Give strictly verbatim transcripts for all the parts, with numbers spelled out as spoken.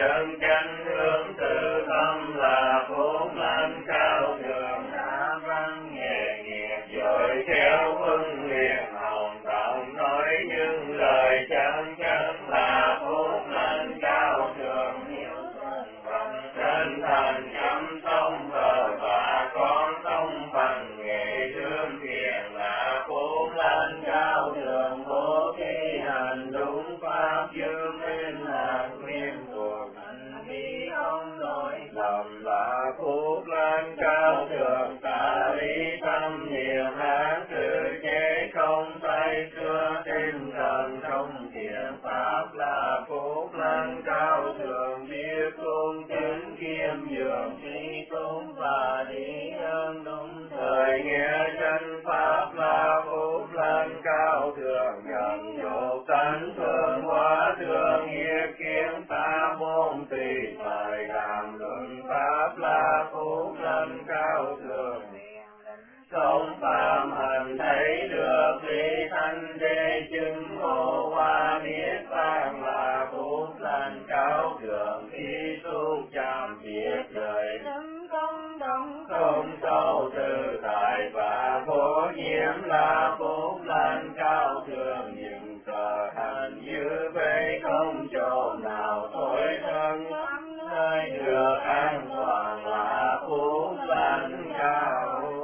chân chánh hướng tự tâm là phúc lành cao thượng đã văn nghề nghiệp rồi khéo huân liền hồng tổng nói những lời chân chánh là phúc lành cao thượng hiểu thuần bằng chân thành nhắm tông vợ và con tông bằng nghệ thương thiện là phúc lành cao thượng bố thí hành đúng pháp dương minh là nguyên cuộc hành vi không lỗi lầm là phúc lành cao thượng ta lý tâm niệm hán tự chế không tay xưa tinh thần không thiện pháp là phúc lành cao thượng biết cung chính kiêm dường trí tôn và lý ơn đúng thời nghe chân pháp là phúc lành cao thượng nhận nhục tánh thương hóa thương nghiệp kiến ta môn tùy thời làm luận pháp là phúc lành cao thượng sống phạm hành thấy được lý thanh đế chứng ngộ hoa niết bàn là phúc lành cao thượng khi tu chạm biết lời thân công đồng không sâu tự tại và vô nhiễm là phúc lành cao thượng những cờ hành như vậy không chỗ nào thối thân nơi được an toàn là phúc lành cao thượng.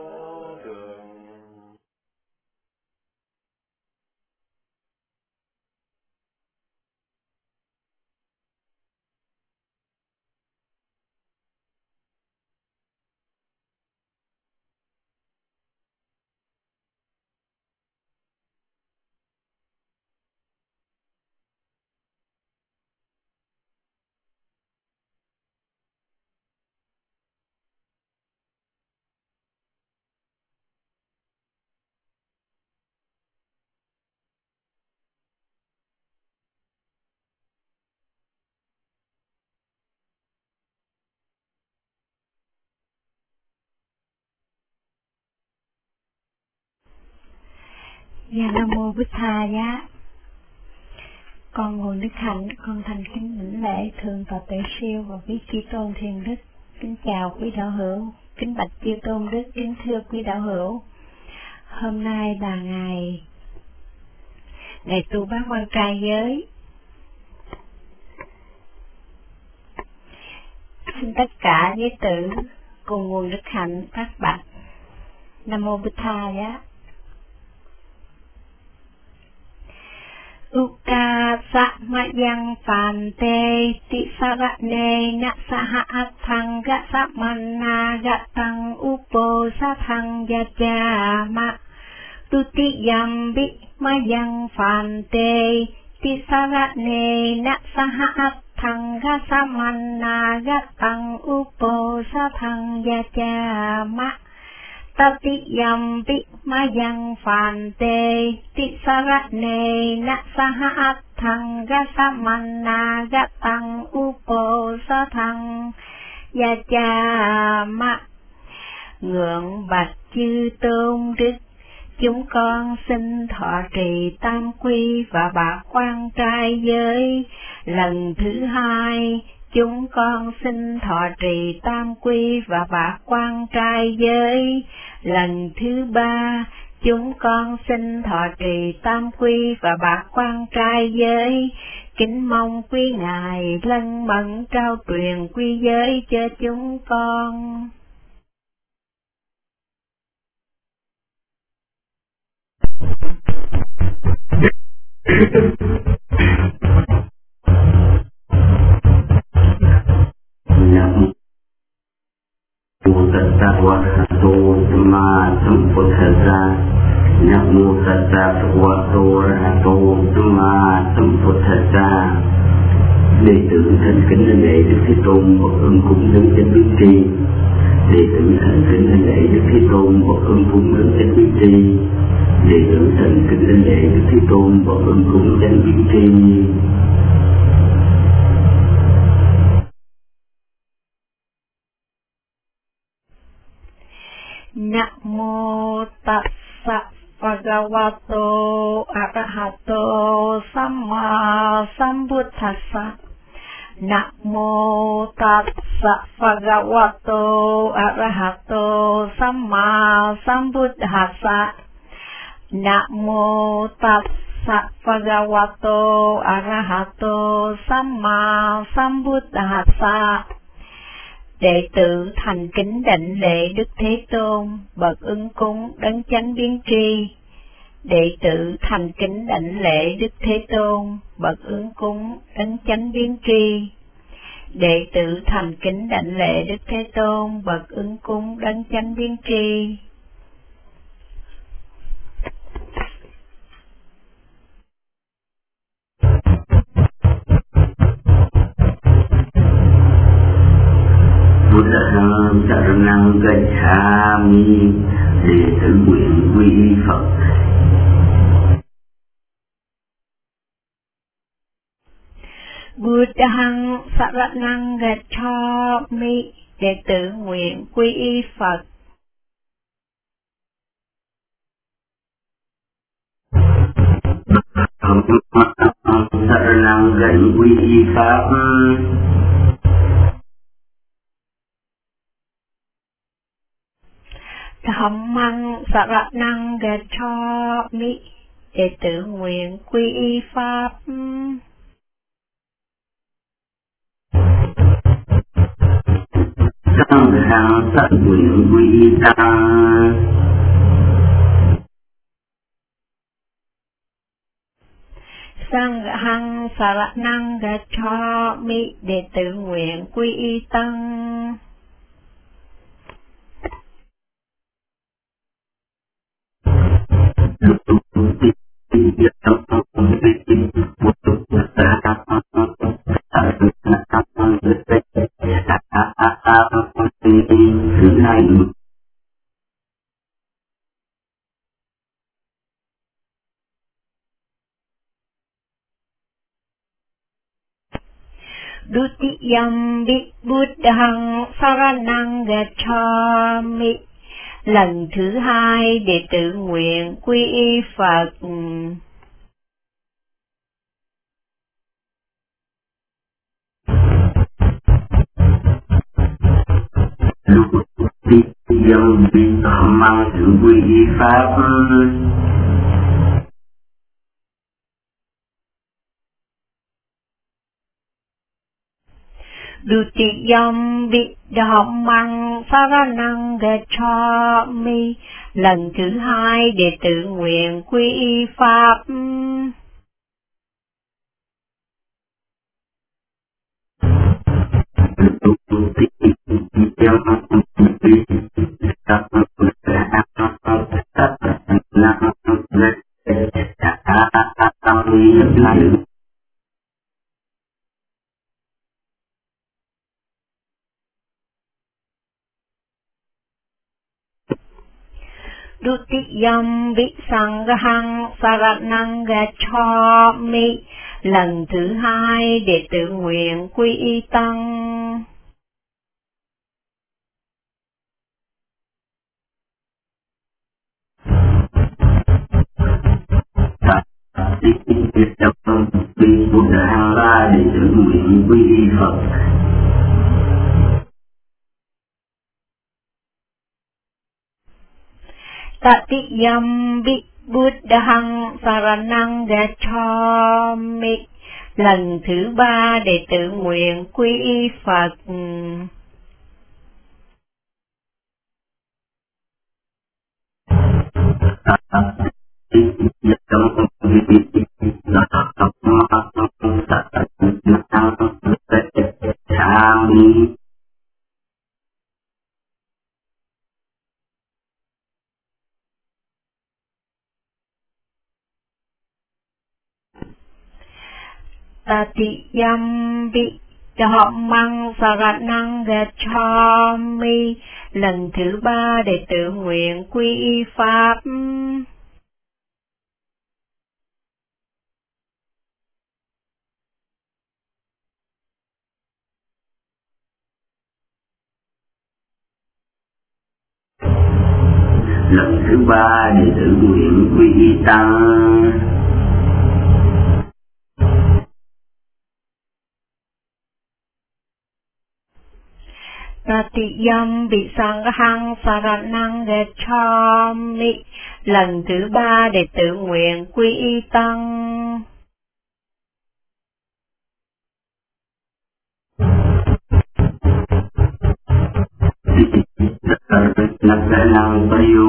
Dạ Nam Mô Bích Tha Giá. Con nguồn Đức Hạnh, con thành kính đảnh lễ Thượng tọa Tuệ Siêu và quý chư tôn thiền đức. Kính chào quý đạo hữu, kính bạch chư tôn đức, kính thưa quý đạo hữu. Hôm nay là ngày ngày tu bát quan trai giới. Xin tất cả giới tử cùng nguồn Đức Hạnh phát bạch Nam Mô Bích Tha Giá. Uka sa ma yang phàn tê ti sa gạ nê ngạ sa hạ át thăng gạ sa man na gạ tăng upo sa thăng ya cha ma tu ti yam bi ma yang phàn tê ti sa gạ nê ngạ sa hạ át thăng gạ sa man na gạ tăng upo sa thăng ya cha ma Tati yam pi ma yang phàn tê ti sa ra nê na sa ha át thăng ga sa man na ga tăng upo sa thăng ya cha ma. Ngưỡng bạch chư tôn đức, chúng con xin thọ trì tam quy và bát quan trai giới. Lần thứ hai chúng con xin thọ trì tam quy và bát quan trai giới. Lần thứ ba chúng con xin thọ trì tam quy và bát quan trai giới. Kính mong quý ngài lân mẫn trao truyền quy giới cho chúng con. Mô Tát Sa Wa Ha To Sama Sambuddhassa. Nam mô Tát Sa Wa Ha To Sama Sambuddhassa. Đệ tử thành kính lễ lễ Đức Thế Tôn bậc ân cúng lớn chánh biết tri. Đệ tử thành kính lễ lễ Đức Thế Tôn bậc ân cúng lớn chánh biết tri. Đệ tử thành kính lễ lễ Đức Thế Tôn bậc ân cúng chánh biết tri. Nam mô Tassa Bhagavato Arahato Samma Sambuddhassa. Namo tassa bhagavato arahato samma sambuddhassa. Namo tassa bhagavato arahato samma sambuddhassa. Đệ tử thành kính đảnh lễ Đức Thế Tôn, bậc ứng cúng đấng chánh biến tri. Đệ tử thành kính đảnh lễ Đức Thế Tôn, bậc ứng cúng đấng chánh biến tri. Đệ tử thành kính đảnh lễ Đức Thế Tôn, bậc ứng cúng đấng chánh biến tri. Buddhang Saranang Gacchami, đệ tử nguyện quy y Phật. Buddhang Saranang Gacchami, đệ tử nguyện quy y Phật. Saranang gạnh quy y Pháp. Dhammang Saranang Gacchami, đệ tử nguyện quy y Pháp. Sanghang sát nguyện quy y Tăng. Sanghang Saranang Gacchami, đệ tử nguyện quy y Tăng. Dutiyam bi Buddhang Saranang Gacchami, lần thứ hai đệ tử nguyện quy y Phật. Dutiyam bi Dhammang thượng quy y Pháp. Dutiyam bi Dhammang Saranang Gacchami, lần thứ hai đệ tử nguyện quy y Pháp. Dutiyam bi Sanghang Saranang Gacchami, lần thứ hai đệ tử nguyện quy y Tăng. Bi Buddhang ba đệ tử nguyện quy y Phật. Tatiyam bi Buddhang Saranang Gacchami, lần thứ ba đệ tử nguyện quy y Phật. Tatiyam bi Dhammang Saranang Gacchami, lần thứ ba đệ tử nguyện quy y Pháp. Lần thứ ba đệ tử nguyện quy y Tăng. Pratiyam bị sang hăng saranang gacchami. Lần thứ ba đệ tử nguyện quy y tăng. Nasanang payu.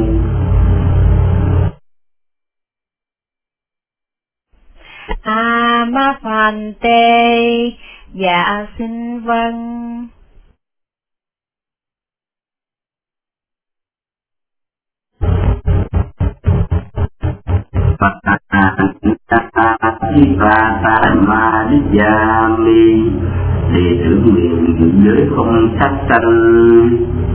A ma phàn tê. Dạ xin vâng. Paramadigyami. Đệ tử nguyện giữ giới không sát sanh.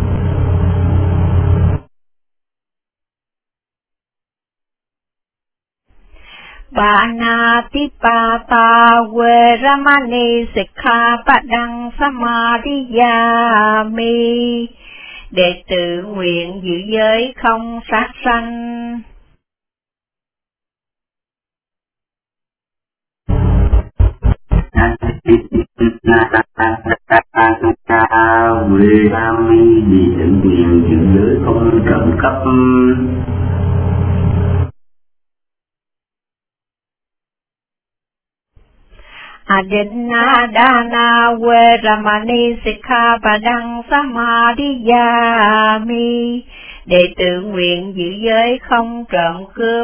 Banatipata Veramani Sikkhapadang Samadhiyami. Đệ tử nguyện giữ giới không sát sanh. Veramani đệ tử nguyện giữ giới không trộm cắp. Adinadana Veramani Sikkhapadang Samadhiyami. Đệ tử nguyện giữ giới không trộm cướp.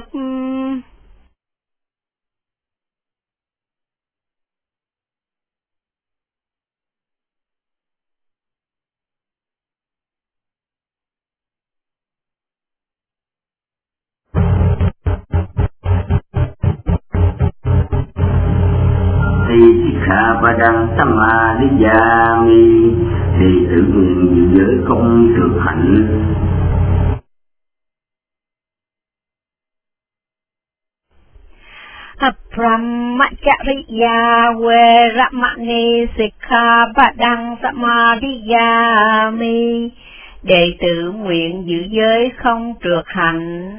Sikkhapadang Samadhiyami. Đệ tử nguyện giữ giới không trượt hạnh. Brahmacharya Veramani Sikkhapadang Samadhiyami. Đệ tử nguyện giữ giới không trượt hạnh.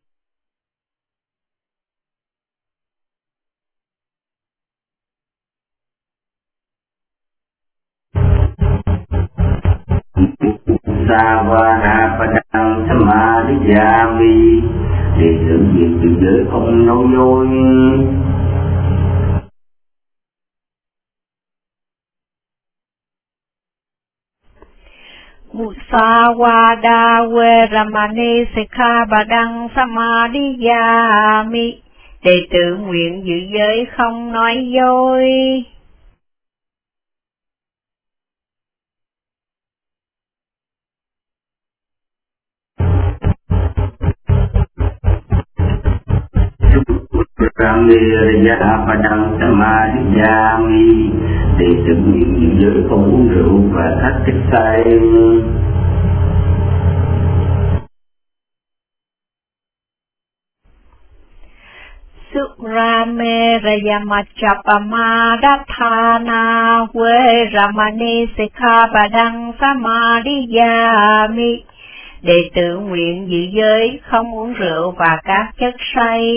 Savanapadang Samadhiyami. Đệ tử nguyện giữ giới không nói dối. Musawada Veramani Sikkhapadang Samadhiyami. Đệ tử nguyện giữ giới không nói dối. Padang Samadhiyami. Đệ tử nguyện giữ giới không uống rượu và thác chất say. Suramerayamachapamadatthana Veramani Sikkhapadang Samadhiyami. Đệ tử nguyện giữ giới không uống rượu và các chất say.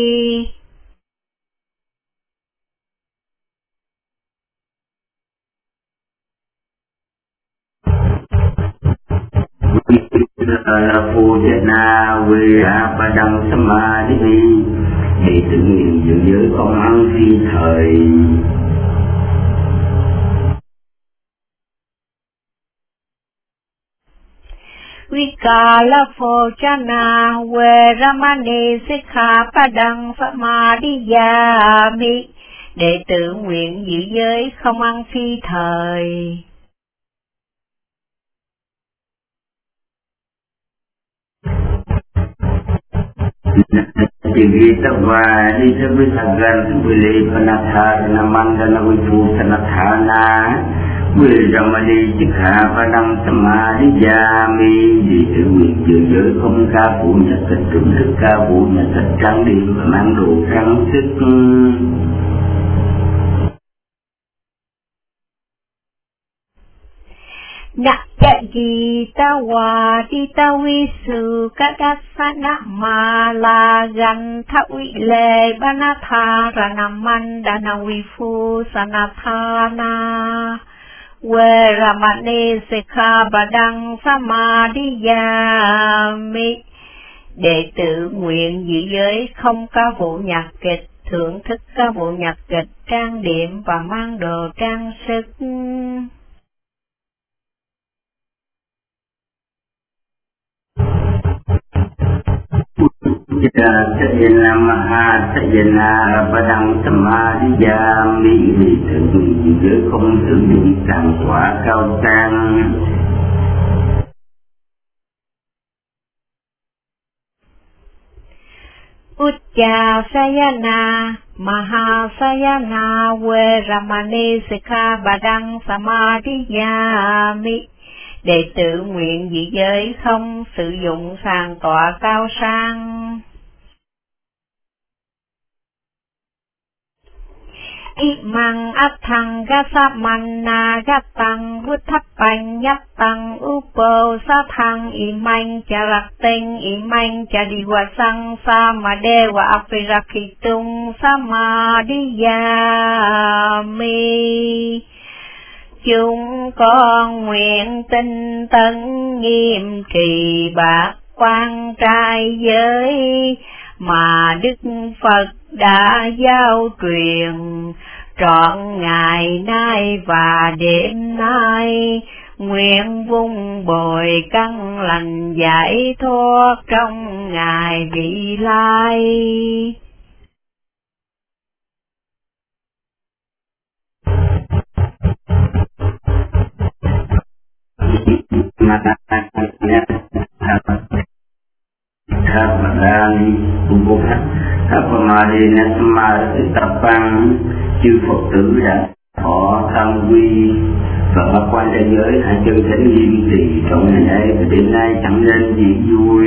Pujana Veramani Samadhi. Đệ tử nguyện giữ giới không ăn phi thời. Vikala Phojana Veramani Sikkhapadang Samadhiyami. Đệ tử nguyện giữ giới không ăn phi thời. Tigitava Disabhisagan Vilepanatharana Mandana Vipusanathana. Veramani Sikkhapadang Samadhiyami. Đệ tử nguyện giữ giới không ca phụ nhật thịt thưởng thức ca phụ nhật thịt trắng điện và mang đồ trắng sức. Natya Gita Wadita Visu Kadasana Mala Gantha Vile Banatharana Mandana Vifu Sanathana Quê Ramani Sikha Badang Samadhiyami. Đệ tử nguyện giữ giới không ca vụ nhạc kịch, thưởng thức ca vụ nhạc kịch, trang điểm và mang đồ trang sức. Sajana Maha Sajana Badang Samadhiyami. Đệ tử nguyện giữ giới không sử dụng tàn quả cao sang. Ujja Sayana Maha Sayana Ve Ramani Sikha Badang Samadhiyami. Đệ tử nguyện giữ giới không sử dụng sàn tọa cao sang. Imang Athang Gasamanna Gatang Vuthapang Yattang Upo Sathang Imang Charakteng Imang Chadiwasang Samadewa Apirakitung Samadhiyami. Chúng con nguyện tinh tấn nghiêm trì bát quan trai giới mà Đức Phật đã giao truyền trọn ngày nay và đêm nay, nguyện vun bồi căn lành giải thoát trong ngày vị lai. Thapmadani Bukhat Thapmadina Samadhitapang. Chư Phật tử đã thọ tam quy và bác quan trai giới hãy chân chánh nghiêm trì trong ngày ấy, và đến nay chẳng nên gì vui.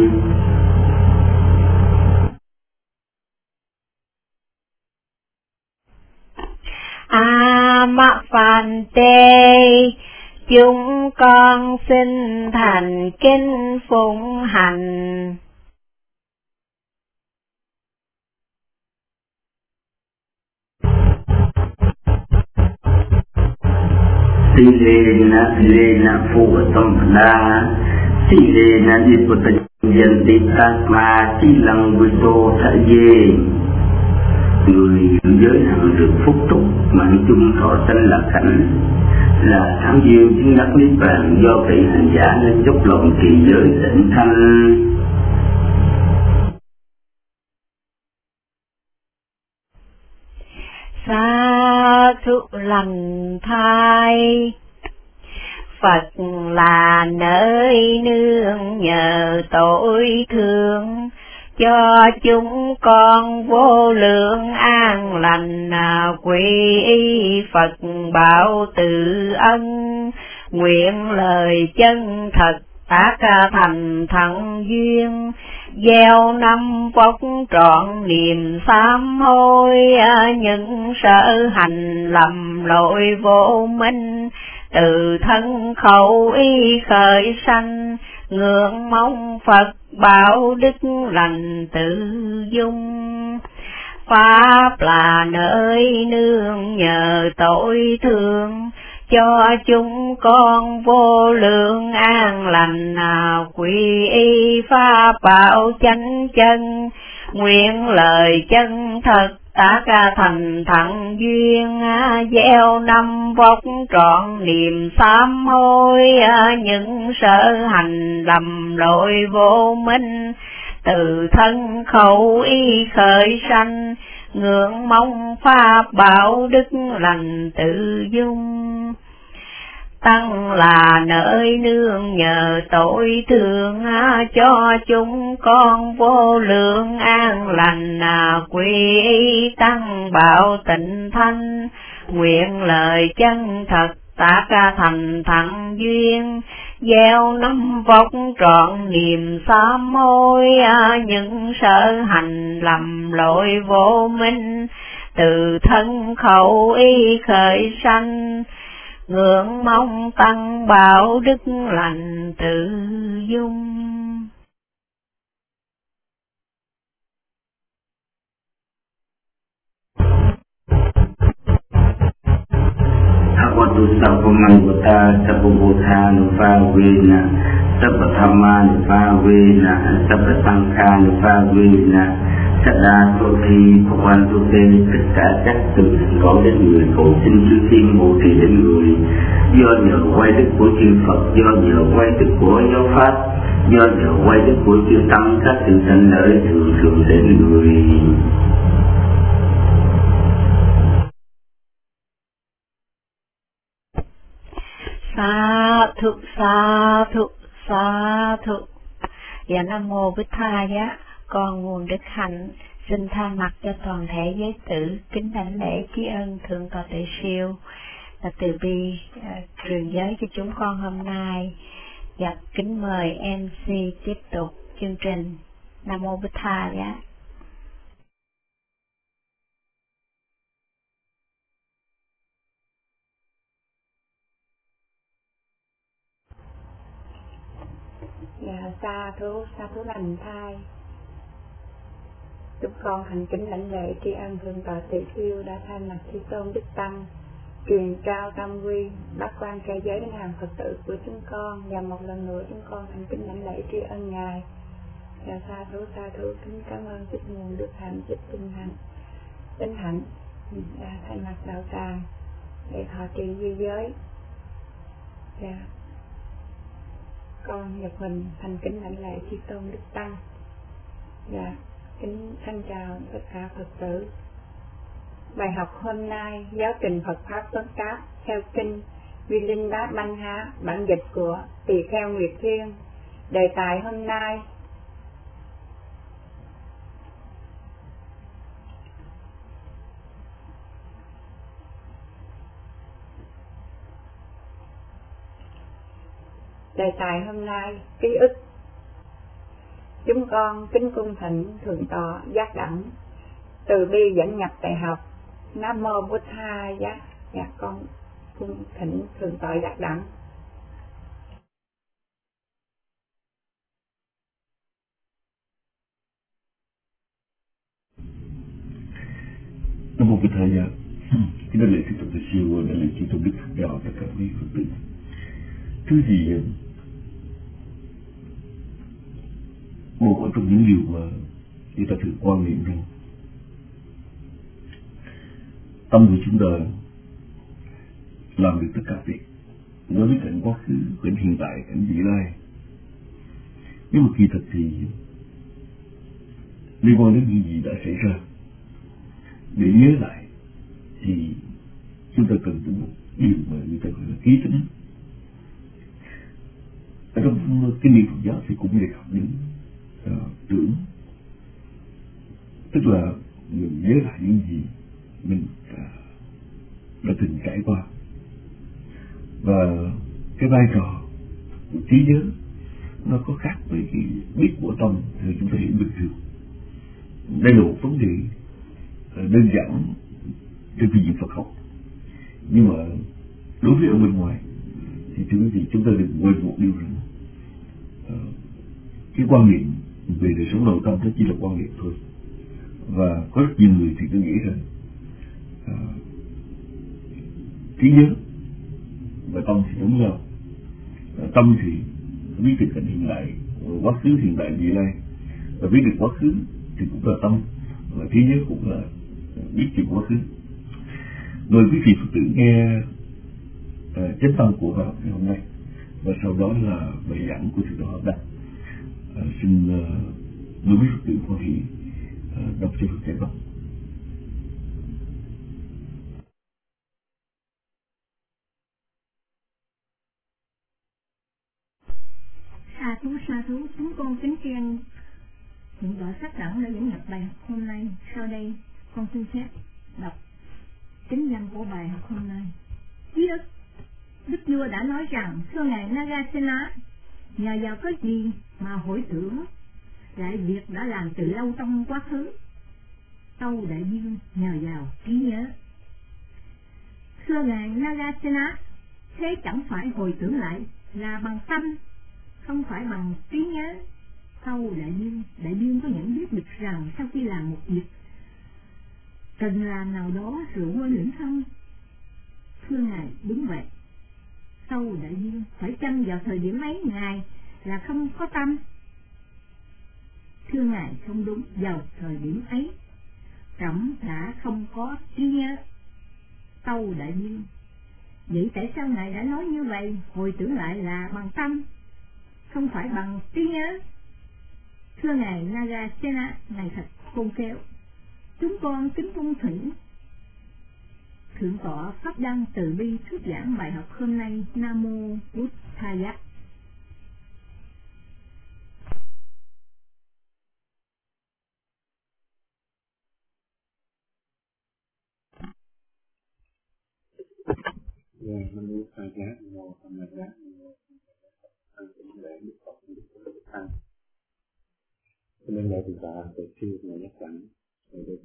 Ama Phante. Chúng con xin thành kính phụng hành. Silena Silena Phuvatampada Silena Diputayanti Tasma Silang Vito Thaye. Người giữ giới hằng được phúc túc, mạng chung thọ sanh lạc cảnh, là thắng diêu chứng đắc niết bàn. Do vị hành giả nên dốc lòng trì giới tịnh thanh. Sa thu lành thai. Phật là nơi nương nhờ tội thương, cho chúng con vô lượng an lành quy y Phật bảo từ ân. Nguyện lời chân thật tác thành thắng duyên, gieo năm phúc trọn niềm sám hối. Những sở hành lầm lỗi vô minh, từ thân khẩu ý khởi sanh. Ngưỡng mong Phật bảo đức lành tự dung. Pháp là nơi nương nhờ tội thương, cho chúng con vô lượng an lành. Quy y Pháp bảo chánh chân, nguyện lời chân thật tác thành thắng duyên. Gieo năm vóc trọn niềm sám hối. Những sở hành lầm lỗi vô minh, từ thân khẩu ý khởi sanh. Ngưỡng mong Pháp bảo đức lành tự dung. Tăng là nơi nương nhờ tội thương, cho chúng con vô lượng an lành. Quy y Tăng bảo tịnh thanh, nguyện lời chân thật tác thành thắng duyên. Gieo năm vóc trọn niềm sám hối. Những sở hành lầm lỗi vô minh, từ thân khẩu ý khởi sanh. Ngưỡng mong Tăng bảo đức lành tự dung. tu Sappamangota Sappabodhanupavena Sappathammanupavena Sappasangkhanupavena Tất đa số thi của quan tu tên tất cả các từ có đến người cầu xin chư thiên hộ trì đến người do nhờ quay đức của chư Phật, do nhờ quay đức của giáo pháp, do nhờ quay đức của chư tăng, các sự sanh lợi thường thường đến người. Sa thụ sa thụ sa thụ. Dạ Nam Mô Bích Tha Giá. Con nguồn đức hạnh xin thay mặt cho toàn thể giới tử kính đảnh lễ tri ân thượng tọa Tuệ Siêu là từ bi uh, truyền giới cho chúng con hôm nay. Và kính mời em xê tiếp tục chương trình. Nam Mô Bích Tha Giá. Dạ, sa thú sa thú lành thai. Chúng con thành kính lãnh lễ tri ân thượng tọa Tuệ Siêu đã thay mặt Chư Tôn Đức Tăng truyền trao tam quy bát quan trai giới đến hàng Phật tử của chúng con, và một lần nữa chúng con thành kính lãnh lễ tri ân ngài. Và sa thú sa thú kính cảm ơn chúc nguồn đức hạnh, chúc tinh hạnh tinh hạnh đã thay mặt đạo tràng để thọ trì duy giới. Và con Nhật Huỳnh thành kính lãnh lễ Chư Tôn Đức Tăng. Và kính thân chào tất cả Phật tử. Bài học hôm nay giáo trình Phật pháp tóm tắt theo kinh Vilinda Banja, bản dịch của Tỳ Kheo Nguyệt Thiên. Đề tài hôm nay đề tài hôm nay ký ức. Chúng con kính cung thỉnh thượng tọa Giác Đẳng từ bi dẫn nhập đại học. Nam Mô Bụt Tha Giá. Dạ, con cung thỉnh thượng tọa Giác Đẳng. Nam Mô Bụt Tha Giá. Kính đại lễ Chư Tôn Tuệ Siêu, đại lễ Chư Tôn Đức Đạo tất cả quý Phật tử. Thứ gì một trong những điều mà người ta thường quan niệm rằng tâm của chúng ta làm được tất cả việc đối với cảnh quá khứ, cảnh hiện tại, cảnh vị lai. Nhưng mà kỳ thực thì liên quan đến những gì đã xảy ra, để nhớ lại thì chúng ta cần tới một điều mà người ta gọi là ký tính. Ở trong kinh điển Phật giáo thì cũng đề cập đến uh, tưởng, tức là mình nhớ lại những gì mình uh, đã từng trải qua, và cái vai trò của trí nhớ nó có khác với cái biết của tâm thì chúng ta hiểu bình thường. Đây là một vấn đề uh, đơn giản trên phương diện Phật học, nhưng mà đối với ở bên ngoài thì chúng thì chúng ta đừng quên một điều rằng uh, cái quan niệm về đời sống nội tâm nó chỉ là quan niệm thôi, và có rất nhiều người thì tôi nghĩ rằng uh, trí nhớ và tâm thì giống nhau. Uh, tâm thì biết được cảnh hiện tại, quá khứ, hiện tại, vị lai, và biết được quá khứ thì cũng là tâm, và trí nhớ cũng là biết chuyện quá khứ. Mời quý vị Phật tử nghe uh, chánh tâm của bài học ngày hôm nay, và sau đó là bài giảng của Thượng tọa Hợp Đăng. Uh, xin uh, mời quý Phật tử hoan hỷ uh, đọc cho Phật chánh tâm. Sa thú sa thú, chúng con kính tri ân Thượng tọa Giác Đẳng đã dẫn nhập bài học hôm nay. Sau đây con xin phép đọc chính văn của bài học hôm nay. Ký ức. Đức vua đã nói rằng thưa ngài Nagasena, nhờ vào cái gì mà hồi tưởng lại việc đã làm từ lâu trong quá khứ? Tâu đại dương nhờ vào trí nhớ. Thưa ngài Nagasena, thế chẳng phải hồi tưởng lại là bằng tâm, không phải bằng trí nhớ. Tâu đại dương, đại dương có nhận biết được rằng sau khi làm một việc cần làm nào đó rồi quên lĩnh không? Thưa Ngài, đúng vậy. Tâu Đại Dương, phải chăng vào thời điểm ấy Ngài là không có tâm? Thưa Ngài, không đúng, vào thời điểm ấy trẫm đã không có trí nhớ. Tâu Đại Dương, vậy tại sao Ngài đã nói như vậy? Hồi tưởng lại là bằng tâm, không phải bằng trí nhớ. Thưa Ngài Nagasena, Ngài thật khôn khéo. Chúng con kính cung thỉnh Thượng tọa Pháp Đăng từ bi thuyết giảng bài học hôm nay. Nam mô Bụt Thaya. Dạ, Nam mô Thầy Giá, Nam mô Tham Gia Giá, Nam mô Tham Gia Lễ Đức Phật, Đức Phật, Đức Thăng. Cho nên lễ Thượng tọa từ sư Ngài nhắc sẵn để được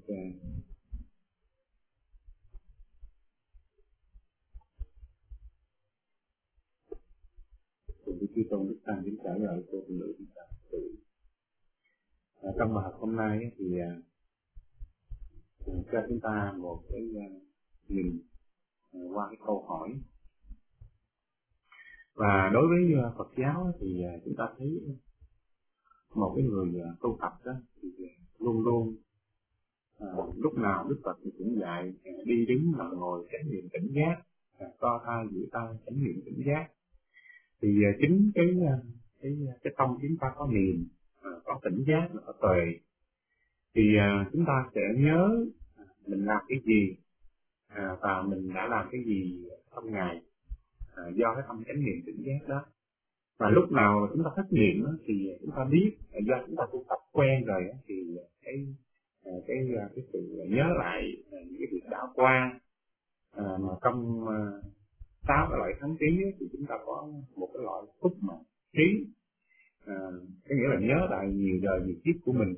cùng với chư tôn Đức Thăng đến trả lời cô phụ nữ chúng ta tự. À, trong bài học hôm nay ấy, thì à, cho chúng ta một cái à, nhìn à, qua cái câu hỏi. Và đối với uh, Phật giáo thì uh, chúng ta thấy một cái người uh, tu tập đó thì uh, luôn luôn uh, lúc nào Đức Phật cũng dạy uh, đi đứng nằm ngồi chánh niệm tỉnh giác, uh, co thai duỗi tay chánh niệm tỉnh giác. Thì uh, chính cái uh, cái uh, cái tâm chúng ta có niệm, uh, có tỉnh giác, có tuệ, thì uh, chúng ta sẽ nhớ uh, mình làm cái gì uh, và mình đã làm cái gì trong ngày. À, do cái tâm chánh niệm tỉnh giác đó. Và lúc nào chúng ta thất niệm đó, thì chúng ta biết à, do chúng ta tu tập quen rồi đó, thì cái à, cái cái, cái sự nhớ lại à, những cái việc đã qua à, mà trong à, sáu cái loại thắng trí ấy, thì chúng ta có một cái loại phúc mà trí, à, có nghĩa là nhớ lại nhiều đời nhiều kiếp của mình.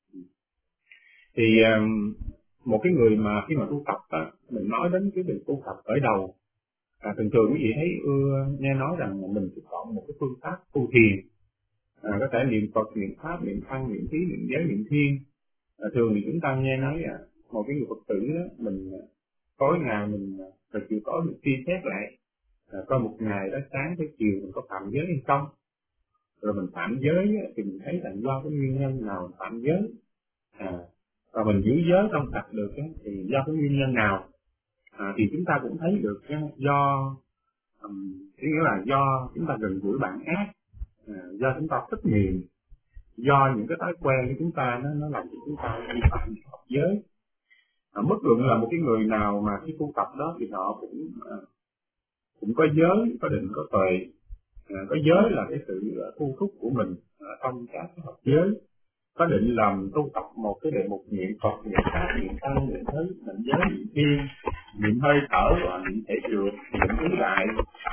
Thì à, một cái người mà khi mà tu tập đó, mình nói đến cái việc tu tập khởi đầu. À, thường thường quý vị thấy ưa nghe nói rằng mình sẽ chọn một cái phương pháp tu thiền, à, có thể niệm Phật, niệm Pháp, niệm Tăng, niệm Thí, niệm Giới, niệm Thiên. À, thường thì chúng ta nghe nói à, một cái người Phật tử đó, mình tối ngày mình rồi chiều tối mình suy xét lại, à, coi một ngày đó sáng tới chiều mình có phạm giới hay không, rồi mình phạm giới thì mình thấy rằng do cái nguyên nhân nào mình phạm giới, à, và mình giữ giới trong sạch được thì do cái nguyên nhân nào. À, thì chúng ta cũng thấy được do um, nghĩa là do chúng ta gần gũi bản ác, à, do chúng ta thích niệm, do những cái thói quen của chúng ta nó nó làm cho chúng ta vi phạm học giới. À, bất luận là một cái người nào mà khi tu tập đó thì họ cũng à, cũng có giới, có định, có tuệ. À, có giới là cái sự uh, thu thúc của mình à, trong các học giới. Có định làm tu tập một cái đề mục niệm Phật, niệm Pháp, niệm Tăng, niệm Thí, niệm Giới, niệm Thiên, niệm hơi thở và niệm thể trượt, niệm tứ đại.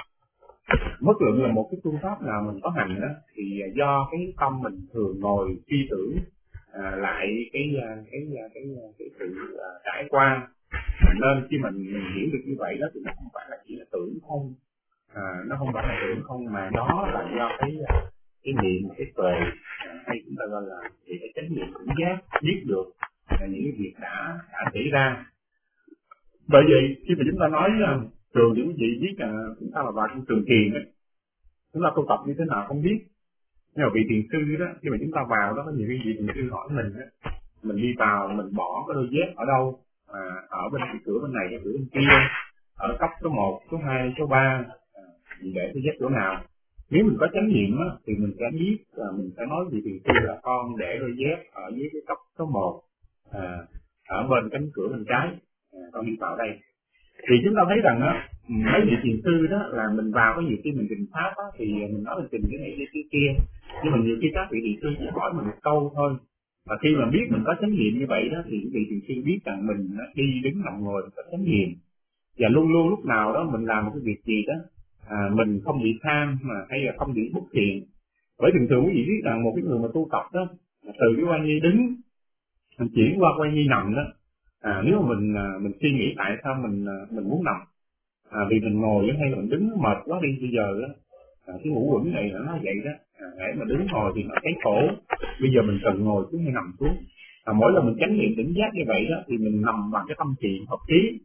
Bất luận là một cái phương pháp nào mình có hành đó, thì do cái tâm mình thường ngồi suy tưởng à, lại cái cái cái cái, cái, cái sự à, trải qua, nên khi mình, mình hiểu được như vậy đó thì nó không phải là chỉ là tưởng không, à, nó không phải là tưởng không mà đó là do cái cái niệm, cái tuệ, hay chúng ta gọi là thì cái chánh niệm tỉnh giác, biết được là những cái việc đã đã xảy ra. Bởi vậy khi mà chúng ta nói thường thì quý vị biết là chúng ta là vào trong trường thiền ấy, chúng ta tu tập như thế nào không biết, nhưng mà vị thiền sư đó khi mà chúng ta vào đó có nhiều cái vị thiền sư hỏi mình đó, mình đi vào mình bỏ cái đôi dép ở đâu, à, ở bên cái cửa bên này cái cửa bên kia, ở cấp số một, số hai, số ba, à, mình để cái dép chỗ nào. Nếu mình có chánh niệm á, thì mình sẽ biết là mình sẽ nói gì thiền sư là con để đôi dép ở dưới cái cấp số một, à, ở bên cánh cửa bên trái, à, con đi vào đây. Thì chúng ta thấy rằng á, mấy vị thiền sư đó là mình vào có nhiều khi mình trình pháp á, thì mình nói mình trình cái này cái kia, nhưng mà nhiều khi các vị thiền sư chỉ hỏi mình một câu thôi. Và khi mà biết mình có chánh niệm như vậy đó, thì vị thiền sư biết rằng mình đi đứng nằm ngồi có chánh niệm, và luôn luôn lúc nào đó mình làm một cái việc gì đó, à, mình không bị tham mà hay là không bị bất thiện. Bởi thường thường quý vị biết rằng một cái người mà tu tập đó, từ cái quan nghi đứng mình chuyển qua quan nghi nằm đó, à, nếu mà mình mình suy nghĩ tại sao mình mình muốn nằm, à, vì mình ngồi hay là mình đứng mệt quá đi bây giờ đó, à, cái ngũ quẩn này là nó vậy đó, à, hãy mà đứng ngồi thì nó thấy khổ, bây giờ mình cần ngồi xuống hay nằm xuống. À, mỗi lần mình chánh niệm tỉnh giác như vậy đó thì mình nằm bằng cái tâm trì hợp trí,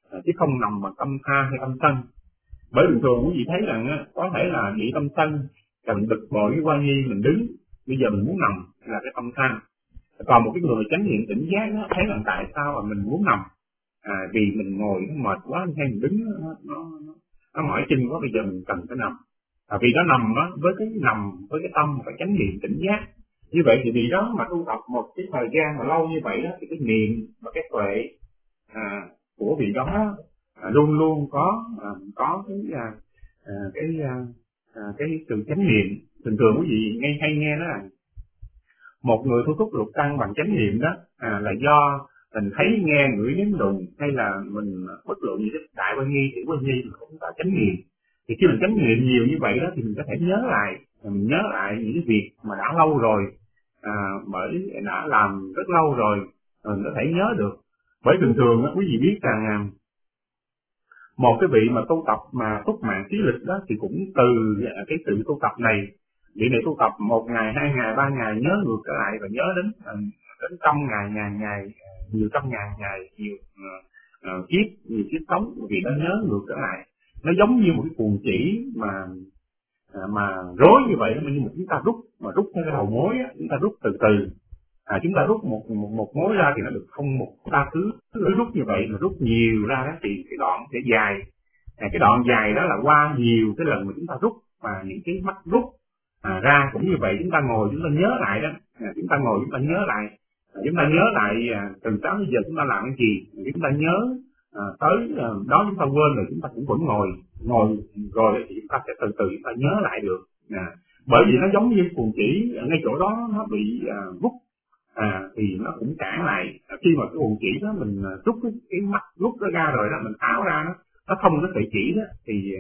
chứ không nằm bằng tâm tha hay tâm sân. Bởi bình thường quý vị thấy rằng á, có thể là bị tâm sân, cần bực bội với quan nghi mình đứng, bây giờ mình muốn nằm là cái tâm tha. Còn một cái người chánh niệm tỉnh giác đó, thấy rằng tại sao mà mình muốn nằm, à, vì mình ngồi nó mệt quá hay mình đứng nó, nó, nó, nó mỏi chân quá, bây giờ mình cần phải nằm. À, vì đó nằm đó, với cái nằm với cái tâm và chánh niệm tỉnh giác, như vậy thì vì đó mà tu tập một cái thời gian mà lâu như vậy đó, thì cái niệm và cái tuệ à, của vị đó à, luôn luôn có à, có cái à, à, cái à, à, cái sự chánh niệm. Thường thường quý vị nghe hay nghe đó là một người thu thúc lục căn bằng chánh niệm đó à, là do mình thấy nghe ngửi nếm đụng, hay là mình bất luận gì cái đại quan nghi tiểu quan nghi mình cũng có chánh niệm. Thì khi mình chánh niệm nhiều như vậy đó thì mình có thể nhớ lại, mình nhớ lại những cái việc mà đã lâu rồi, à, bởi đã làm rất lâu rồi, mình có thể nhớ được. Bởi thường thường đó, quý vị biết rằng một cái vị mà tu tập mà túc mạng trí lịch đó thì cũng từ cái sự tu tập này, vị này tu tập một ngày, hai ngày, ba ngày nhớ ngược trở lại và nhớ đến đến trăm ngày, ngàn ngày, nhiều trăm ngàn ngày, nhiều uh, kiếp, nhiều kiếp sống, vì nó nhớ ngược trở lại. Nó giống như một cái cuồng chỉ mà mà rối như vậy, nhưng mà chúng ta rút mà rút theo cái đầu mối á, chúng ta rút từ từ. À, chúng ta rút một, một một mối ra thì nó được không một ta cứ cứ rút như vậy, mà rút nhiều ra đó thì cái đoạn sẽ dài. À, cái đoạn dài đó là qua nhiều cái lần mà chúng ta rút, và những cái mắt rút à, ra cũng như vậy. Chúng ta ngồi chúng ta nhớ lại đó, à, chúng ta ngồi chúng ta nhớ lại, à, chúng ta nhớ lại à, từ sáng đến giờ chúng ta làm cái gì, chúng ta nhớ à, tới à, đó chúng ta quên rồi chúng ta cũng vẫn ngồi ngồi rồi thì chúng ta sẽ từ từ chúng ta nhớ lại được. À, bởi vì nó giống như cuồng chỉ ngay chỗ đó nó bị à, rút. À, thì nó cũng cản lại. À, khi mà cái cuồng chỉ đó mình rút cái, cái mắt rút nó ra rồi đó, mình tháo ra nó, nó không có sợi chỉ đó thì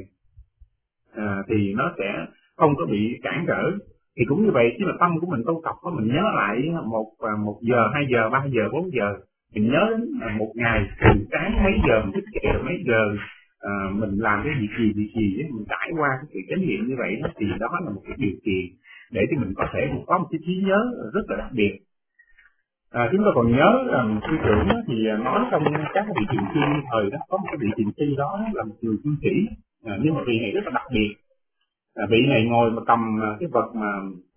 à, thì nó sẽ không có bị cản trở. Thì cũng như vậy, khi mà tâm của mình tu tập đó, mình nhớ lại một một giờ, hai giờ, ba giờ, bốn giờ, mình nhớ đến một ngày từ sáng mấy giờ mình thức dậy mấy giờ à, mình làm cái việc gì việc gì ấy, mình trải qua cái sự chánh niệm như vậy đó, thì đó là một cái điều kiện để cho mình có thể có một cái trí nhớ rất là đặc biệt. À, chúng ta còn nhớ rằng sư trưởng thì nói trong các vị thiền sư thời đó, có một cái vị thiền sư đó là một người cư sĩ, à, nhưng mà vị này rất là đặc biệt. À, vị này ngồi mà cầm cái vật mà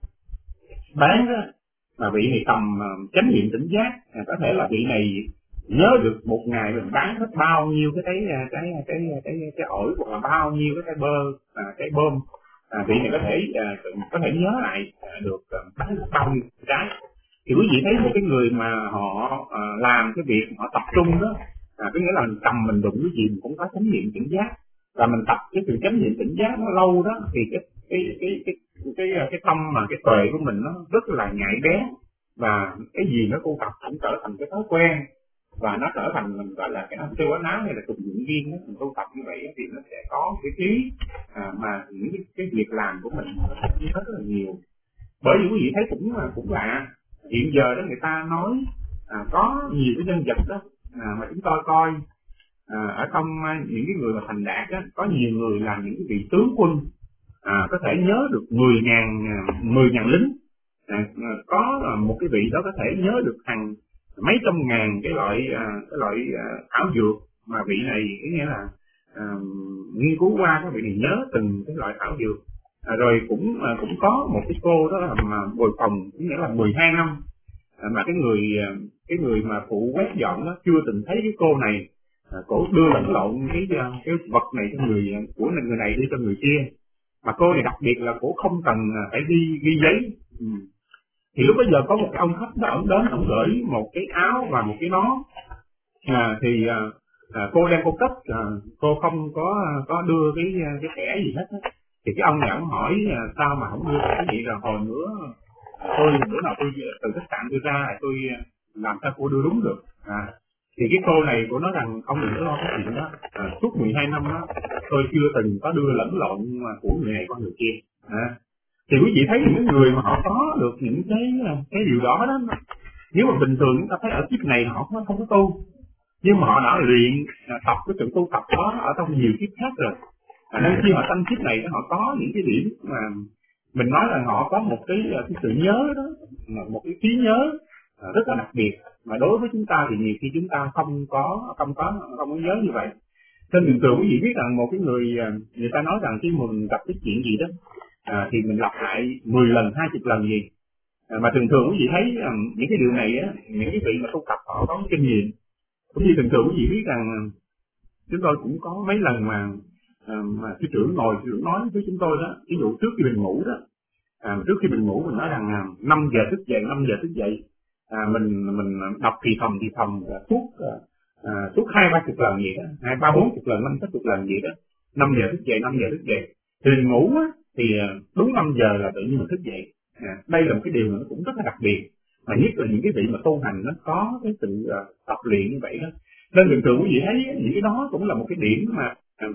bán đó, mà vị này cầm chánh niệm tỉnh giác, à, có thể là vị này nhớ được một ngày mình bán hết bao nhiêu cái cái cái cái cái cái, cái ổi, hoặc là bao nhiêu cái cái bơ, à, cái bơm, à, vị này có thể à, có thể nhớ lại à, được à, bán được bao nhiêu trái. Thì quý vị thấy một cái người mà họ à, làm cái việc họ tập trung đó, à, có nghĩa là mình cầm mình đụng cái gì mình cũng có chánh niệm tỉnh giác, và mình tập cái sự chánh niệm tỉnh giác nó lâu đó thì cái cái cái cái cái cái, cái tâm mà cái tuệ của mình nó rất là nhạy bén, và cái gì nó tu tập cũng trở thành cái thói quen, và nó trở thành mình gọi là cái âm tiêu ná hay là tục dụng viên đó. Mình tu tập như vậy thì nó sẽ có cái trí à, mà những cái, cái việc làm của mình nó sẽ rất là nhiều. Bởi vì quý vị thấy cũng cũng lạ, hiện giờ đó người ta nói à, có nhiều cái nhân vật đó à, mà chúng tôi coi à, ở trong những cái người mà thành đạt đó, có nhiều người là những cái vị tướng quân, à, có thể nhớ được mười ngàn mười ngàn lính, à, có một cái vị đó có thể nhớ được hàng mấy trăm ngàn cái loại à, cái loại à, thảo dược mà vị này nghĩa là à, nghiên cứu qua, các vị này nhớ từng cái loại thảo dược. À, rồi cũng à, cũng có một cái cô đó là mà bồi phòng, nghĩa là mười hai năm, à, mà cái người cái người mà phụ quét dọn đó chưa từng thấy cái cô này, à, cổ đưa lẫn lộn cái cái vật này cho người của người này đi cho người kia, mà cô này đặc biệt là cổ không cần phải ghi ghi giấy. Ừ. Thì lúc bây giờ có một cái ông khách đó, ông đến ông gửi một cái áo và một cái nón, à, thì à, à, cô đem cô cất, à, cô không có có đưa cái cái thẻ gì hết á. Thì cái ông này ông hỏi à, sao mà không đưa cái gì, là hồi nữa tôi bữa nào tôi từ khách sạn tôi ra tôi làm sao cô đưa đúng được. À, thì cái cô này cô nói rằng ông đừng có lo cái chuyện đó, à, suốt mười hai năm đó tôi chưa từng có đưa lẫn lộn của người này qua người kia. À, thì quý vị thấy những người mà họ có được những cái cái điều đó đó, nếu mà bình thường chúng ta thấy ở kiếp này họ không, không có tu, nhưng mà họ đã luyện tập cái sự tu tập đó ở trong nhiều kiếp khác rồi, à, nên khi họ sanh kiếp này họ có những cái điểm mà mình nói là họ có một cái cái sự nhớ đó, một cái trí nhớ rất là đặc biệt. mà đối với chúng ta thì nhiều khi chúng ta không có không có không có nhớ như vậy. Nên thường thường quý vị biết rằng một cái người người ta nói rằng khi mình gặp cái chuyện gì đó à, thì mình lặp lại mười lần, hai chục lần gì. À, mà thường thường quý vị thấy um, những cái điều này á, những cái vị mà tu tập họ có kinh nghiệm. Cũng như thường thường quý vị biết rằng chúng tôi cũng có mấy lần mà à, mà sư trưởng ngồi sư trưởng nói với chúng tôi đó, ví dụ trước khi mình ngủ đó, à, trước khi mình ngủ mình nói rằng à, năm giờ thức dậy, năm giờ thức dậy, à, mình mình đọc thì thầm thì thầm à, suốt à, suốt hai ba chục lần gì đó, hai ba bốn chục lần, năm sáu chục lần gì đó, năm giờ thức dậy, năm giờ thức dậy, thì mình ngủ á, thì đúng năm giờ là tự nhiên mình thức dậy. À, đây là một cái điều nó cũng rất là đặc biệt, mà nhất là những cái vị mà tu hành nó có cái sự uh, tập luyện như vậy đó. Nên thường thường quý vị thấy những cái đó cũng là một cái điểm mà uh,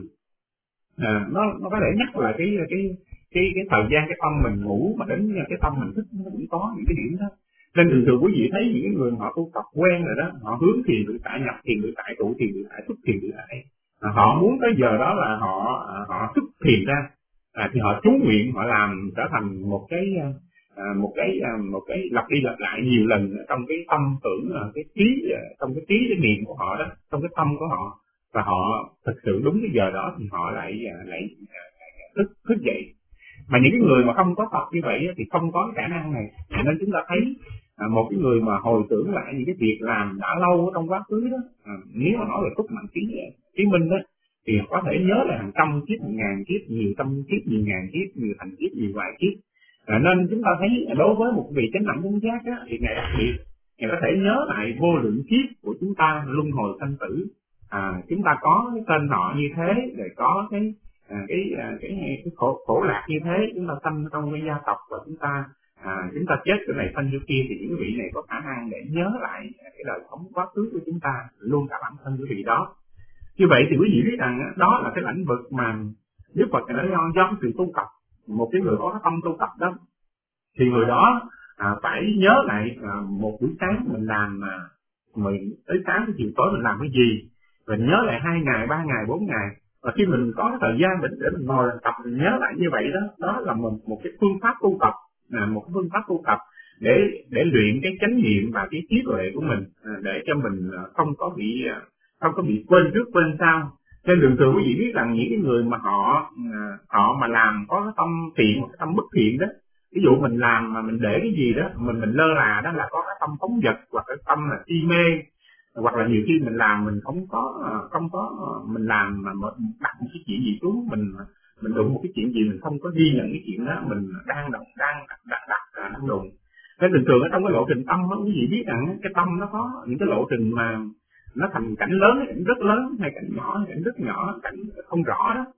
uh, nó nó có thể nhắc lại cái cái cái cái thời gian cái tâm mình ngủ mà đến cái tâm mình thức, nó cũng có những cái điểm đó. Nên thường thường quý vị thấy những cái người họ tu tập quen rồi đó, họ hướng thiền tự tại, nhập thiền tự tại, trụ thiền tự tại, xuất thiền tự tại, à, họ muốn tới giờ đó là họ uh, họ xuất thiền ra, à, thì họ chú nguyện, họ làm trở thành một cái À, một cái à, một cái lặp đi lặp lại nhiều lần trong cái tâm tưởng, cái trí, trong cái trí cái niệm của họ đó, trong cái tâm của họ, và họ thực sự đúng cái giờ đó thì họ lại lại thức thức dậy. Mà những cái người mà không có tập như vậy thì không có cái khả năng này. Nên chúng ta thấy à, một cái người mà hồi tưởng lại những cái việc làm đã lâu trong quá khứ đó, à, nếu mà nói về Phúc Mạnh Trí Trí Minh đó, thì có thể nhớ là hàng trăm kiếp, một ngàn kiếp, nhiều trăm kiếp, nhiều ngàn kiếp, nhiều thành kiếp, nhiều vài kiếp. À, nên chúng ta thấy đối với một vị chánh đẳng chánh giác á, thì ngài đặc biệt, ngài có thể nhớ lại vô lượng kiếp của chúng ta luân hồi sanh tử. À, chúng ta có cái tên họ như thế, rồi có cái à, cái, à, cái cái cái khổ khổ lạc như thế, chúng ta sanh trong cái gia tộc, và chúng ta à, chúng ta chết cái này sanh chỗ kia, thì những vị này có khả năng để nhớ lại cái đời sống quá khứ của chúng ta luôn cả bản thân của vị đó. Như vậy thì quý vị biết rằng đó là cái lĩnh vực mà Đức Phật đã do do sự tu tập. Một cái người có cái tâm tu tập đó thì người đó à, phải nhớ lại à, một buổi sáng mình làm à, mình tới sáng tới chiều tối mình làm cái gì, mình nhớ lại hai ngày, ba ngày, bốn ngày, và khi mình có cái thời gian để, để mình ngồi tập mình nhớ lại như vậy đó, đó là một một cái phương pháp tu tập, à, một cái phương pháp tu tập để để luyện cái chánh niệm và cái trí tuệ của mình, à, để cho mình không có bị không có bị quên trước quên sau. Nên thường thường quý vị biết rằng những cái người mà họ họ mà làm có cái tâm thiện, một cái tâm bất thiện đó, ví dụ mình làm mà mình để cái gì đó mình mình lơ là, đó là có cái tâm phóng dật, hoặc cái tâm là si mê, hoặc là nhiều khi mình làm mình không có không có mình làm mà đặt một cái chuyện gì xuống, mình mình đụng một cái chuyện gì mình không có ghi nhận cái chuyện đó, mình đang động đang đặt đặt đặt đang đụng. Nên thường thường ở trong cái lộ trình tâm đó, quý vị biết rằng cái tâm nó có những cái lộ trình mà nó thành cảnh lớn, cảnh rất lớn, hay cảnh nhỏ, cảnh rất nhỏ, cảnh không rõ đó,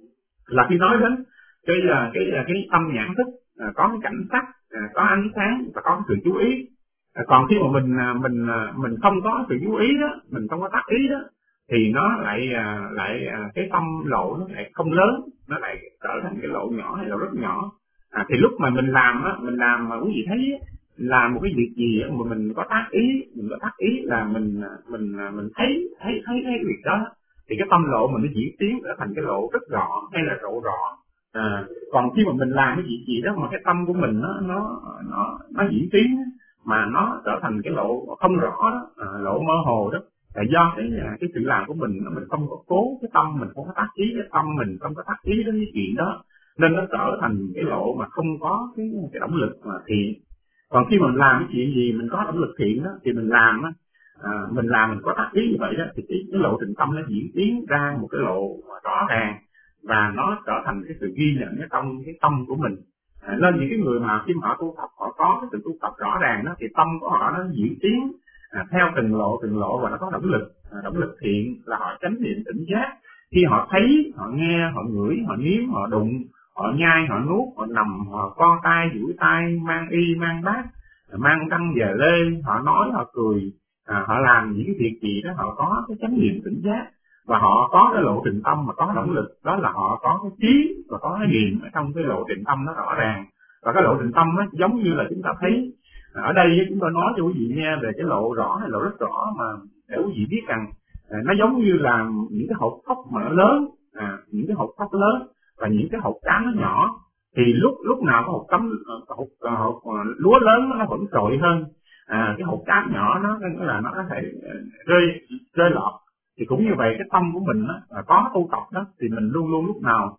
là khi nói đến cái là cái là cái tâm nhãn thức, à, có cái cảnh sắc, à, có ánh sáng và có sự chú ý. À, còn khi mà mình mình mình không có sự chú ý đó, mình không có tác ý đó, thì nó lại lại cái tâm lộ nó lại không lớn, nó lại trở thành cái lộ nhỏ hay là rất nhỏ. À, thì lúc mà mình làm á, mình làm mà quý vị thấy làm một cái việc gì mà mình có tác ý, mình có tác ý là mình mình mình thấy thấy thấy thấy việc đó, thì cái tâm lộ mình nó diễn tiến trở thành cái lộ rất rõ hay là lộ rõ. À, còn khi mà mình làm cái việc gì đó mà cái tâm của mình nó nó nó nó diễn tiến mà nó trở thành cái lộ không rõ đó, à, lộ mơ hồ đó, là do cái cái sự làm của mình mình không có cố cái tâm, mình không có tác ý cái tâm mình không có tác ý đến cái chuyện đó, nên nó trở thành cái lộ mà không có cái cái động lực mà thiện. Còn khi mình làm cái chuyện gì mình có động lực thiện đó, thì mình làm á, à, mình làm mình có tác ý như vậy đó, thì cái, cái lộ trình tâm nó diễn tiến ra một cái lộ rõ ràng, và nó trở thành cái sự ghi nhận ở trong cái tâm của mình. À, nên những cái người mà khi mà họ tu tập, họ có cái sự tu tập rõ ràng đó, thì tâm của họ nó diễn tiến à, theo từng lộ từng lộ, và nó có động lực, à, động lực thiện là họ chánh niệm tỉnh giác. Khi họ thấy, họ nghe, họ ngửi, họ nếm, họ đụng, họ nhai, họ nuốt, họ nằm, họ co tay, duỗi tay, mang y, mang bát, mang răng về lê, họ nói, họ cười, à, họ làm những cái việc gì đó, họ có cái chánh niệm tỉnh giác, và họ có cái lộ trình tâm mà có động lực, đó là họ có cái trí và có cái niệm ở trong cái lộ trình tâm nó rõ ràng. Và cái lộ trình tâm nó giống như là chúng ta thấy ở đây chúng tôi nói cho quý vị nghe về cái lộ rõ hay lộ rất rõ, mà để quý vị biết rằng à, nó giống như là những cái hột cốc mà nó lớn, à, những cái hột cốc lớn và những cái hột cám nó nhỏ, thì lúc lúc nào có hột cắm hột, hột, hột lúa lớn nó vẫn trội hơn. à, cái hột cát nhỏ nó nghĩa là nó có thể rơi rơi lọt. Thì cũng như vậy, cái tâm của mình đó, là có tu tập đó thì mình luôn luôn lúc nào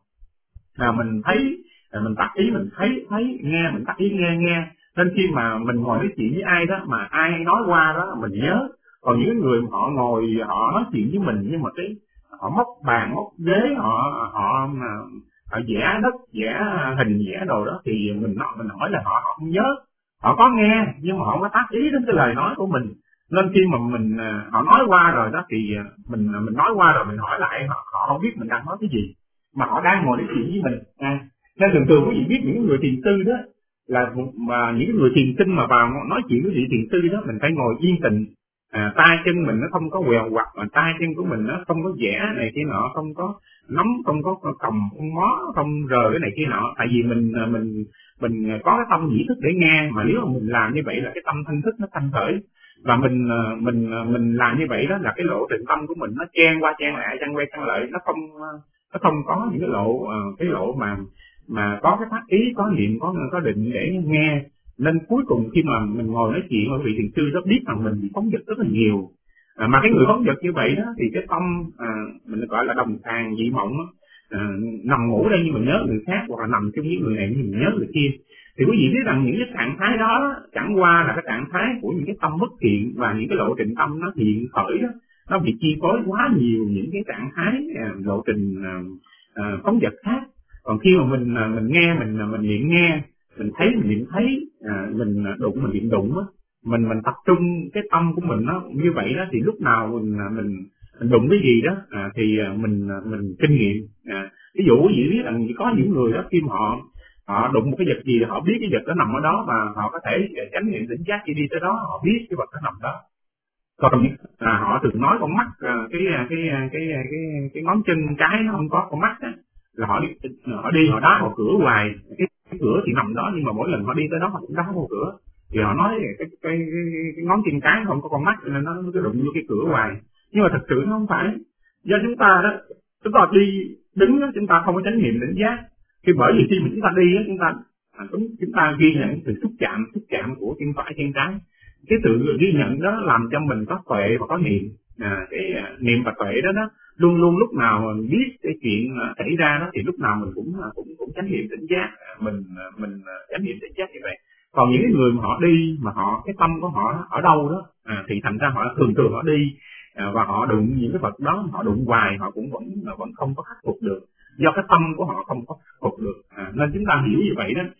là mình thấy, mình tác ý mình thấy thấy nghe, mình tác ý nghe nghe. Nên khi mà mình ngồi nói chuyện với ai đó mà ai nói qua đó mình nhớ. Còn những người mà họ ngồi họ nói chuyện với mình nhưng mà cái họ móc bàn móc ghế, họ họ mà họ vẽ đất vẽ hình vẽ đồ đó thì mình mình hỏi là họ, họ không nhớ. Họ có nghe nhưng mà họ không có tác ý đến cái lời nói của mình. Nên khi mà mình họ nói qua rồi đó thì mình mình nói qua rồi mình hỏi lại họ, họ không biết mình đang nói cái gì mà họ đang ngồi nói chuyện với mình. À, nên thường thường quý vị biết những người thiền sư đó là mà những người thiền sinh mà vào nói chuyện với vị thiền sư đó mình phải ngồi yên tĩnh, à, tay chân mình nó không có quèo quặt, mà tay chân của mình nó không có vẽ này kia nọ, không có nắm, không có cầm, không mó, không rờ cái này kia nọ. Tại vì mình mình mình có cái tâm nhĩ thức để nghe, mà nếu mà mình làm như vậy là cái tâm thanh thức nó thanh khởi, và mình mình mình làm như vậy đó là cái lộ trình tâm của mình nó chen qua chen lại, chen quay chen lại, nó không nó không có những cái lộ cái lộ mà mà có cái tác ý, có niệm, có có định để nghe. Nên cuối cùng khi mà mình ngồi nói chuyện với vị thiền sư đó biết rằng mình bị phóng dật rất là nhiều. À, mà cái người phóng dật như vậy đó thì cái tâm à, mình gọi là đồng sàng dị mộng, à, nằm ngủ đây nhưng mà nhớ người khác, hoặc là nằm chung với người này nhưng mà nhớ người kia. Thì quý vị biết rằng những cái trạng thái đó chẳng qua là cái trạng thái của những cái tâm bất thiện, và những cái lộ trình tâm nó hiện khởi đó nó bị chi phối quá nhiều những cái trạng thái à, lộ trình à, à, phóng dật khác. Còn khi mà mình mình nghe, mình mình niệm nghe, mình thấy mình niệm thấy, à, mình đụng mình niệm đụng á, mình mình tập trung cái tâm của mình nó như vậy đó, thì lúc nào mình mình, mình đụng cái gì đó à, thì mình mình kinh nghiệm. À, ví dụ quý vị biết rằng có những người đó khi mà họ họ đụng một cái vật gì, họ biết cái vật đó nằm ở đó và họ có thể chánh niệm tỉnh giác khi đi tới đó, họ biết cái vật đó nằm đó. Còn à, họ thường nói con mắt, à, cái, cái cái cái cái cái ngón chân cái nó không có con mắt á, là họ đi họ đi họ đá vào cửa hoài. Cái, cái cửa thì nằm đó nhưng mà mỗi lần họ đi tới đó họ cũng đá vào cửa. Thì họ nói cái cái cái, cái, cái ngón chân cái không có con mắt nên nó cứ đụng vô cái cửa hoài. Nhưng mà thực sự nó không phải. Do chúng ta đó, chúng ta đi đứng đó, chúng ta không có chánh niệm tỉnh giác. Khi bởi vì khi mà chúng ta đi đó, chúng ta à, chúng, chúng ta ghi nhận sự xúc chạm xúc chạm của chân phải chân trái. Cái sự ghi nhận đó làm cho mình có tuệ và có niệm. À, cái à, niệm và tuệ đó đó luôn luôn lúc nào mình biết cái chuyện uh, xảy ra đó thì lúc nào mình cũng uh, cũng cũng chánh niệm tỉnh giác, uh, mình uh, mình uh, chánh niệm tỉnh giác như vậy. Còn những cái người mà họ đi mà họ cái tâm của họ ở đâu đó à, thì thành ra họ thường thường họ đi à, và họ đụng những cái vật đó, họ đụng hoài họ cũng vẫn vẫn không có khắc phục được, do cái tâm của họ không có khắc phục được. À, nên chúng ta hiểu như vậy đó.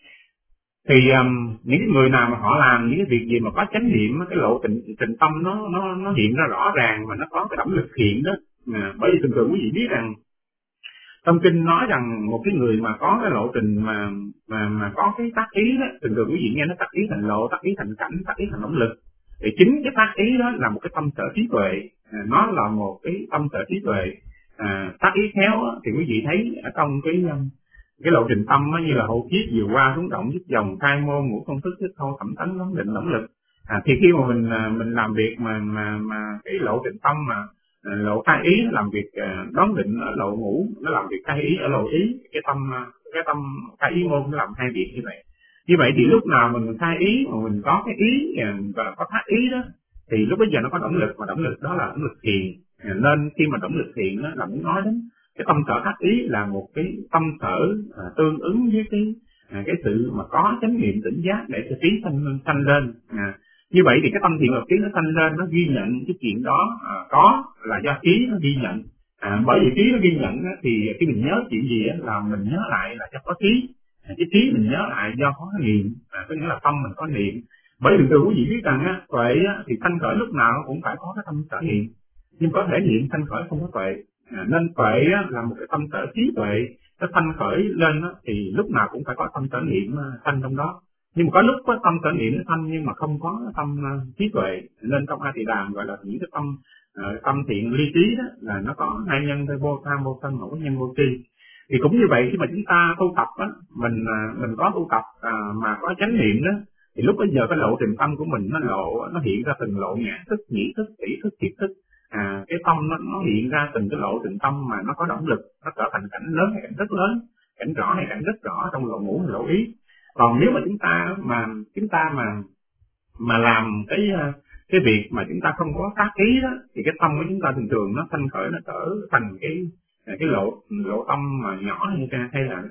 Thì um, những người nào mà họ làm những cái việc gì mà có chánh niệm, cái lộ trình trình tâm nó nó nó hiện ra rõ ràng và nó có cái động lực hiện đó. À, bởi vì thường thường quý vị biết rằng trong kinh nói rằng một cái người mà có cái lộ trình mà mà mà có cái tác ý đó, thường thường quý vị nghe nó tác ý thành lộ, tác ý thành cảnh, tác ý thành động lực. Thì chính cái tác ý đó là một cái tâm sở trí tuệ, à, nó là một cái tâm sở trí tuệ. À, tác ý khéo á, thì quý vị thấy ở trong cái cái lộ trình tâm á, như là hộ kiếp vừa qua xuống động dứt dòng khai môn ngũ công thức thức thâu thẩm tánh vấn định động lực. À, thì khi mà mình mình làm việc mà mà mà cái lộ trình tâm mà lộ khai ý nó làm việc đoán định ở lộ ngũ, nó làm việc khai ý ở lộ ý, cái tâm cái tâm khai ý môn nó làm hai việc như vậy. Như vậy thì lúc nào mình khai ý mà mình có cái ý và có tác ý đó thì lúc bây giờ nó có động lực, mà động lực đó là động lực thiền. Nên khi mà động lực thiền đó là muốn nói đến cái tâm sở tác ý là một cái tâm sở à, tương ứng với cái à, cái sự mà có chánh niệm tỉnh giác để cho trí sanh sanh lên. À, như vậy thì cái tâm thiện lập trí nó sanh lên, nó ghi nhận cái chuyện đó à, có là do trí nó ghi nhận. À, bởi vì trí nó ghi nhận á, thì khi mình nhớ chuyện gì á, là mình nhớ lại là do có trí. À, cái trí mình nhớ lại do có niệm, à, có nghĩa là tâm mình có niệm. Bởi vì từ quý vị biết rằng á, tuệ á, thì sanh khởi lúc nào cũng phải có cái tâm sở niệm, nhưng có thể niệm sanh khởi không có tuệ. À, nên tuệ á, là một cái tâm sở trí tuệ, nó sanh khởi lên á, thì lúc nào cũng phải có tâm sở niệm sanh trong đó. Nhưng mà có lúc có tâm sở niệm nó sanh nhưng mà không có tâm uh, trí tuệ. Nên trong A Tỳ Đàm gọi là những cái tâm uh, tâm thiện ly trí đó là nó có hai nhân thôi, vô tham vô sân, một nhân vô tri. Thì cũng như vậy, khi mà chúng ta tu tập á, mình uh, mình có tu tập uh, mà có chánh niệm đó, thì lúc bây giờ cái lộ trình tâm của mình nó lộ nó hiện ra từng lộ nhã thức, nhĩ thức, tỷ thức, thiệt thức. À, cái tâm nó, nó hiện ra từng cái lộ trình tâm mà nó có động lực, nó trở thành cảnh lớn hay cảnh rất lớn, cảnh rõ hay cảnh rất rõ trong lộ ngũ hay lộ ý. Còn nếu mà chúng ta mà chúng ta mà mà làm cái cái việc mà chúng ta không có tác ý đó, thì cái tâm của chúng ta thường thường nó sanh khởi, nó trở thành cái cái lộ lộ tâm mà nhỏ hay hay là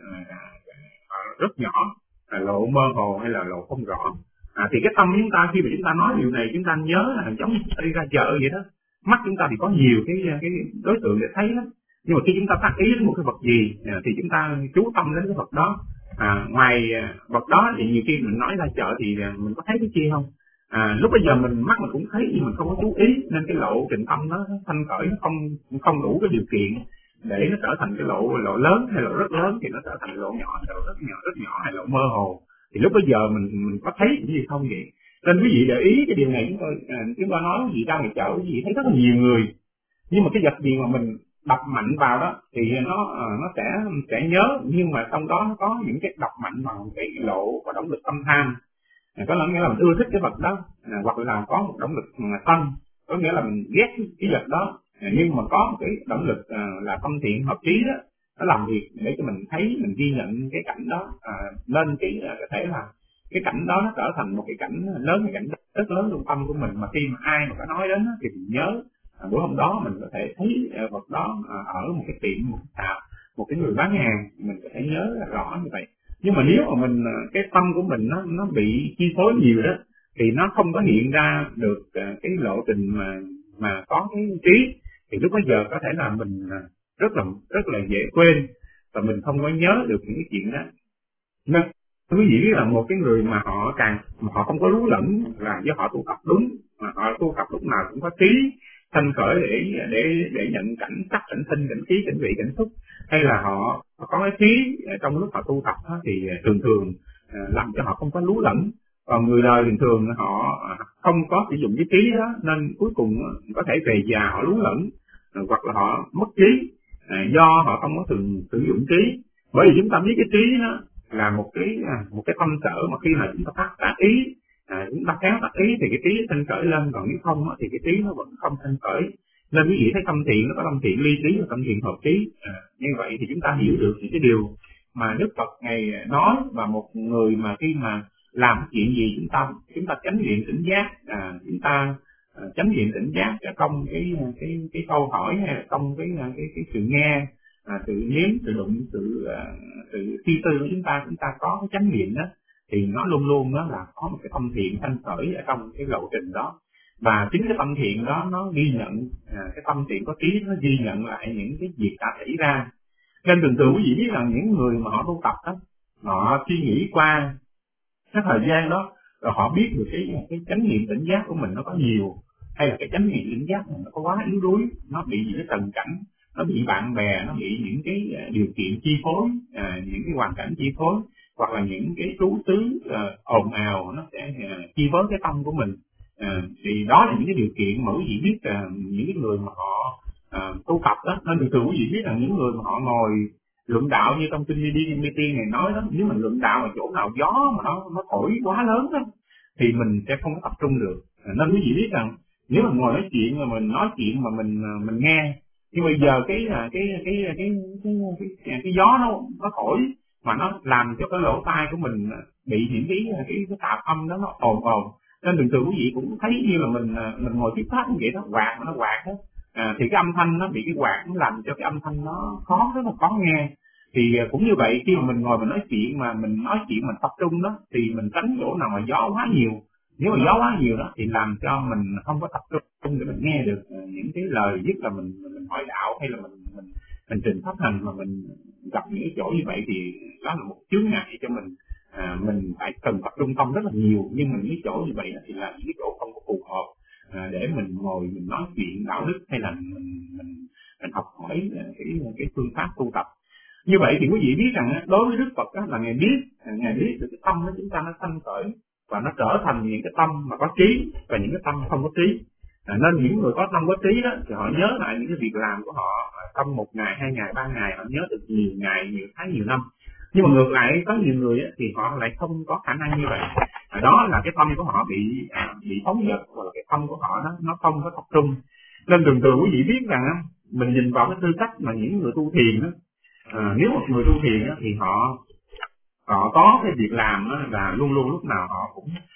rất nhỏ, là lộ mơ hồ hay là lộ không rõ. À, thì cái tâm chúng ta khi mà chúng ta nói điều này, chúng ta nhớ là giống như chúng ta đi ra chợ vậy đó, mắt chúng ta thì có nhiều cái cái đối tượng để thấy lắm, nhưng mà khi chúng ta tác ý đến một cái vật gì thì chúng ta chú tâm đến cái vật đó. À, ngoài vật đó thì nhiều khi mình nói ra chợ thì mình có thấy cái kia không? À, lúc bây giờ mình mắt mình cũng thấy nhưng mình không có chú ý, nên cái lộ trình tâm nó sanh khởi nó không không đủ cái điều kiện để nó trở thành cái lộ lộ lớn hay lộ rất lớn, thì nó trở thành lộ nhỏ, lộ rất nhỏ rất nhỏ hay lộ mơ hồ. Thì lúc bây giờ mình mình có thấy cái gì không vậy? Nên quý vị để ý cái điều này, chúng tôi à, chúng tôi nói gì ra ngoài chợ quý vị thấy rất là nhiều người, nhưng mà cái vật gì mà mình đập mạnh vào đó thì nó nó sẽ sẽ nhớ, nhưng mà trong đó nó có những cái đập mạnh bằng cái lộ và động lực tâm tham. À, có nghĩa là mình ưa thích cái vật đó, à, hoặc là có một động lực sân, có nghĩa là mình ghét cái vật đó, à, nhưng mà có một cái động lực à, là tâm thiện hợp trí đó, nó làm việc để cho mình thấy, mình ghi nhận cái cảnh đó, à, nên cái có thể là cái cảnh đó nó trở thành một cái cảnh lớn, cái cảnh rất lớn trong tâm của mình, mà khi mà ai mà có nói đến đó, thì mình nhớ à, bữa hôm đó mình có thể thấy à, vật đó à, ở một cái tiệm, một cái tạp, một cái người bán hàng, mình có thể nhớ là rõ như vậy. Nhưng mà nếu mà mình cái tâm của mình nó nó bị chi phối nhiều đó, thì nó không có hiện ra được cái lộ trình mà mà có cái trí, thì lúc bây giờ có thể là mình rất là rất là dễ quên và mình không có nhớ được những cái chuyện đó. Nên quý vị biết là một cái người mà họ càng mà họ không có lú lẫn là do họ tu tập đúng, mà họ tu tập lúc nào cũng có trí sanh khởi để để để nhận cảnh sắc, cảnh thinh, cảnh khí, cảnh vị, cảnh xúc, hay là họ có cái trí trong lúc họ tu tập đó, thì thường thường làm cho họ không có lú lẫn. Còn người đời thường thường họ không có sử dụng cái trí đó, nên cuối cùng có thể về già họ lú lẫn, hoặc là họ mất trí do họ không có thường sử dụng trí. Bởi vì chúng ta biết cái trí đó là một cái một cái tâm sở mà khi mà chúng ta phát tác ý, à, chúng ta kéo tác ý thì cái trí sanh khởi lên, còn nếu không thì cái trí nó vẫn không sanh khởi. Nên quý vị thấy tâm thiện nó có tâm thiện ly trí và tâm thiện hợp trí. À, như vậy thì chúng ta hiểu được những cái điều mà Đức Phật ngày nói, và một người mà khi mà làm chuyện gì chúng ta chúng ta chánh niệm tỉnh giác, à, chúng ta à, chánh niệm tỉnh giác trong cái cái cái câu hỏi hay là trong cái cái cái sự nghe, à, sự nếm, sự đụng, sự à, sự suy tư của chúng ta, chúng ta có cái chánh niệm đó, thì nó luôn luôn đó là có một cái tâm thiện sanh khởi ở trong cái lộ trình đó. Và chính cái tâm thiện đó nó ghi nhận, à, cái tâm thiện có trí nó ghi nhận lại những cái việc đã xảy ra. Nên thường thường quý vị biết rằng những người mà họ tu tập đó, họ suy nghĩ qua cái thời gian đó, rồi họ biết được cái cái chánh niệm tỉnh giác của mình nó có nhiều, hay là cái chánh niệm tỉnh giác mình nó có quá yếu đuối, nó bị những cái trần cảnh, nó bị bạn bè, nó bị những cái điều kiện chi phối, à, những cái hoàn cảnh chi phối, hoặc là những cái trú xứ uh, ồn ào nó sẽ uh, chi phối cái tâm của mình. À, thì đó là những cái điều kiện mà quý vị biết là uh, những cái người mà họ uh, tu tập đó. Nên thường thường quý vị biết rằng những người mà họ ngồi luận đạo như trong kinh Di Ti này nói đó, nếu mà luận đạo ở chỗ nào gió mà nó nó thổi quá lớn đó, thì mình sẽ không có tập trung được. À, nên quý vị biết rằng nếu mà ngồi nói chuyện mà mình nói chuyện mà mình mình nghe, nhưng bây giờ cái cái cái cái cái cái, cái, cái gió nó nó thổi mà nó làm cho cái lỗ tai của mình bị những cái cái, cái tạp âm đó nó ồn ồn. Nên thường thường quý vị cũng thấy như là mình mình ngồi tiếp pháp như vậy đó, quạt mà nó quạt đó, à, thì cái âm thanh nó bị cái quạt nó làm cho cái âm thanh nó khó, rất là khó nghe. Thì cũng như vậy, khi mà mình ngồi mình nói chuyện mà mình nói chuyện mình tập trung đó, thì mình tránh chỗ nào mà gió quá nhiều. Nếu mà gió quá nhiều đó thì làm cho mình không có tập trung để mình nghe được những cái lời viết là mình mình hỏi đạo, hay là mình mình mình trình pháp hành, mà mình gặp những cái chỗ như vậy thì đó là một chướng ngại cho mình. À, mình phải cần tập trung tâm rất là nhiều, nhưng mà những cái chỗ như vậy thì là những cái chỗ không có phù hợp à, để mình ngồi mình nói chuyện đạo đức, hay là mình mình, mình học hỏi cái cái phương pháp tu tập. Như vậy thì quý vị biết rằng đối với Đức Phật đó, là ngài biết ngài biết được cái tâm của chúng ta nó sanh khởi và nó trở thành những cái tâm mà có trí và những cái tâm không có trí. À, nên những người có tâm có trí đó thì họ nhớ lại những cái việc làm của họ trong một ngày, hai ngày, ba ngày, họ nhớ được nhiều ngày, nhiều tháng, nhiều năm. Nhưng mà ngược lại có nhiều người thì họ lại không có khả năng như vậy. À, đó là cái tâm của họ bị à, bị phóng dật, hoặc là cái tâm của họ nó nó không có tập trung. Nên thường thường quý vị biết rằng mình nhìn vào cái tư cách mà những người tu thiền đó, à, nếu một người tu thiền đó, thì họ họ có cái việc làm đó là luôn luôn lúc nào họ cũng à, cũng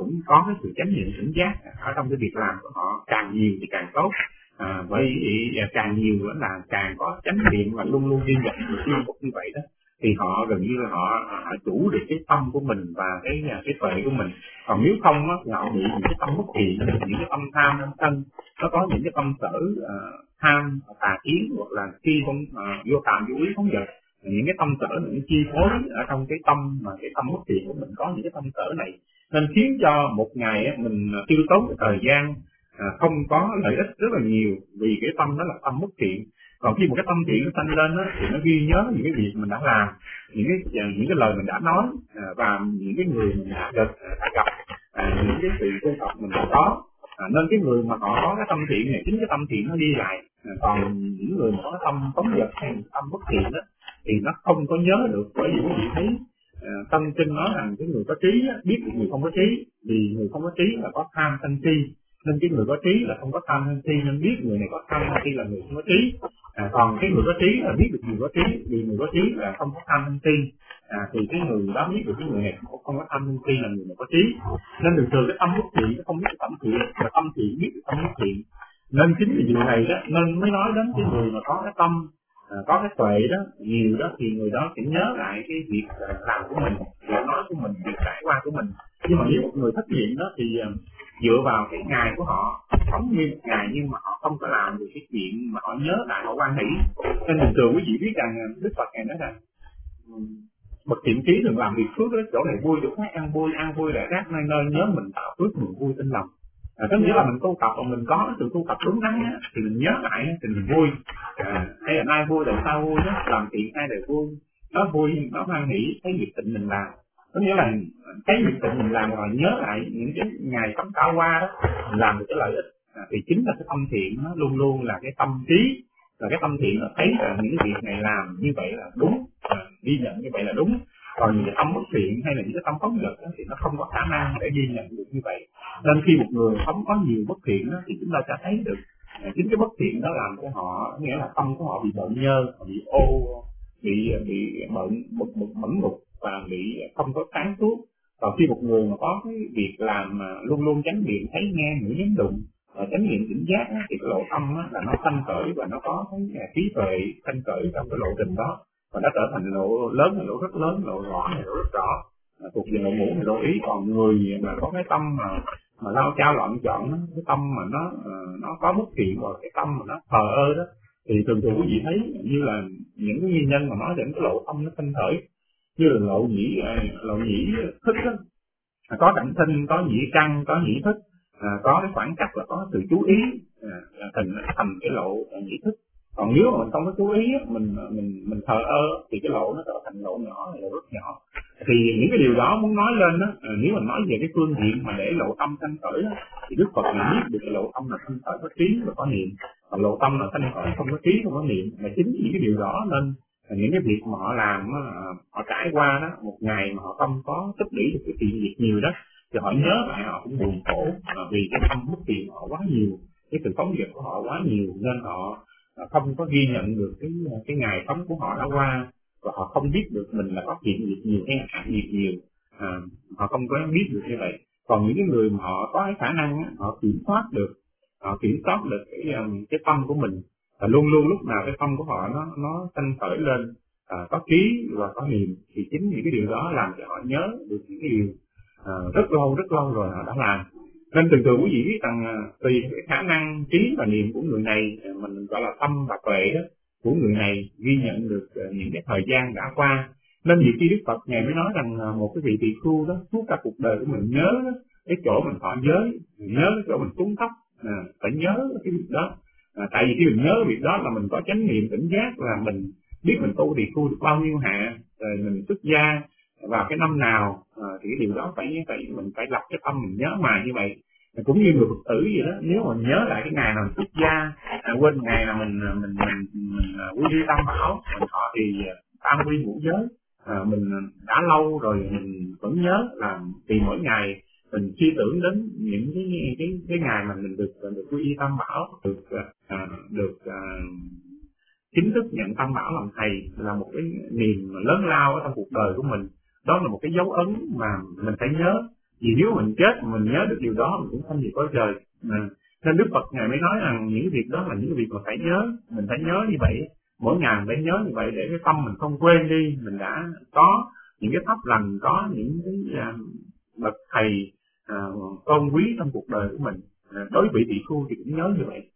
cũng có cái sự chánh niệm tỉnh giác ở trong cái việc làm của họ, càng nhiều thì càng tốt. À, vậy càng nhiều nữa là càng có chánh niệm và luôn luôn ghi nhận được liên tục như vậy đó, thì họ gần như là họ, họ chủ được cái tâm của mình và cái cái tuệ của mình. Còn nếu không á, họ bị những cái tâm bất thiện, những cái tâm tham tâm sân, nó có những cái tâm sở uh, tham tà kiến, hoặc là khi không uh, vô tàm vô ý phóng dật, những cái tâm sở những chi phối ở trong cái tâm mà cái tâm bất thiện của mình có những cái tâm sở này, nên khiến cho một ngày á, mình tiêu tốn cái thời gian à, không có lợi ích rất là nhiều, vì cái tâm đó là tâm bất thiện. Còn khi một cái tâm thiện nó sanh lên á, thì nó ghi nhớ những cái việc mình đã làm, những cái những cái lời mình đã nói, à, và những cái người mình đã gặp, đã gặp à, những cái sự tu tập mình đã có. À, nên cái người mà họ có cái tâm thiện này, chính cái tâm thiện nó đi lại. À, còn những người mà có cái tâm phóng dật hay tâm bất thiện đó thì nó không có nhớ được. Bởi vì quý vị thấy à, tâm kinh nói rằng cái người có trí á, biết được người không có trí, vì người không có trí là có tham sân si, nên cái người có trí là không có tham sân si, nên biết người này có tham sân si là người không có trí. À, còn cái người có trí là biết được người có trí, vì người có trí là không có tham sân si, à, thì cái người đó biết được cái người này cũng không có tham sân si là người này có trí. Nên thường thường cái tâm bất thiện nó không biết cái tâm thiện, mà tâm thiện biết được tâm bất thiện. Nên chính vì điều này đó nên mới nói đến cái người mà có cái tâm à, có cái tuệ đó nhiều đó, thì người đó sẽ nhớ lại cái việc làm của mình, việc nói của mình, việc trải qua của mình. Nhưng mà nếu một người thất niệm đó thì uh, dựa vào cái ngày của họ sống như một ngày, nhưng mà họ không có làm được cái chuyện mà họ nhớ lại, họ quan hỷ. Nên thường thường quý vị biết rằng Đức Phật ngài nói rằng bậc thiện trí đừng làm việc phước, chỗ này vui, chỗ khác ăn vui, ăn vui lại rác nơi nơi, nhớ mình tạo phước mừng vui tinh lòng. À, có nghĩa là mình tu tập và mình có sự tu tập đúng đắn á, thì mình nhớ lại thì mình vui. À, hay là nay vui đời sau vui đó, làm thiện hai đời vui, nó vui, nó hoan hỷ, cái việc tịnh mình làm. Có nghĩa là cái việc tịnh mình làm rồi nhớ lại những cái ngày sống cao qua đó, mình làm được cái lợi ích. À, thì chính là cái tâm thiện nó luôn luôn là cái tâm trí, là cái tâm thiện nó thấy là những cái việc này làm như vậy là đúng, à, ghi nhận như vậy là đúng. Còn những cái tâm bất thiện hay là những cái tâm phóng dật thì nó không có khả năng để ghi nhận được như vậy. Nên khi một người sống có nhiều bất thiện đó, thì chúng ta sẽ thấy được à, chính cái bất thiện đó làm cho họ, nghĩa là tâm của họ bị bận nhơ, bị ô, bị bị bận bực bực bẩn bực và bị không có sáng suốt. Còn khi một người mà có cái việc làm mà luôn luôn chánh niệm thấy nghe ngửi nếm đụng và chánh niệm tỉnh giác á, thì cái lộ tâm á, là nó sanh khởi và nó có cái trí tuệ sanh khởi trong cái lộ trình đó, và nó trở thành lộ lớn hay lộ rất lớn, lộ rõ hay lộ rất rõ, à, thuộc về lộ ngũ hay lộ ý. Còn người mà có cái tâm mà mà lao chao loạn chọn đó, cái tâm mà nó uh, nó có bất thiện, và cái tâm mà nó thờ ơ đó, thì thường thường quý vị thấy như là những cái nguyên nhân mà nói đến cái lộ tâm nó sanh khởi, như là lộ nhĩ lộ nhĩ thức đó, à, có đẳng thinh, có nhĩ căn, có nhĩ thức, à, có cái khoảng cách là có sự chú ý, à, thành thành cái lộ nhĩ thức. Còn nếu mà mình không có chú ý, mình mình mình thờ ơ thì cái lộ nó trở thành lộ nhỏ, lộ rất nhỏ. Thì những cái điều đó muốn nói lên đó, nếu mình nói về cái phương diện mà để lộ tâm sanh khởi đó, thì Đức Phật là biết được cái lộ tâm là sanh khởi có trí và có niệm, còn lộ tâm là sanh khởi không có trí không có niệm. Mà chính những cái điều đó nên những cái việc mà họ làm, họ trải qua đó, một ngày mà họ không có tích lũy được cái chuyện việc nhiều đó, thì họ nhớ lại họ cũng buồn khổ, vì cái tâm bất thiện họ quá nhiều, cái sự phóng dật của họ quá nhiều, nên họ không có ghi nhận được cái cái ngày sống của họ đã qua, và họ không biết được mình là có chuyện việc nhiều hay hạn việc nhiều, à, họ không có biết được như vậy. Còn những cái người mà họ có cái khả năng, họ kiểm soát được, họ kiểm soát được cái cái tâm của mình, và luôn luôn lúc nào cái tâm của họ nó nó sanh khởi lên, à, có trí và có niệm, thì chính những cái điều đó làm cho họ nhớ được những cái điều à, rất lâu rất lâu rồi họ đã làm. Nên thường thường quý vị biết rằng tùy cái khả năng trí và niệm của người này, mình gọi là tâm và tuệ đó của người này ghi nhận được những cái thời gian đã qua. Nên nhiều khi Đức Phật ngài mới nói rằng một cái vị tỳ khưu đó suốt cả cuộc đời của mình nhớ cái chỗ mình thọ giới, nhớ cái chỗ mình cúng thấp, à, phải nhớ cái việc đó. À, tại vì khi mình nhớ cái việc đó là mình có chánh niệm tỉnh giác, là mình biết mình tu tỳ khưu được bao nhiêu hạ, rồi mình xuất gia vào cái năm nào, à, thì cái điều đó phải phải mình phải lập cái tâm mình nhớ mà như vậy. Cũng như người Phật tử vậy đó, nếu mà nhớ lại cái ngày nào mình xuất gia, à, quên ngày nào mình mình mình, mình quy y tam bảo, mình thọ thì tam quy ngũ giới, à, mình đã lâu rồi mình vẫn nhớ, là thì mỗi ngày mình suy tưởng đến những cái cái cái ngày mà mình được được quy y tam bảo, được à, được à, chính thức nhận tam bảo làm thầy, là một cái niềm lớn lao ở trong cuộc đời của mình. Đó là một cái dấu ấn mà mình phải nhớ. Vì nếu mình chết mình nhớ được điều đó mình cũng không gì có trời. À, nên Đức Phật Ngài mới nói rằng những việc đó là những việc mà phải nhớ, mình phải nhớ như vậy, mỗi ngày mình phải nhớ như vậy để cái tâm mình không quên đi, mình đã có những cái pháp lành, có những cái uh, bậc thầy uh, tôn quý trong cuộc đời của mình. Uh, đối với tỷ phu thì cũng nhớ như vậy.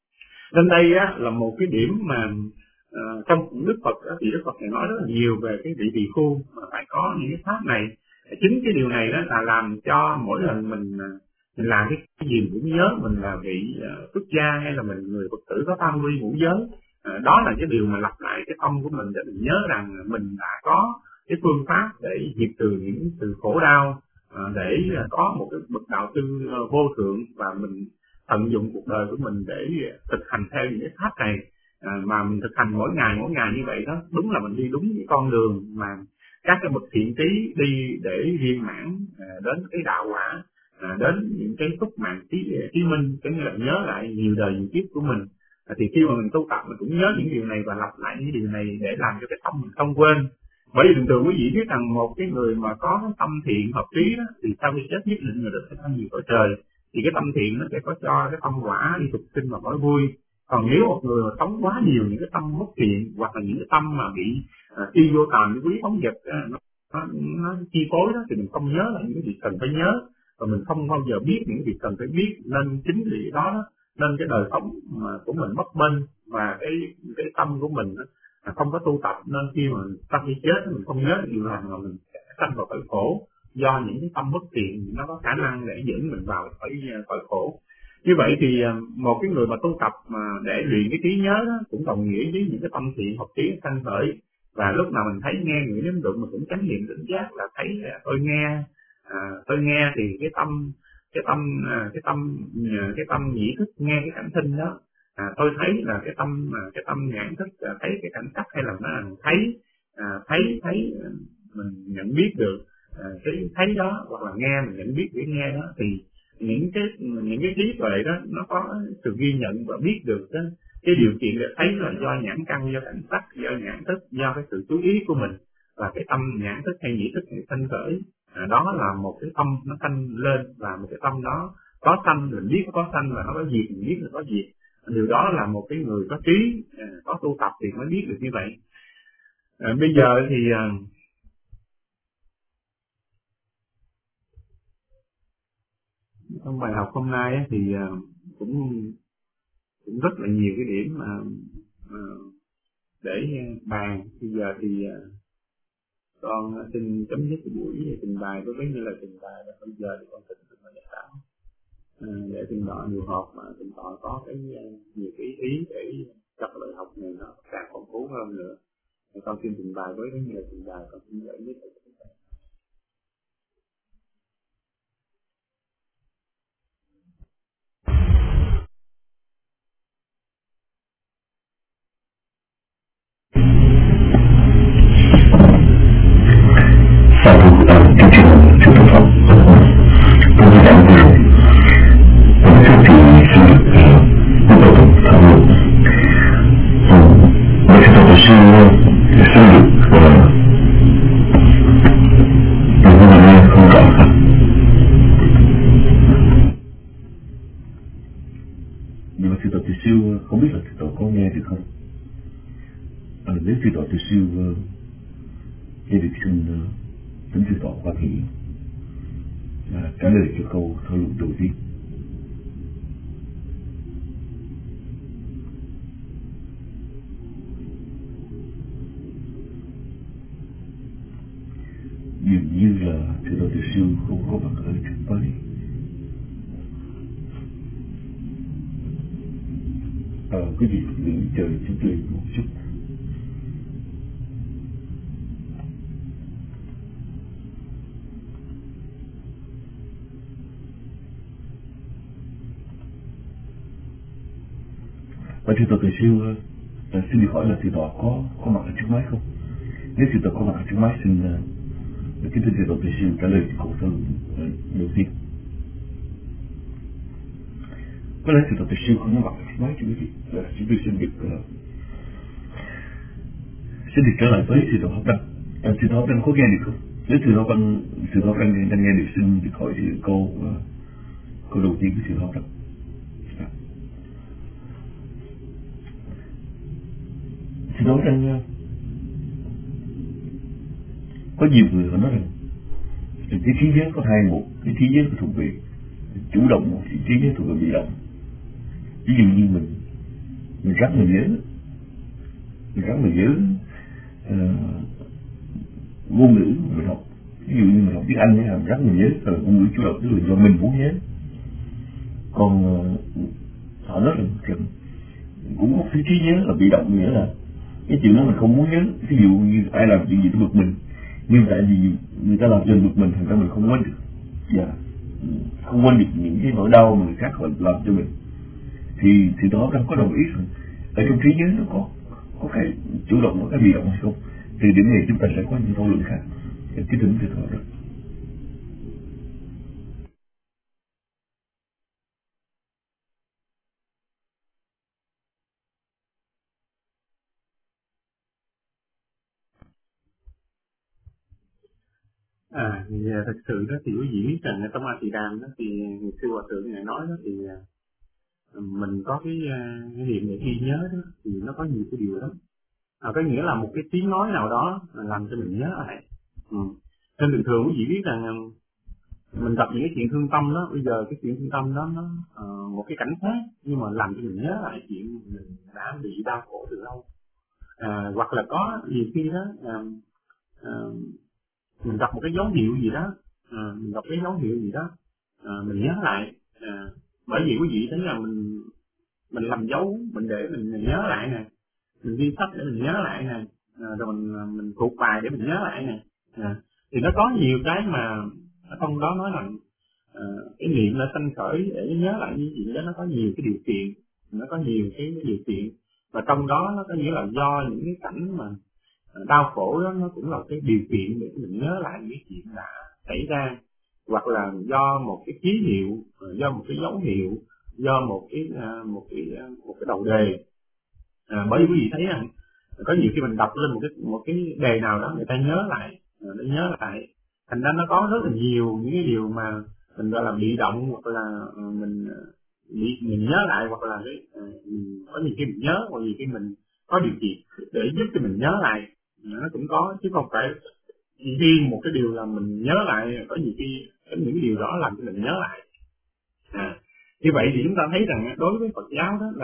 Nên đây á, là một cái điểm mà uh, trong Đức Phật á, thì Đức Phật này nói rất là nhiều về cái vị tỷ phu mà phải có những cái pháp này. Chính cái điều này đó là làm cho mỗi lần mình mình làm cái, cái gì mình cũng nhớ mình là vị uh, xuất gia hay là mình người Phật tử có tam quy ngũ giới. Uh, đó là cái điều mà lặp lại cái tâm của mình để mình nhớ rằng mình đã có cái phương pháp để diệt trừ những sự khổ đau, uh, để uh, có một cái bậc đạo sư uh, vô thượng, và mình tận dụng cuộc đời của mình để thực hành theo những cái pháp này. À, mà mình thực hành mỗi ngày mỗi ngày như vậy đó, đúng là mình đi đúng cái con đường mà các cái bậc thiện trí đi để viên mãn à, đến cái đạo quả, à, đến những cái phúc mạng trí, trí minh, cái như là nhớ lại nhiều đời nhiều kiếp của mình. À, thì khi mà mình tu tập mình cũng nhớ những điều này và lặp lại những điều này để làm cho cái tâm mình không quên. Bởi vì thường thường quý vị biết rằng một cái người mà có cái tâm thiện hợp trí đó, thì sau khi chết nhất định người đó sẽ thành nhiều cõi trời. Thì cái tâm thiện nó sẽ có cho cái tâm quả đi tục sinh và cõi vui. Còn nếu một người mà sống quá nhiều những cái tâm bất thiện, hoặc là những cái tâm mà bị y uh, vô tàn cái quý phóng vật uh, nó, nó, nó chi phối đó, thì mình không nhớ là những cái việc cần phải nhớ, và mình không bao giờ biết những việc cần phải biết. Nên chính vì đó, đó nên cái đời sống mà của mình bất minh, và cái cái tâm của mình đó, không có tu tập, nên khi mà sau khi chết mình không nhớ điều rằng là mình sẽ sanh vào cõi khổ, do những cái tâm bất thiện nó có khả năng để dẫn mình vào cõi cõi khổ. Như vậy thì một cái người mà tu tập mà để luyện cái trí nhớ đó cũng đồng nghĩa với những cái tâm thiện hợp trí sanh khởi. Và lúc nào mình thấy nghe người đến đụng mình cũng chánh niệm tỉnh giác là thấy tôi nghe, à, tôi nghe thì cái tâm cái tâm cái tâm cái tâm nhĩ thức nghe cái cảnh thinh đó. À, tôi thấy là cái tâm cái tâm nhãn thức à, thấy cái cảnh sắc, hay là nó là thấy à, thấy thấy mình nhận biết được à, cái thấy đó, hoặc là nghe mình nhận biết cái nghe đó. Thì những cái những cái trí tuệ đó nó có sự ghi nhận và biết được đó, cái điều kiện để thấy là do nhãn căn, do cảnh sắc, do nhãn thức, do cái sự chú ý của mình, và cái tâm nhãn thức hay nhĩ thức hay sanh khởi. À, đó là một cái tâm nó sanh lên, và một cái tâm đó có sanh mình biết có sanh, và nó có diệt mình biết nó có diệt. Điều đó là một cái người có trí, à, có tu tập thì mới biết được như vậy. À, bây giờ thì à, trong bài học hôm nay thì à, cũng cũng rất là nhiều cái điểm mà à, để bàn. Bây giờ thì à, con xin chấm dứt cái buổi trình bày với như là trình bày, và bây giờ thì con xin được giải đáp à, để trình tọa nhiều họp mà trình tọa có cái nhiều cái ý để cho cái bài học này nó càng phong phú hơn nữa. Thì con xin trình bày với như là trình bày, con xin giải nhất. Nhưng mà sư tổ Từ Siêu không biết là sư tổ có nghe được không? À, nếu sư tổ Từ Siêu nghe được xin tính sư tổ Hoa Thị à, trả lời cho câu thảo luận đầu tiên. Dường như là sư tổ Từ Siêu không có mặt ở trên Paris. Ờ, quý vị nữ chờ chúng tôi một chút. Và sư tổ Từ Siêu uh, xin được hỏi là sư tổ có có mặt ở trước máy không? Nếu sư tổ có mặt ở trước máy, xin uh, kính thưa sư tổ Từ Siêu trả lời câu thảo luận uh, đầu tiên. Có lẽ sư tổ Từ Siêu không có mặt ở trước máy, chứ quý vị. Chúng tôi xin được uh, xin được trở lại với sư tổ Học Đăng. À, Sư Thọ Văn có nghe được không? Nếu Sư Thọ Văn, Sư Thọ Văn đang nghe được, xin được hỏi câu câu đầu tiên của Sư Thọ Văn. Sư Thọ Văn, có nhiều người họ nói rằng cái trí nhớ có hai, một cái trí nhớ thuộc về chủ động, một trí nhớ thuộc về bị động. Ví dụ như mình mình rất mình nhớ mình rất mình nhớ uh, ngôn ngữ mình học, ví dụ như mình học tiếng Anh ấy, mình rất mình nhớ là ngôn ngữ chủ động, tức là do mình muốn nhớ. Còn uh, họ nói rằng, rằng cũng có cái trí nhớ là bị động, nghĩa là cái chuyện đó mình không muốn nhớ. Ví dụ như ai làm chuyện gì đó bực mình, nhưng tại vì người ta làm cho mình bực mình, thành ra mình không quên được, và không quên được những cái nỗi đau mà người khác họ làm cho mình. Thì thì đó đang có đồng ý rằng ở trong trí nhớ nó có có cái chủ động, có cái bị động hay không. Từ điểm này chúng ta sẽ có những thảo luận khác. Cái tính từ đó đó. À, thì thật sự đó thì quý vị biết rằng trong A Tỳ Đàm đó thì sư hòa thượng ngài nói đó thì mình có cái, cái niệm để ghi nhớ đó thì nó có nhiều cái điều lắm. À, có nghĩa là một cái tiếng nói nào đó làm cho mình nhớ lại. Ừ. Nên thường thường quý vị biết rằng mình gặp những cái chuyện thương tâm đó, bây giờ cái chuyện thương tâm đó nó uh, một cái cảnh khác, nhưng mà làm cho mình nhớ lại chuyện mình đã bị đau khổ từ lâu. À, hoặc là có nhiều khi đó uh, uh, mình gặp một cái dấu hiệu gì đó, uh, mình gặp cái dấu hiệu gì đó, uh, mình nhớ lại. Uh, bởi vì quý vị thấy là mình mình làm dấu, mình để mình, mình nhớ lại nè, mình ghi sách để mình nhớ lại nè, à, rồi mình mình thuộc bài để mình nhớ lại nè. À, thì nó có nhiều cái mà ở trong đó nói rằng à, cái niệm là sanh khởi để nhớ lại những chuyện đó, nó có nhiều cái điều kiện, nó có nhiều cái điều kiện, và trong đó nó có nghĩa là do những cái cảnh mà đau khổ đó, nó cũng là cái điều kiện để mình nhớ lại những cái chuyện đã xảy ra, hoặc là do một cái ký hiệu, do một cái dấu hiệu, do một cái một cái một cái đầu đề. À, bởi vì quý vị thấy rằng có nhiều khi mình đọc lên một cái một cái đề nào đó, người ta nhớ lại, để nhớ lại, thành ra nó có rất là nhiều những cái điều mà mình gọi là bị động, hoặc là mình bị mình nhớ lại, hoặc là cái có nhiều khi mình nhớ, hoặc nhiều khi mình có điều kiện để giúp cho mình nhớ lại, nó cũng có, chứ không phải riêng một cái điều là mình nhớ lại. Có nhiều khi có những cái điều đó làm cho mình nhớ lại. À, như vậy thì chúng ta thấy rằng đối với Phật giáo đó là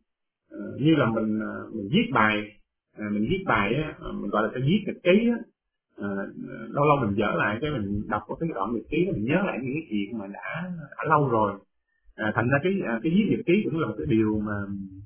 uh, như là mình uh, mình viết bài, uh, mình viết bài á, uh, mình gọi là cái viết nhật ký á, uh, lâu lâu mình dở lại cái mình đọc một cái đoạn nhật ký, mình nhớ lại những cái chuyện mà đã, đã lâu rồi. Uh, thành ra cái uh, cái viết nhật ký cũng là một cái điều mà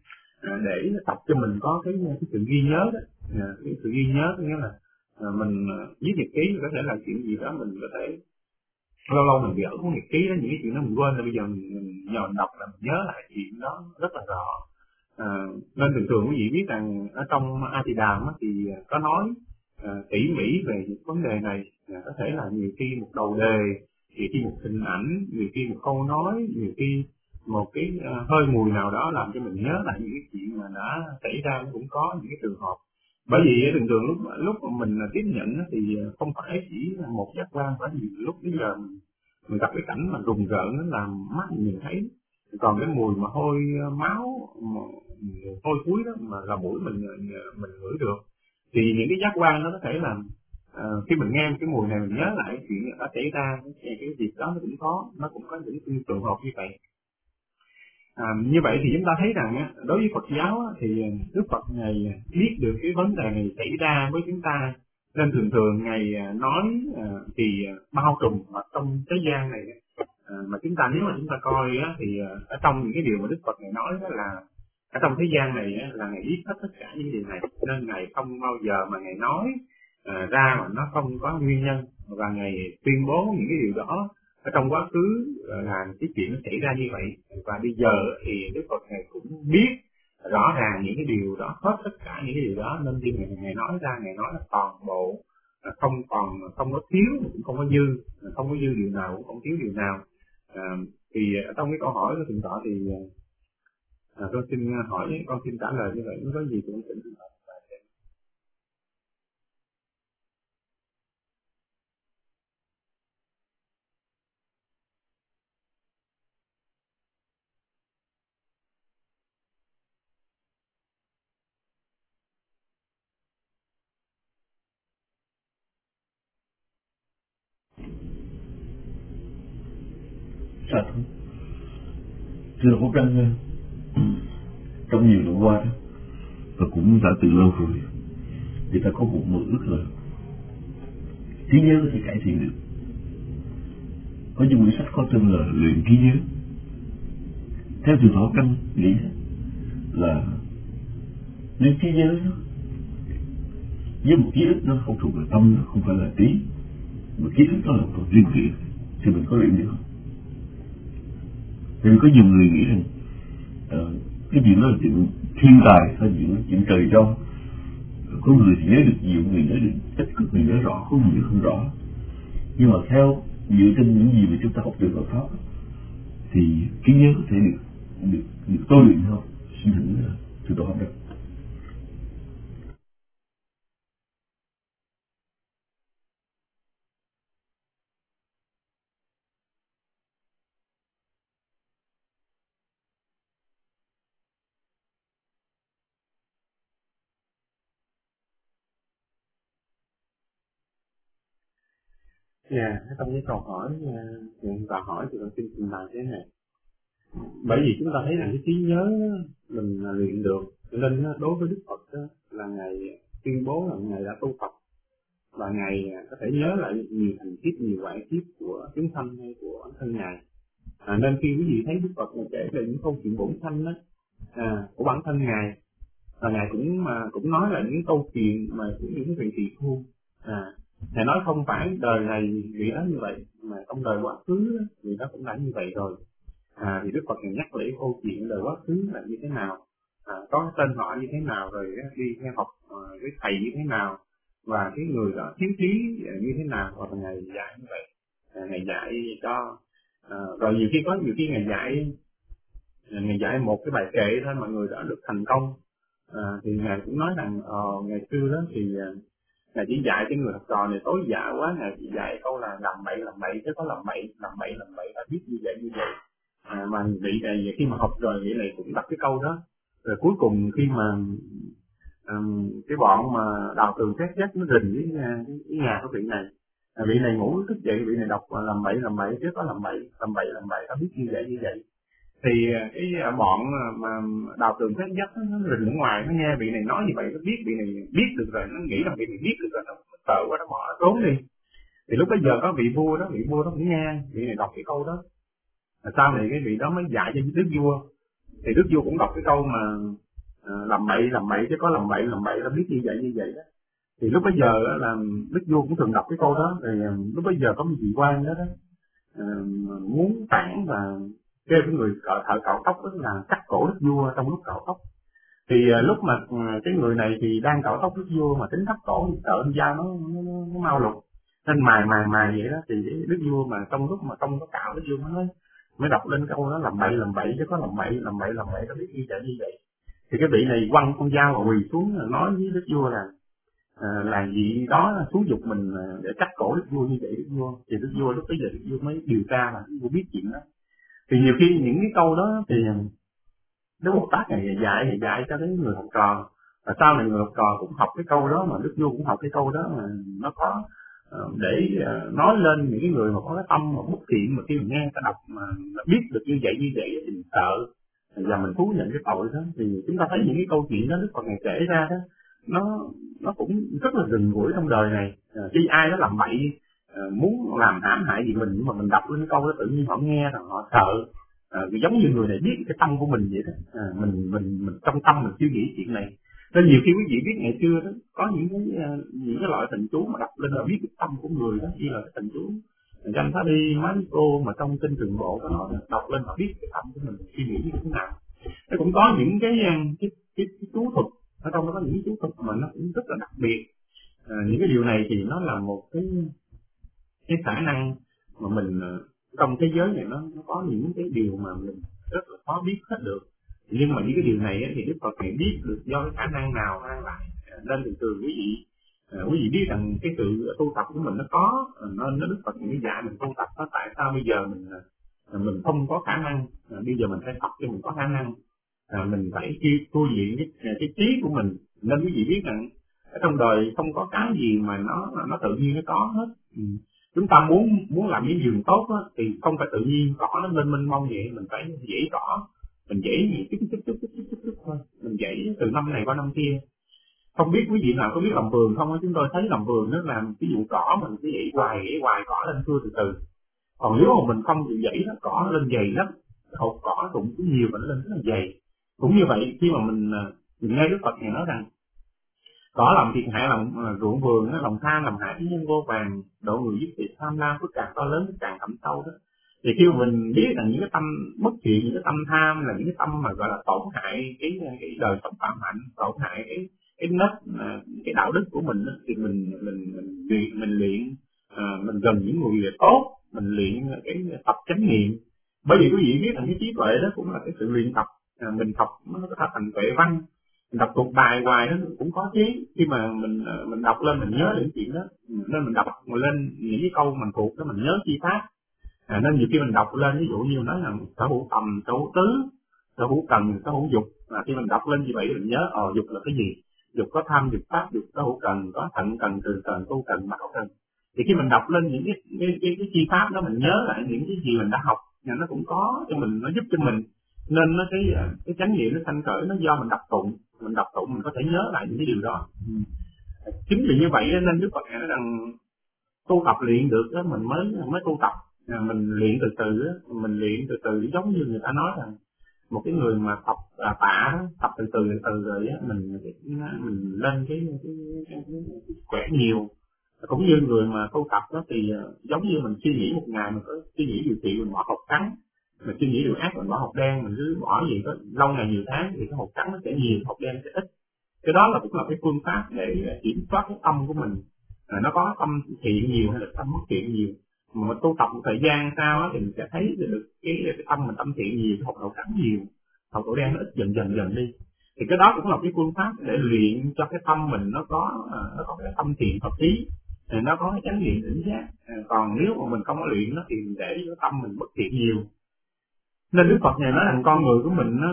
uh, để tập cho mình có cái, cái sự ghi nhớ đó. Uh, cái sự ghi nhớ có nghĩa là uh, mình uh, viết nhật ký có thể là chuyện gì đó mình có thể lâu lâu mình gỡ cuốn nhật ký đó, những cái chuyện đó mình quên rồi, bây giờ mình, mình nhờ mình đọc là mình nhớ lại chuyện đó rất là rõ. À, nên thường thường quý vị biết rằng ở trong A Tỳ Đàm thì có nói à, tỉ mỉ về những vấn đề này. À, có thể là nhiều khi một đầu đề, nhiều khi một hình ảnh, nhiều khi một câu nói, nhiều khi một cái uh, hơi mùi nào đó làm cho mình nhớ lại những cái chuyện mà đã xảy ra. Cũng có những cái trường hợp, bởi vì thường thường lúc lúc mà mình tiếp nhận thì không phải chỉ là một giác quan, bởi vì lúc bây giờ mình, mình gặp cái cảnh mà rùng rợn nó làm mắt mình nhìn thấy, còn cái mùi mà hôi máu, mà hôi thối đó mà là mũi mình mình ngửi được, thì những cái giác quan đó có thể là uh, khi mình nghe cái mùi này mình nhớ lại chuyện đã xảy ra, cái, cái việc đó nó cũng có nó cũng có những trường hợp như vậy. À, như vậy thì chúng ta thấy rằng đối với Phật giáo thì Đức Phật Ngài biết được cái vấn đề này xảy ra với chúng ta, nên thường thường Ngài nói thì bao trùm ở trong thế gian này. À, mà chúng ta nếu mà chúng ta coi thì ở trong những cái điều mà Đức Phật Ngài nói đó là ở trong thế gian này là Ngài biết hết tất cả những điều này, nên Ngài không bao giờ mà Ngài nói à, ra mà nó không có nguyên nhân, và Ngài tuyên bố những cái điều đó ở trong quá khứ là cái chuyện nó xảy ra như vậy, và bây giờ thì Đức Phật Ngài cũng biết rõ ràng những cái điều đó, hết tất cả những cái điều đó, nên khi Ngài, Ngài nói ra, Ngài nói là toàn bộ, không còn không có thiếu, cũng không có dư, không có dư điều nào, cũng không thiếu điều nào. À, thì trong cái câu hỏi của thượng tọa thì à, tôi xin hỏi, con xin trả lời như vậy, nếu có gì cũng xin thượng tọa. xa thôi. Thưa là Pháp Đăng, trong nhiều năm qua đó, và cũng đã từ lâu rồi, người ta có một mơ ước là trí nhớ có thể cải thiện được. Có những quyển sách có tên là Luyện trí nhớ. Theo từ Pháp Đăng nghĩ là nếu trí nhớ đó với một ký ức nó không thuộc về tâm, nó không phải là trí, một ký ức đó là một riêng biệt, thì mình có luyện được không? Thì có nhiều người nghĩ rằng uh, cái chuyện đó là chuyện thiên tài hay chuyện chuyện trời cho. Có người thì nhớ được nhiều, người nhớ được ít, có người nhớ rõ, có người nhớ không rõ. Nhưng mà theo dựa trên những gì mà chúng ta học được ở Pháp thì trí nhớ có thể được được được tôi luyện không? Xin thử từ đó học được. Dạ, yeah, trong cái câu hỏi hiện tại hỏi thì con xin trình bày thế này. Bởi vì chúng ta thấy rằng cái trí nhớ mình luyện được, cho nên đối với Đức Phật đó, là Ngài tuyên bố là Ngài đã tu Phật và Ngài có thể nhớ lại nhiều thành kiếp, nhiều quả kiếp của chúng sanh hay của bản thân Ngài. À, nên khi quý vị thấy Đức Phật kể về những câu chuyện bổn sanh đó, à, của bản thân Ngài, và Ngài cũng mà cũng nói là những câu chuyện mà của những vị tỳ khưu. À, Ngài nói không phải đời này vị đó như vậy, mà trong đời quá khứ vị đó cũng đã như vậy rồi. À, thì Đức Phật nhắc lại câu chuyện đời quá khứ là như thế nào, à, có tên họ như thế nào, rồi đi theo học uh, với thầy như thế nào, và cái người đó thiếu thí như thế nào, và Ngài dạy như vậy. À, Ngài dạy cho, à, rồi nhiều khi có nhiều khi Ngài dạy Ngài dạy một cái bài kệ thôi mà người đã được thành công. À, thì Ngài cũng nói rằng uh, ngày xưa đó thì uh, Ngài chỉ dạy cái người học trò này tối dạ quá, Ngài chỉ dạy câu là làm bậy làm bậy chứ có làm bậy làm bậy làm bậy ta biết như vậy như vậy. À, mà vị này khi mà học rồi vị này cũng đọc cái câu đó, rồi cuối cùng khi mà um, cái bọn mà đào tường xét xét nó rình với, với nhà của vị này, à, vị này ngủ thức dậy, vị này đọc làm bậy làm bậy chứ có làm bậy làm bậy làm bậy ta biết như vậy như vậy. Thì cái bọn mà đào tường xét dắt nó rình ở ngoài, nó nghe vị này nói như vậy, nó biết vị này biết được rồi, nó nghĩ là vị này biết được rồi, nó sợ quá nó bỏ nó trốn đi. Thì lúc bây giờ có vị vua đó, vị vua đó cũng nghe vị này đọc cái câu đó. Là sau này cái vị đó mới dạy cho đức vua. Thì đức vua cũng đọc cái câu mà à, làm bậy làm bậy chứ có làm bậy làm bậy ta biết như vậy như vậy đó. Thì lúc bây giờ là đức vua cũng thường đọc cái câu đó. Thì lúc bây giờ có một vị quan đó đó à, muốn tản và kêu cái người thợ cạo tóc đó là cắt cổ đức vua trong lúc cạo tóc. Thì uh, lúc mà uh, cái người này thì đang cạo tóc đức vua mà tính thắt cổ thì sợ dao nó, nó, nó, nó mau lục, nên mài mài mài vậy đó. Thì đức vua mà trong lúc mà không có cạo đức vua mới mới đọc lên câu đó làm bậy làm bậy chứ có làm bậy làm bậy làm bậy có biết như vậy như vậy. Thì cái vị này quăng con dao và quỳ xuống nói với đức vua là uh, là gì đó xúi giục mình để cắt cổ đức vua như vậy đức vua. Thì đức vua lúc bây giờ đức vua mới điều tra là đức vua biết chuyện đó. Thì nhiều khi những cái câu đó thì Đức Bồ Tát này dạy thì dạy cho cái người học trò, và sau này người học trò cũng học cái câu đó, mà Đức Vua cũng học cái câu đó, mà nó có để nói lên những cái người mà có cái tâm mà bất thiện, mà khi mình nghe ta đọc mà biết được như vậy như vậy thì mình sợ và mình thú nhận cái tội đó. Thì chúng ta thấy những cái câu chuyện đó Đức Phật ngày kể ra đó, nó nó cũng rất là gần gũi trong đời này. Khi ai đó làm bậy muốn làm hãm hại gì mình, nhưng mà mình đọc lên cái câu đó tự nhiên họ nghe rồi họ sợ. À, giống như người này biết cái tâm của mình vậy đó. À, mình mình mình trong tâm mình suy nghĩ chuyện này. Nên nhiều khi quý vị biết ngày xưa đó có những cái những cái loại thần chú mà đọc lên là biết cái tâm của người đó, như là cái thần chú Danh Phá Đi Má Cô mà trong kinh Trường Bộ có nói đọc lên mà biết cái tâm của mình suy nghĩ như thế nào. Nó cũng có những cái cái cái, cái chú thuật ở trong đó, có những cái chú thuật mà nó cũng rất là đặc biệt. À, những cái điều này thì nó là một cái cái khả năng mà mình trong thế giới này nó, nó có những cái điều mà mình rất là khó biết hết được. Nhưng mà những cái điều này thì Đức Phật này biết được do cái khả năng nào mang lại. Nên từ từ quý vị quý vị biết rằng cái sự tu tập của mình nó có, nên nó Đức Phật mới dạy mình tu tập nó. Tại sao bây giờ mình mình không có khả năng, bây giờ mình phải tập cho mình có khả năng, mình phải chi tu luyện cái, cái trí của mình. Nên quý vị biết rằng ở trong đời không có cái gì mà nó nó tự nhiên nó có hết. Ừ. chúng ta muốn muốn làm những vườn tốt á, thì không phải tự nhiên cỏ nó lên mênh mông vậy, mình phải dãy cỏ, mình dãy chút chút chút chút chút chút thôi, mình dãy từ năm này qua năm kia. Không biết quý vị nào có biết làm vườn không? Chúng tôi thấy làm vườn nó làm ví dụ cỏ mình cứ dãy hoài dãy hoài cỏ lên thưa từ từ. Còn nếu mà mình không chịu dãy nó cỏ nó lên dày lắm, hột cỏ cũng nhiều và nó lên rất là dày. Cũng như vậy khi mà mình mình nghe Đức Phật này nói rằng cỏ làm thiệt hại lòng ruộng vườn, nó lòng tham làm hại cái nhân vô vàng, độ người giúp việc tham lam phức càng to lớn càng thẳm sâu đó. Thì khi mà mình biết rằng những cái tâm bất thiện, những cái tâm tham là những cái tâm mà gọi là tổn hại cái cái đời sống phạm hạnh, tổn hại cái cái nết cái đạo đức của mình, thì mình mình mình luyện mình luyện à, mình gần những người tốt, mình luyện cái tập chánh niệm. Bởi vì quý vị biết rằng cái trí tuệ đó cũng là cái sự luyện tập, à, mình học nó có thành tuệ văn, mình đọc thuộc bài hoài nó cũng có trí. Khi mà mình mình đọc lên mình nhớ những chuyện đó, nên mình đọc lên những cái câu mình thuộc đó mình nhớ chi pháp. À, nên nhiều khi mình đọc lên ví dụ như nói là sở hữu tầm, sở hữu tứ, sở hữu cần, sở hữu dục. À, khi mình đọc lên như vậy mình nhớ ờ dục là cái gì, dục có tham, dục pháp, dục sở hữu cần, có thận cần, từ cần, tu cần, bảo cần. Thì khi mình đọc lên những cái cái cái, cái chi pháp đó mình nhớ lại những cái gì mình đã học, nó cũng có cho mình, nó giúp cho mình. Nên nó cái cái chánh niệm nó sanh khởi nó do mình đọc tụng, mình đọc tụng mình có thể nhớ lại những cái điều đó. Ừ. Chính vì như vậy nên Đức Phật nói rằng tu tập luyện được đó mình mới mới tu tập. À, mình luyện từ từ á, mình luyện từ từ giống như người ta nói rằng một cái người mà tập à, tạ đó, tập từ từ từ từ rồi á, mình mình lên cái cái, cái, cái, cái khỏe nhiều. Cũng như người mà tu tập đó thì giống như mình suy nghĩ một ngày mình có suy nghĩ điều trị mình bỏ hột trắng, mình suy nghĩ điều ác mình bỏ hột đen, mình cứ bỏ gì đó lâu ngày nhiều tháng thì cái hột trắng nó sẽ nhiều, hột đen sẽ ít. Cái đó là cũng là cái phương pháp để kiểm soát cái tâm của mình, à, nó có tâm thiện nhiều hay là tâm bất thiện nhiều. Mà tu tập một thời gian sau á thì mình sẽ thấy được cái, cái tâm mình tâm thiện nhiều, hột đậu trắng nhiều, hột đậu đen nó ít dần dần dần đi. Thì cái đó cũng là cái phương pháp để luyện cho cái tâm mình nó có nó có cái tâm thiện hợp lý, thì nó có cái chánh niệm tỉnh giác. À, còn nếu mà mình không có luyện nó thì để cái tâm mình bất thiện nhiều. Nên Đức Phật này nói rằng con người của mình nó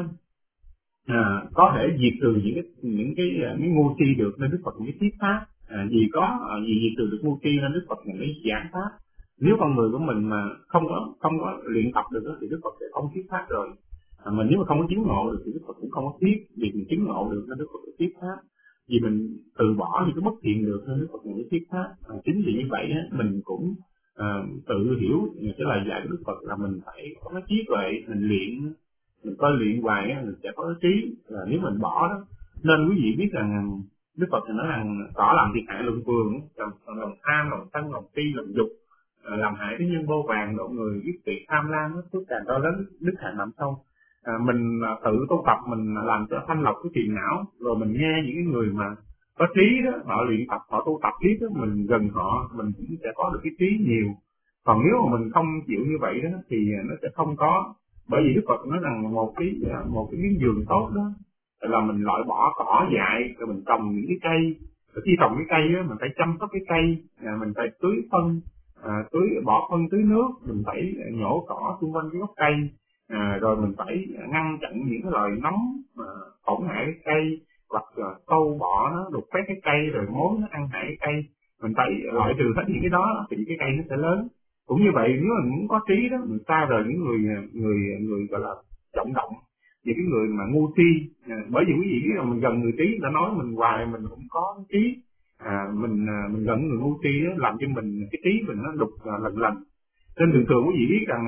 à, có thể diệt trừ những cái những cái những ngu si được, nên Đức Phật mới thuyết pháp. À, vì có à, vì diệt trừ được ngu si nên Đức Phật mới giảng pháp. Nếu con người của mình mà không có không có luyện tập được đó, thì Đức Phật sẽ không thuyết pháp rồi. À, mà nếu mà không có chứng ngộ được thì Đức Phật cũng không có thuyết. Vì mình chứng ngộ được nên Đức Phật sẽ thuyết pháp. Vì mình từ bỏ những cái bất thiện được nên Đức Phật mới thuyết pháp. À, chính vì như vậy á, mình cũng à, tự hiểu cái lời dạy của Đức Phật là mình phải có cái trí tuệ, mình luyện, mình coi luyện hoài á, mình sẽ có cái trí. Là nếu mình bỏ đó, nên quý vị biết rằng Đức Phật nói rằng cỏ làm thiệt hại luận vườn, lòng, lòng tham, lòng sân, lòng si, lòng dục, làm hại cái nhân vô vàng, độ người giết tuyệt tham lam, nó phước càng to lớn, đức hạnh nằm sâu. À, mình tự tu tập mình làm cho thanh lọc cái phiền não, rồi mình nghe những cái người mà có trí đó, họ luyện tập, họ tu tập trí đó, mình gần họ, mình cũng sẽ có được cái trí nhiều. Còn nếu mà mình không chịu như vậy đó thì nó sẽ không có. Bởi vì Đức Phật nói rằng một cái một cái miếng vườn tốt đó là mình loại bỏ cỏ dại, rồi mình trồng những cái cây. Rồi khi trồng cái cây đó mình phải chăm sóc cái cây, à, mình phải tưới phân, à, tưới bỏ phân tưới nước, mình phải nhổ cỏ xung quanh cái gốc cây, à, rồi mình phải ngăn chặn những cái loài nấm mà tổn hại cái cây, hoặc là sâu bọ nó đục phét cái cây rồi mối nó ăn hại cái cây. Mình phải loại trừ hết những cái đó thì cái cây nó sẽ lớn. Cũng như vậy nếu mình muốn có trí đó, mình xa rời những người người người gọi là trọng động, những cái người mà ngu si. À, bởi vì quý vị biết là mình gần người trí, đã nói mình hoài mình cũng có trí. À, mình mình gần người ngu si đó, làm cho mình cái trí mình nó đục lần lần. Nên thường thường quý vị biết rằng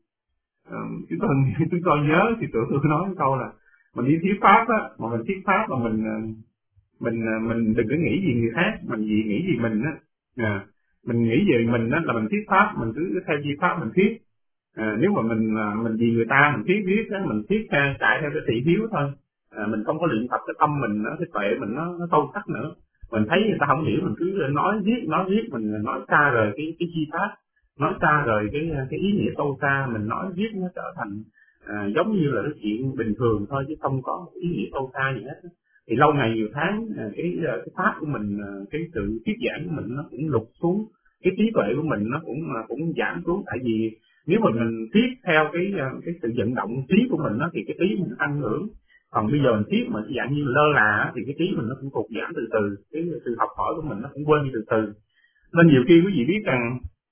uh, chúng tôi chúng tôi nhớ thì tụi tôi nói cái câu là mình đi thuyết pháp á, mà mình thuyết pháp mà mình mình mình đừng có nghĩ gì người khác, mình gì nghĩ gì mình á. À, mình nghĩ về mình á là mình thuyết pháp, mình cứ theo di pháp mình thuyết. À, nếu mà mình mình vì người ta mình thuyết viết á, mình thuyết theo chạy theo cái thị hiếu thôi. À, mình không có luyện tập cái tâm mình, nó cái tuệ mình nó, nó sâu sắc nữa. Mình thấy người ta không hiểu mình cứ nói viết nói viết, mình nói xa rời cái cái chi pháp, nói xa rời cái cái ý nghĩa sâu xa, mình nói viết nó trở thành à, giống như là cái chuyện bình thường thôi chứ không có ý nghĩa sâu xa gì hết. Thì lâu ngày nhiều tháng cái cái pháp của mình, cái sự thuyết giảng của mình nó cũng lụt xuống, cái trí tuệ của mình nó cũng cũng giảm xuống. Tại vì nếu mà mình thuyết theo cái cái sự vận động trí của mình đó, thì cái trí mình tăng hưởng. Còn bây giờ mình thuyết mà dạng như lơ là thì cái trí mình nó cũng tụt giảm từ từ, cái sự học hỏi của mình nó cũng quên đi từ từ. Nên nhiều khi quý vị biết rằng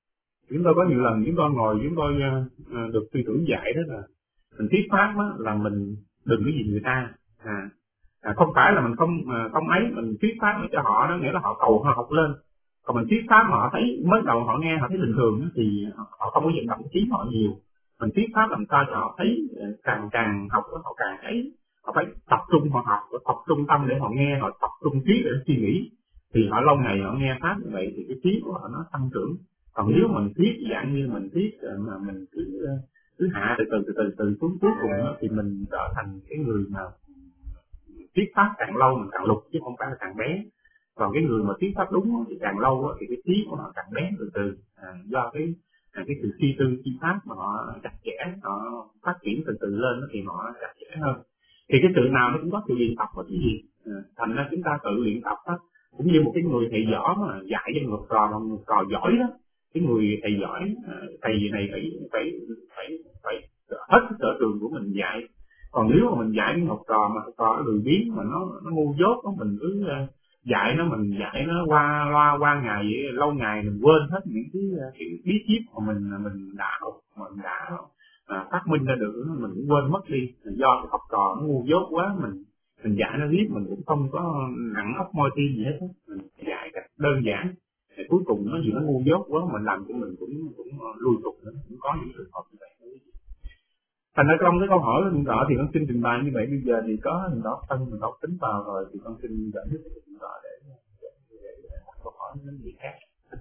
Chúng tôi có nhiều lần chúng tôi ngồi chúng tôi uh, được tư tưởng dạy đó là mình thuyết pháp đó, là mình đừng cái gì người ta, à, à không phải là mình không uh, không ấy, mình thuyết pháp cho họ đó, nghĩa là họ cầu họ học lên. Còn mình thuyết pháp họ thấy mới đầu họ nghe họ thấy bình thường đó, thì họ không có vận động trí họ nhiều. Mình thuyết pháp làm sao cho họ thấy càng càng học họ càng thấy, họ phải tập trung họ học, tập trung tâm để họ nghe, họ tập trung trí để suy nghĩ, thì họ lâu ngày họ nghe pháp như vậy thì cái trí của họ nó tăng trưởng. Còn nếu mình thuyết dạng như mình thuyết mà mình cứ cứ hạ từ từ từ từ từ xuống cuối cùng đó, thì mình trở thành cái người mà thuyết pháp càng lâu mình càng lục chứ không phải là càng bé. Còn cái người mà thuyết pháp đúng thì càng lâu thì cái trí của họ càng bé từ từ, à, do cái à, cái sự suy tư chi pháp mà họ chặt chẽ, họ phát triển từ từ lên thì họ chặt chẽ hơn. Thì cái sự nào nó cũng có sự luyện tập của cái gì, à, thành ra chúng ta tự luyện tập đó. Cũng như một cái người thầy giỏi mà dạy cho một trò một trò giỏi đó, cái người thầy giỏi, thầy này phải phải phải phải hết cái sở trường của mình dạy. Còn nếu mà mình dạy cái học trò mà học trò nó lười biếng mà nó nó ngu dốt đó, mình cứ dạy nó mình dạy nó qua loa qua ngày vậy, lâu ngày mình quên hết những cái, cái bí kíp mà mình mình đã học, mình đã à, phát minh ra được, mình cũng quên mất đi, do học trò nó ngu dốt quá, mình mình dạy nó biết mình cũng không có nặng óc moi tim gì hết, mình dạy cách đơn giản, thì cuối cùng nó gì nó ngu dốt quá, mình làm cho mình cũng cũng lùi tục nữa, cũng có những trường hợp như vậy. Thành ra trong cái câu hỏi của Thượng Tọa thì con xin trình bày như vậy. Bây giờ thì có Thượng Tọa Tân, Thượng Tọa tính vào rồi thì con xin dẫn dắt Thượng Tọa để để đặt câu hỏi đến gì khác.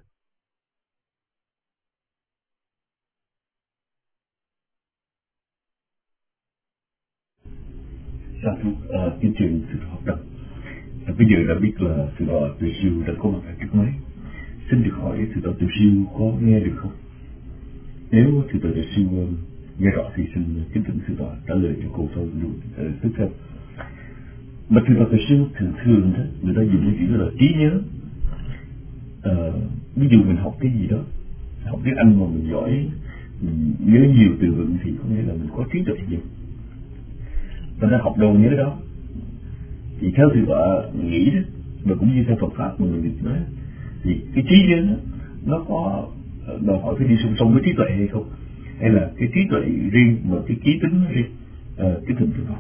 Sa thú, kính trình sự học tập. Bây giờ đã biết là sự tọa Từ Siêu đã có mặt ở trước máy. Xin được hỏi sự tọa Từ Siêu có nghe được không? Nếu sự tọa Từ Siêu nghe rõ thì xin kính thỉnh sự tọa trả lời cho câu câu tiếp theo. Mà sự tọa Từ Siêu thường thường đó, người ta dùng cái chữ là trí nhớ. À, ví dụ mình học cái gì đó, học tiếng Anh mà mình giỏi, mình nhớ nhiều từ vựng thì có nghĩa là mình có trí tuệ nhiều. Mình đã học đầu nhớ đó. Thì theo sự tọa nghĩ đó, và cũng như theo Phật pháp mà mình nói, thì cái trí nhớ đó, nó có đòi hỏi phải đi song song với trí tuệ hay không, hay là cái trí tuệ riêng mà cái trí tính riêng, à, cái tình tự đó.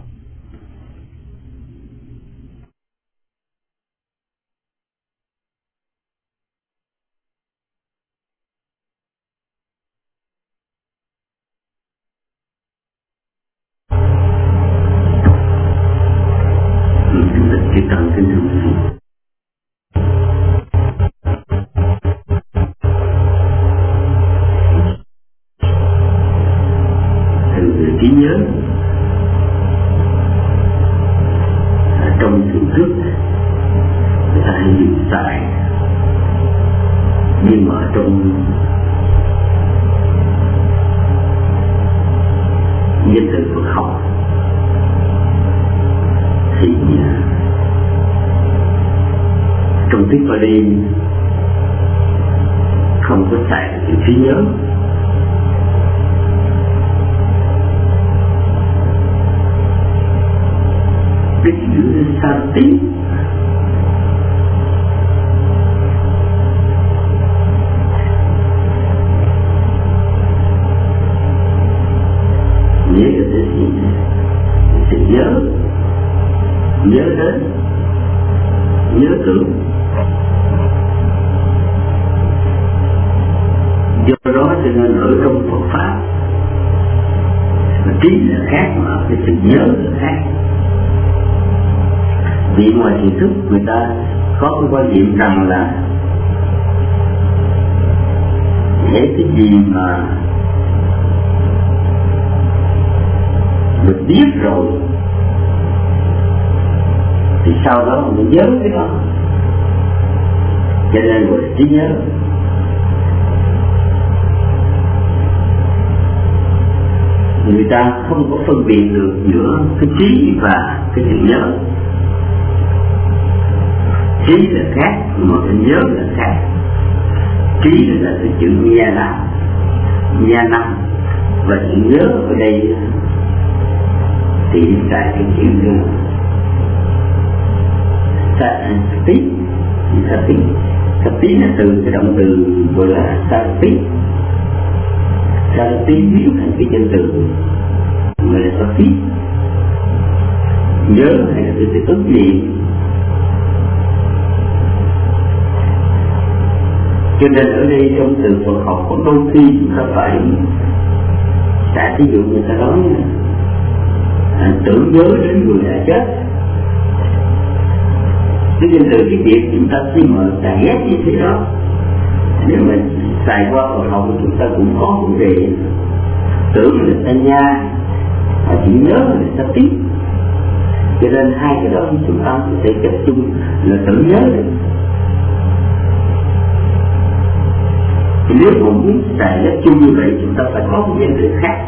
Cái tăng cái đường gì từ trí nhớ ở trong tiềm thức người ta hay dùng xài, nhưng mà trong nhân từ Phật học thì trong tiếng Pali không có xài từ trí nhớ. Cái chữ Sati nghĩa là cái gì? Sự nhớ, nhớ đến, nhớ tưởng. Do đó cho nên ở trong Phật pháp, trí là khác mà cái sự nhớ là khác. Vì ngoài thiền thức người ta có cái quan niệm rằng là để cái gì mà mình biết rồi thì sau đó mình nhớ cái đó, cho nên gọi là trí nhớ. Người ta không có phân biệt được giữa cái trí và cái sự nhớ. Trí là khác mà cái nhớ là khác. Trí là cái chữ nha nam, nha nam, và chữ nhớ ở đây thì tại cái chữ sa tí, sa tí, sa tí là từ cái động từ gọi là sa tí, Sao nó tiến biến thành cái chân từ gọi là tập tiết, nhớ hay là cái ức niệm. Cho nên ở đây trong từ Phật học có đôi khi chúng ta phải trả ví dụ người ta nói à, tưởng nhớ đến người đã chết. Cái danh từ cái việc chúng ta khi mà xài ghét như thế đó, nếu mà xài qua Phật học chúng ta cũng có vấn đề. Tưởng là ta nha, và chỉ nhớ là ta tiếp. Cho nên hai cái đó chúng ta sẽ tập trung là tưởng nhớ đấy. Thì nếu mà muốn xài ghét chung như vậy chúng ta phải có một danh từ khác.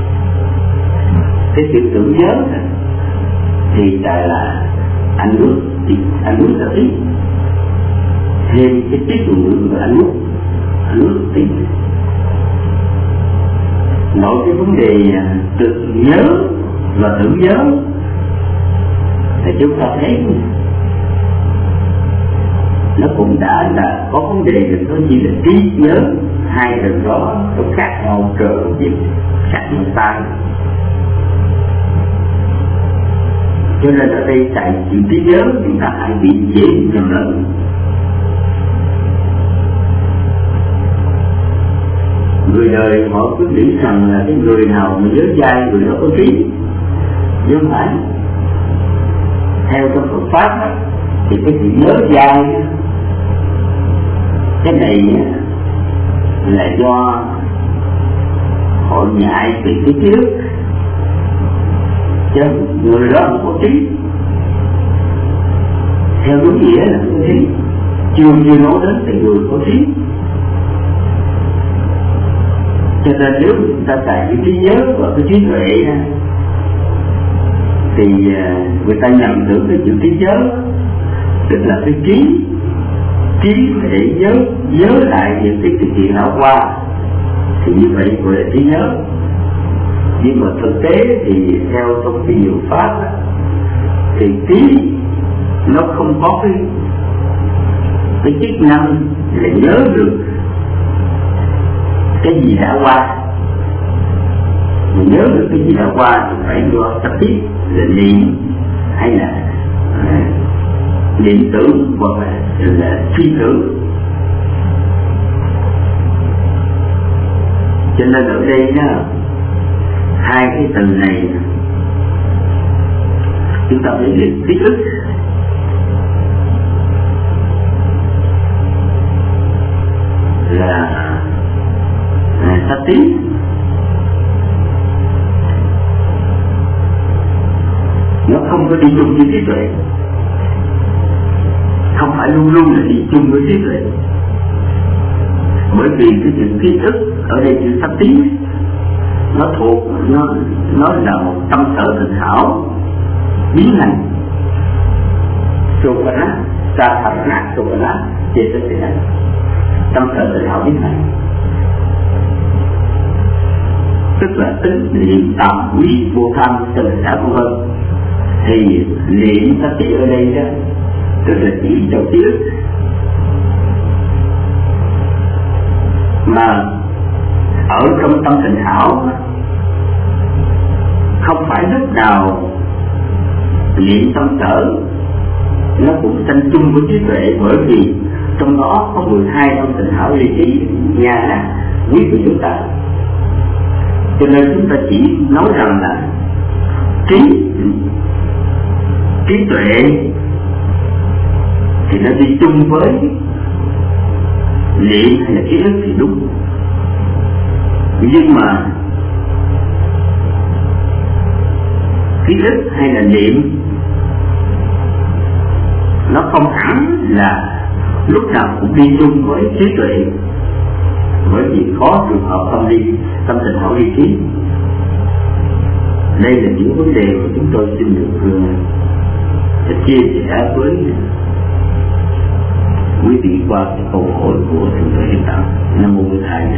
Cái sự tưởng nhớ thì tại là anh nước thì anh nước là tí thêm cái tiết của người anh nước anh nước tí. Nội cái vấn đề tự nhớ và tưởng nhớ thì chúng ta thấy nó cũng đã là có vấn đề rồi, nó chỉ là trí nhớ. Hai từ đó nó khác nhau cờ việc khác nhau sai. Cho nên ở đây tại chữ trí nhớ chúng ta hãy bị dễ nhầm lẫn. Người đời họ cứ nghĩ rằng là cái người nào mà nhớ dai người đó có trí, nhưng không phải. Theo trong Phật pháp đó, thì cái sự nhớ dai cái này là do họ nhại về cái ký ức, chứ người đó không có trí. Theo đúng nghĩa là có trí, chưa chưa nói đến thì người có trí. Cho nên nếu chúng ta xài cái trí nhớ và cái trí tuệ thì người ta nhầm tưởng cái chữ trí nhớ tức là cái trí trí để nhớ nhớ lại những cái sự kiện đã qua, thì như vậy gọi là trí nhớ. Nhưng mà thực tế thì theo trong phi diệu pháp thì trí nó không có cái cái chức năng để nhớ được cái gì đã qua. Mà nhớ được cái gì đã qua thì phải do tập tiết là niệm hay là à, niệm tưởng hoặc là, là suy tưởng. Cho nên ở đây đó, hai cái từ này chúng ta phải liệt ký ức là ta tí. Nó không có đi chung với trí tuệ, không phải luôn luôn là đi chung với trí tuệ. Bởi vì cái chữ ký ức ở đây chữ sắc tí nó thuộc nó nó là một tâm sở tình hảo biến hành. Sukana, Sathana, Sukana, Cetasina, tâm sở tình hảo biến hành, tức là tính niệm tạm quý vô tham tình xã vân vân. Thì niệm sắc tí ở đây đó tức là chỉ trong ký ức, mà ở trong tâm tình hảo không phải lúc nào niệm tâm sở nó cũng sanh chung với trí tuệ, bởi vì trong đó có mười hai tâm tình hảo lý trí nhà quý của chúng ta. Cho nên chúng ta chỉ nói rằng là trí trí tuệ thì nó đi chung với niệm hay là ký ức thì đúng. Nhưng mà ký ức hay là niệm nó không hẳn là lúc nào cũng đi chung với trí tuệ, bởi vì có trường hợp tâm lý tâm tình hảo lý trí. Đây là những vấn đề mà chúng tôi xin được uh, chia sẻ với quý vị qua cái câu hỏi của Thượng Tuệ Hiện Tại. Nam Mô Bổn Thầy.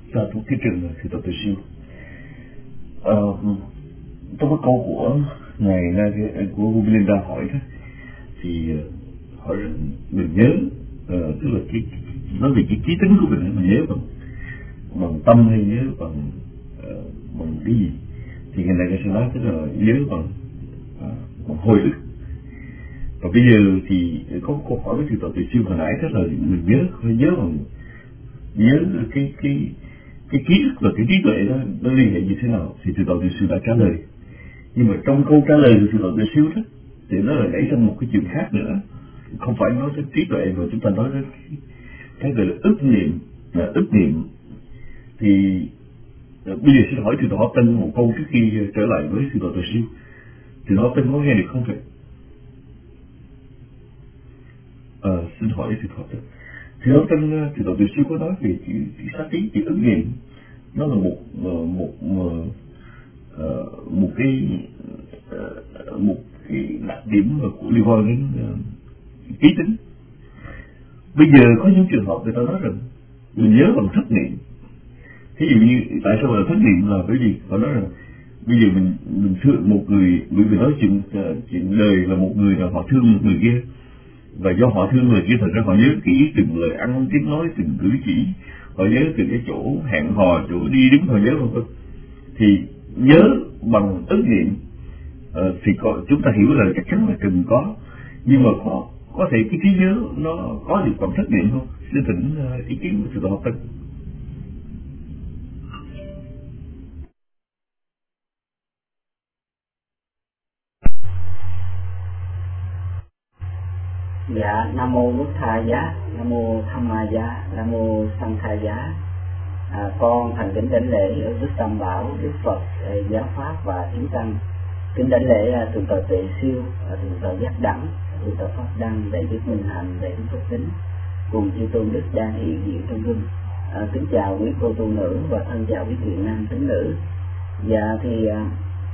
Sa thú thiết trừng thì tôi tự siêu. Ờ, trong cái câu của ngài của Belinda hỏi đó, thì hỏi mình nhớ, uh, tức là cái nói về cái trí tính của mình, mình nhớ bằng bằng tâm hay nhớ bằng uh, bằng cái gì, thì ngày này sẽ nói tức là nhớ bằng uh, bằng hồi ức. Và bây giờ thì có câu hỏi với sự tội tự siêu hồi nãy, tức là mình nhớ hay nhớ bằng nhớ cái cái cái ký ức và cái trí tuệ đó nó liên hệ như thế nào, thì sự tội tự siêu đã trả lời. Nhưng mà trong câu trả lời của sự tội tự siêu đó thì nó lại đẩy sang một cái chuyện khác nữa, không phải nói đến trí tuệ mà chúng ta nói đến cái, cái gọi là ức niệm. Là ức niệm thì bây giờ xin hỏi từ Tổ Tân một câu trước khi trở lại với sự tội tự siêu. Từ Tổ Tân có nghe được không vậy? À, xin hỏi từ Tổ Tân. Từ Tổ Tân từ Tổ tự siêu có nói về cái, cái sát ý, cái ức niệm, nó là một một một, một, một cái một cái đặc điểm của liên quan đến ký tính. Bây giờ có những trường hợp người ta nói rằng mình nhớ bằng thất niệm. Thí dụ như tại sao là thất niệm là bởi vì họ nói rằng bây giờ mình mình thương một người, bởi vì nói chuyện chuyện đời là một người là họ thương một người kia, và do họ thương người kia thật ra họ nhớ kỹ từng lời ăn tiếng nói, từng cử chỉ, họ nhớ từng cái chỗ hẹn hò, chỗ đi đứng họ nhớ vân vân. Thì nhớ bằng ức niệm uh, thì có, chúng ta hiểu là chắc chắn là cần có, nhưng mà có có thể cái trí nhớ nó có được bằng thất niệm không? Xin thỉnh uh, ý kiến của sự Tổ Tân. Dạ, Nam Mô Bút Tha Giá, Nam Mô Tham Ma Giá, Nam Mô Sang Tha Giá. À, con thành kính đảnh lễ ở Đức Tam Bảo, Đức Phật, Giáo Pháp và Chúng Tăng. Kính đảnh lễ Thượng tọa Tuệ Siêu, Thượng tọa Giác Đẳng, Thượng tọa Pháp Đăng, Đại đức Minh Hạnh, Đại đức Phật Tính, cùng chư tôn đức đang hiện diện trong rung. À, kính chào quý cô tu nữ và thân chào quý vị nam tín nữ. Dạ thì à,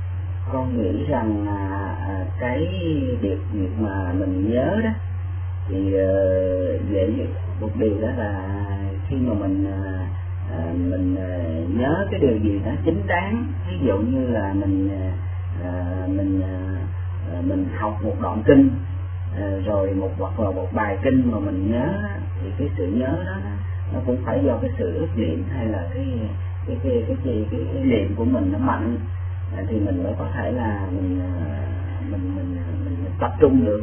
con nghĩ rằng à, à, cái việc việc mà mình nhớ đó thì uh, dễ một điều đó là khi mà mình uh, uh, mình uh, nhớ cái điều gì đó chính đáng, ví dụ như là mình uh, mình uh, mình học một đoạn kinh uh, rồi một hoặc là một bài kinh mà mình nhớ, thì cái sự nhớ đó nó cũng phải do cái sự ước niệm hay là cái cái cái cái cái, cái, cái niệm của mình nó mạnh, uh, thì mình mới có thể là mình uh, mình, mình mình mình tập trung được.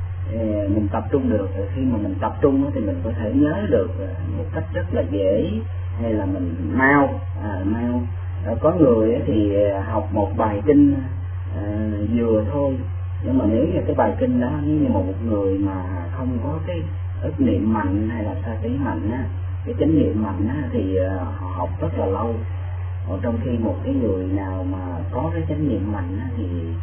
Mình tập trung được, khi mà mình tập trung thì mình có thể nhớ được một cách rất là dễ, hay là mình mau à, mau có người thì học một bài kinh à, vừa thôi, nhưng mà nếu như cái bài kinh đó nếu như mà một người mà không có cái ức niệm mạnh hay là sa tí mạnh á, cái chánh niệm mạnh á, thì họ học rất là lâu. Ở trong khi một cái người nào mà có cái chánh niệm mạnh á, thì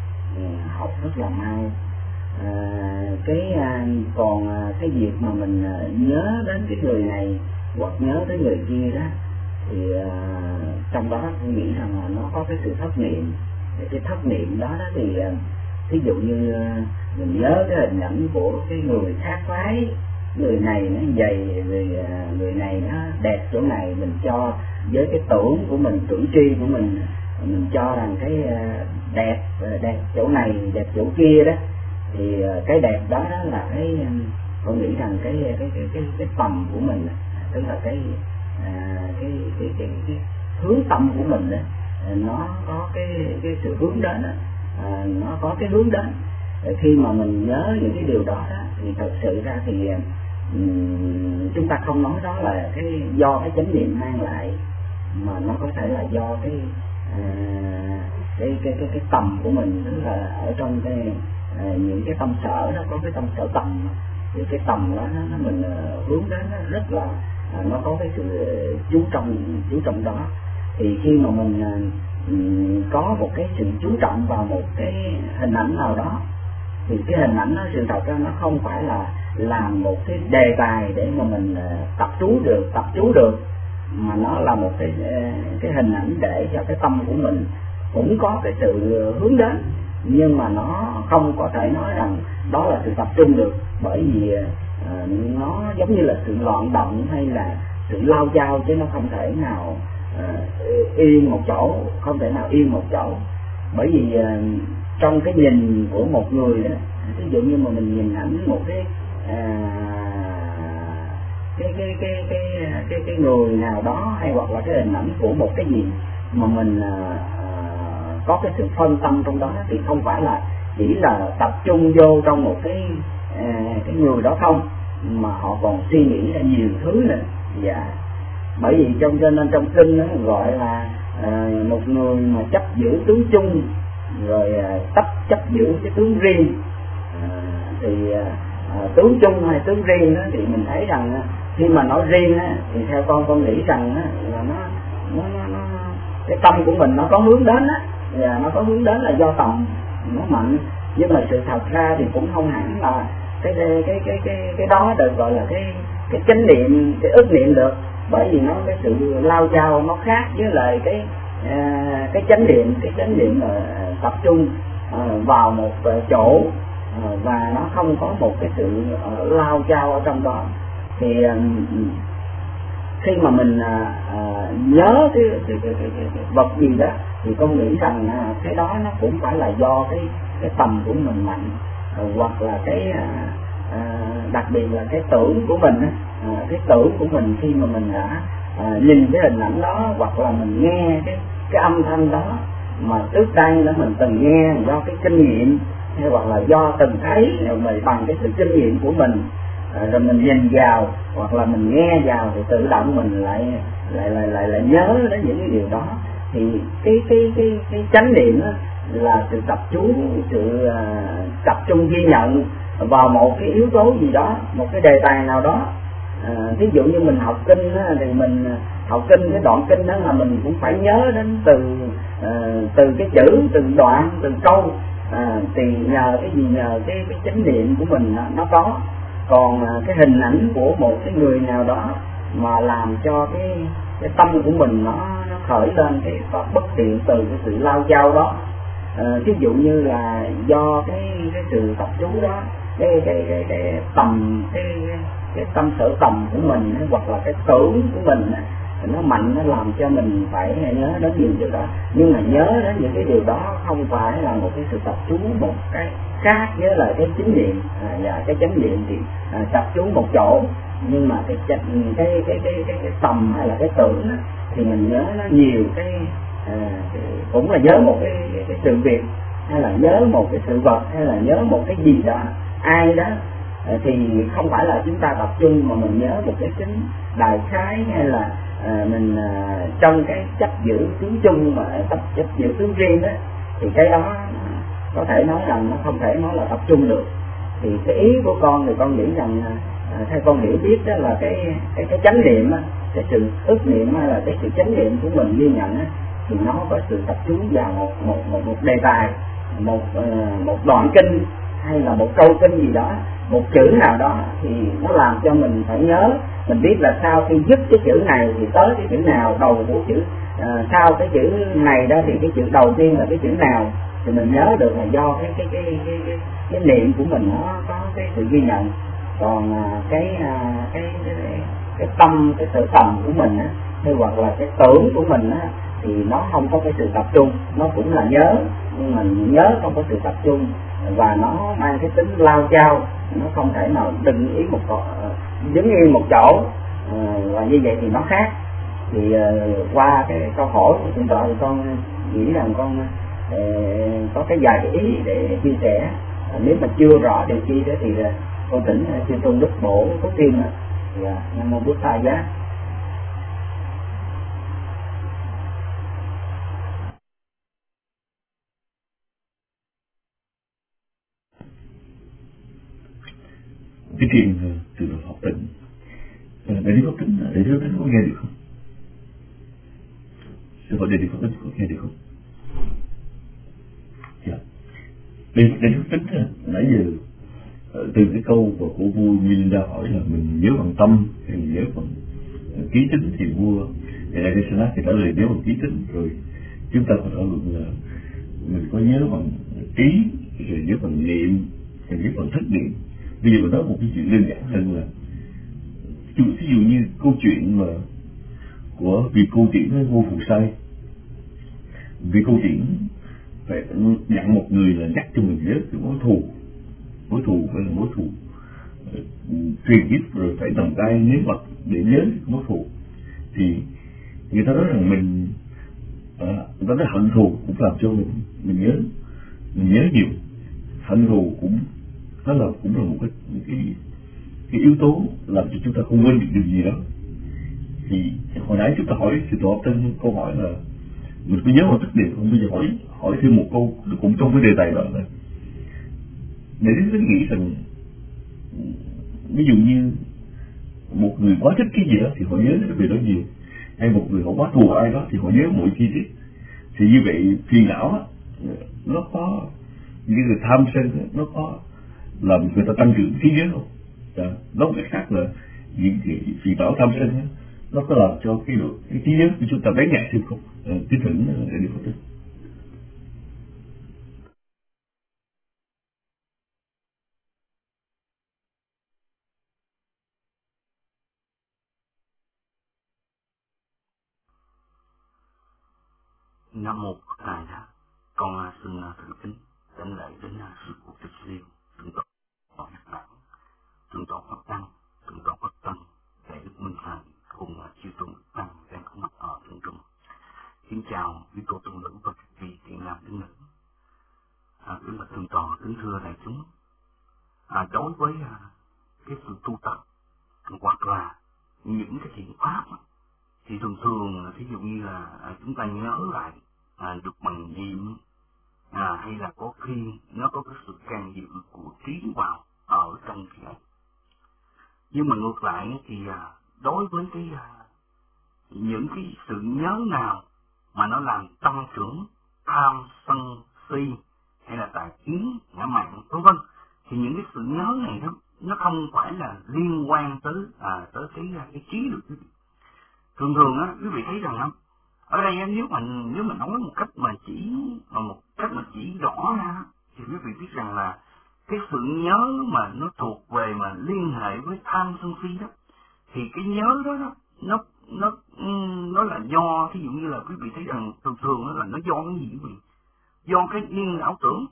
học rất là mau. À, cái à, còn à, cái việc mà mình à, nhớ đến cái người này hoặc nhớ tới người kia đó, thì à, trong đó tôi nghĩ rằng là nó có cái sự thất niệm. Cái thất niệm đó, đó thì à, ví dụ như à, mình nhớ cái hình ảnh của cái người khác phái, người này nó dày, người à, người này nó đẹp chỗ này, mình cho với cái tưởng của mình, tưởng tri của mình, mình cho rằng cái à, đẹp đẹp chỗ này, đẹp chỗ kia đó, thì cái đẹp đó, đó là cái tôi nghĩ rằng cái cái cái cái, cái tầm của mình, tức là cái à, cái, cái cái cái hướng tâm của mình đó, nó có cái cái sự hướng đến đó, à, nó có cái hướng đến. Khi mà mình nhớ những cái điều đó, đó thì thật sự ra thì um, chúng ta không nói đó là cái do cái chánh niệm mang lại, mà nó có thể là do cái à, cái cái cái cái tầm của mình, tức là ở trong cái À, những cái tâm sở nó có cái tâm sở tầm, thì cái tầm đó nó, nó mình uh, hướng đến nó rất là uh, nó có cái sự chú trọng chú trọng đó. Thì khi mà mình uh, có một cái sự chú trọng vào một cái hình ảnh nào đó, thì cái hình ảnh nó sự thật ra nó không phải là làm một cái đề tài để mà mình uh, tập chú được tập chú được mà nó là một cái uh, cái hình ảnh để cho cái tâm của mình cũng có cái sự hướng đến, nhưng mà nó không có thể nói rằng đó là sự tập trung được, bởi vì uh, nó giống như là sự loạn động hay là sự lao dao, chứ nó không thể nào uh, yên một chỗ, không thể nào yên một chỗ, bởi vì uh, trong cái nhìn của một người đó, ví dụ như mà mình nhìn ảnh một cái uh, cái cái cái cái cái cái người nào đó, hay hoặc là cái hình ảnh của một cái gì mà mình uh, có cái sự phân tâm trong đó, thì không phải là chỉ là tập trung vô trong một cái uh, cái người đó không, mà họ còn suy nghĩ ra nhiều thứ nữa. Dạ, bởi vì trong cho nên trong kinh nó gọi là uh, một người mà chấp giữ tướng chung, rồi uh, chấp chấp giữ cái tướng riêng. uh, thì uh, tướng chung hay tướng riêng đó, thì mình thấy rằng uh, khi mà nói riêng á, thì theo con con nghĩ rằng á, là nó, nó, nó, nó cái tâm của mình nó có hướng đến á, và nó có hướng đến là do tầm nó mạnh, nhưng mà sự thật ra thì cũng không hẳn là cái cái cái cái cái, cái đó được gọi là cái cái chánh niệm, cái ức niệm được, bởi vì nó cái sự lao chao nó khác với lại cái à, cái chánh niệm. Cái chánh niệm là tập trung à, vào một chỗ à, và nó không có một cái sự à, lao chao ở trong đó. Thì à, khi mà mình à, à, nhớ cái cái, cái, cái, cái, cái vật gì đó, thì con nghĩ rằng à, cái đó nó cũng phải là do cái cái tầm của mình mạnh, à, hoặc là cái à, à, đặc biệt là cái tưởng của mình, à, cái tưởng của mình khi mà mình đã à, nhìn cái hình ảnh đó, hoặc là mình nghe cái cái âm thanh đó mà trước đây là mình từng nghe do cái kinh nghiệm, hay hoặc là do từng thấy, rồi mình bằng cái sự kinh nghiệm của mình, à, rồi mình nhìn vào hoặc là mình nghe vào, thì tự động mình lại lại lại lại, lại nhớ đến những cái điều đó. Thì cái cái cái cái chánh niệm đó là sự tập trung, sự uh, tập trung ghi nhận vào một cái yếu tố gì đó, một cái đề tài nào đó. À, ví dụ như mình học kinh á, thì mình học kinh cái đoạn kinh đó là mình cũng phải nhớ đến từ uh, từ cái chữ, từng đoạn, từng câu. À, thì nhờ cái gì, nhờ cái cái chánh niệm của mình nó có. Còn uh, cái hình ảnh của một cái người nào đó mà làm cho cái cái tâm của mình nó nó khởi lên cái bất tiện từ cái sự lao chao đó. À, ví dụ như là do cái cái sự tập trung đó, cái cái cái, cái tầm cái cái tâm sở tầm của mình, hoặc là cái tưởng của mình nó mạnh, nó làm cho mình phải nhớ đến nhiều điều đó. Nhưng mà nhớ đến những cái điều đó không phải là một cái sự tập trung một cái khác với lại cái chính niệm. À, và cái chánh niệm thì à, tập trung một chỗ, nhưng mà cái cái cái cái cái, cái, cái tầm hay là cái tưởng đó, thì mình nhớ nó nhiều cái, à, cái cũng là nhớ một cái, cái, cái sự việc, hay là nhớ một cái sự vật, hay là nhớ một cái gì đó, ai đó, à, thì không phải là chúng ta tập trung mà mình nhớ một cái tính đại khái, hay là à, mình à, trong cái chấp giữ tướng chung mà tập chấp giữ tướng riêng đó, thì cái đó có thể nói rằng nó không thể nói là tập trung được. Thì cái ý của con thì con nghĩ rằng à, theo con hiểu biết đó là cái cái cái chánh niệm á, cái sự ức niệm hay là cái sự chánh niệm của mình ghi nhận á, thì nó có sự tập trung vào một một một, một đề tài, một uh, một đoạn kinh, hay là một câu kinh gì đó, một chữ nào đó, thì nó làm cho mình phải nhớ. Mình biết là sau khi dứt cái chữ này thì tới cái chữ nào, đầu của chữ uh, sau cái chữ này đó thì cái chữ đầu tiên là cái chữ nào, thì mình nhớ được là do cái cái cái cái cái, cái niệm của mình nó có cái sự ghi nhận. Còn uh, cái, uh, cái cái cái tâm, cái sự tầm của mình á, hay hoặc là cái tưởng của mình á, thì nó không có cái sự tập trung, nó cũng là nhớ, nhưng mà nhớ không có sự tập trung, và nó mang cái tính lao chao, nó không thể nào đứng yên một chỗ, đứng yên một chỗ, và như vậy thì nó khác. Thì uh, qua cái câu hỏi của chúng tôi thì con nghĩ rằng con uh, có cái vài cái ý để chia sẻ. Uh, nếu mà chưa rõ điều chi đó thì uh, con tỉnh uh, sư tôn đức bổ có tim uh, yeah, nam mô Bụt Tha Giá. Cái chuyện từ đầu học tịnh, để đi học tịnh, để đi học tịnh có nghe được không? Sư phụ để đi học tịnh có nghe được không? Dạ. Để để đi học tịnh nãy giờ từ cái câu của của vua Milinda hỏi là mình nhớ bằng tâm hay mình nhớ bằng ký tính, thì vua Đại Đế Sanat thì trả lời nhớ bằng ký tính. Rồi chúng ta có thảo luận là mình có nhớ bằng trí, rồi nhớ bằng niệm, rồi nhớ bằng thức niệm. Bây giờ nói một cái chuyện đơn giản hơn là ví dụ như câu chuyện mà của vị cô triển với vua Phù Sai. Vị cô triển phải dặn một người là nhắc cho mình nhớ cái mối thù, mối thù phải là mối thù truyền kiếp, rồi phải tầm tay nếm mật để nhớ mối thù. Thì người ta nói rằng mình à, người ta nói hận thù cũng làm cho mình mình nhớ mình nhớ nhiều. Hận thù cũng nó là cũng là một cái cái cái yếu tố làm cho chúng ta không quên được điều gì đó. Thì hồi nãy chúng ta hỏi sự tọa tên câu hỏi là mình cứ nhớ một tích điện, không bây giờ hỏi hỏi thêm một câu cũng trong cái đề tài đó là để đến nghĩ rằng ví dụ như một người quá thích cái gì đó thì họ nhớ cái việc đó nhiều, hay một người họ quá thù ai đó thì họ nhớ mỗi chi tiết. Thì như vậy phiền não á, nó có những người tham sân, nó có làm người ta tăng trưởng trí nhớ không? Đó. Nói một cách khác là những cái phiền não tham sân á, nó có làm cho cái độ cái trí nhớ của chúng ta bé nhạt thêm không? Tin tưởng để được tốt. Nam mô Phật Đà Đa, con xin thành kính đảnh lễ đến sư phụ Thích Siêu, thượng tọa Phật Nhật Bản, thượng tọa Phật Tăng, thượng tọa Phật Tăng, đại đức Minh Thành cùng chư tôn đức tăng đang có mặt ở trong trung. Kính chào quý cô tôn nữ và các vị thiện nam tín nữ. À, kính bạch thượng tọa, kính thưa đại chúng. À, đối với à, cái sự tu tập hoặc là những cái thiện pháp thì thường thường ví dụ như là à, chúng ta nhớ lại à, được bằng niệm, à, hay là có khi nó có cái sự can dự của trí vào ở trong cái ấy. Nhưng mà ngược lại thì à, đối với cái à, những cái sự nhớ nào mà nó làm tăng trưởng tham sân si hay là tà kiến ngã mạn vân vân, thì những cái sự nhớ này đó nó không phải là liên quan tới à, tới cái cái trí được quý vị. Thường thường á quý vị thấy rằng á, ở đây nếu mà nếu mà nói một cách mà chỉ mà một cách mà chỉ rõ ra thì quý vị biết rằng là cái sự nhớ mà nó thuộc về mà liên hệ với tham sân si đó, thì cái nhớ đó, đó nó nó nó là do, ví dụ như là quý vị thấy rằng thường thường nó là nó do cái gì quý vị? Do cái điên não tưởng.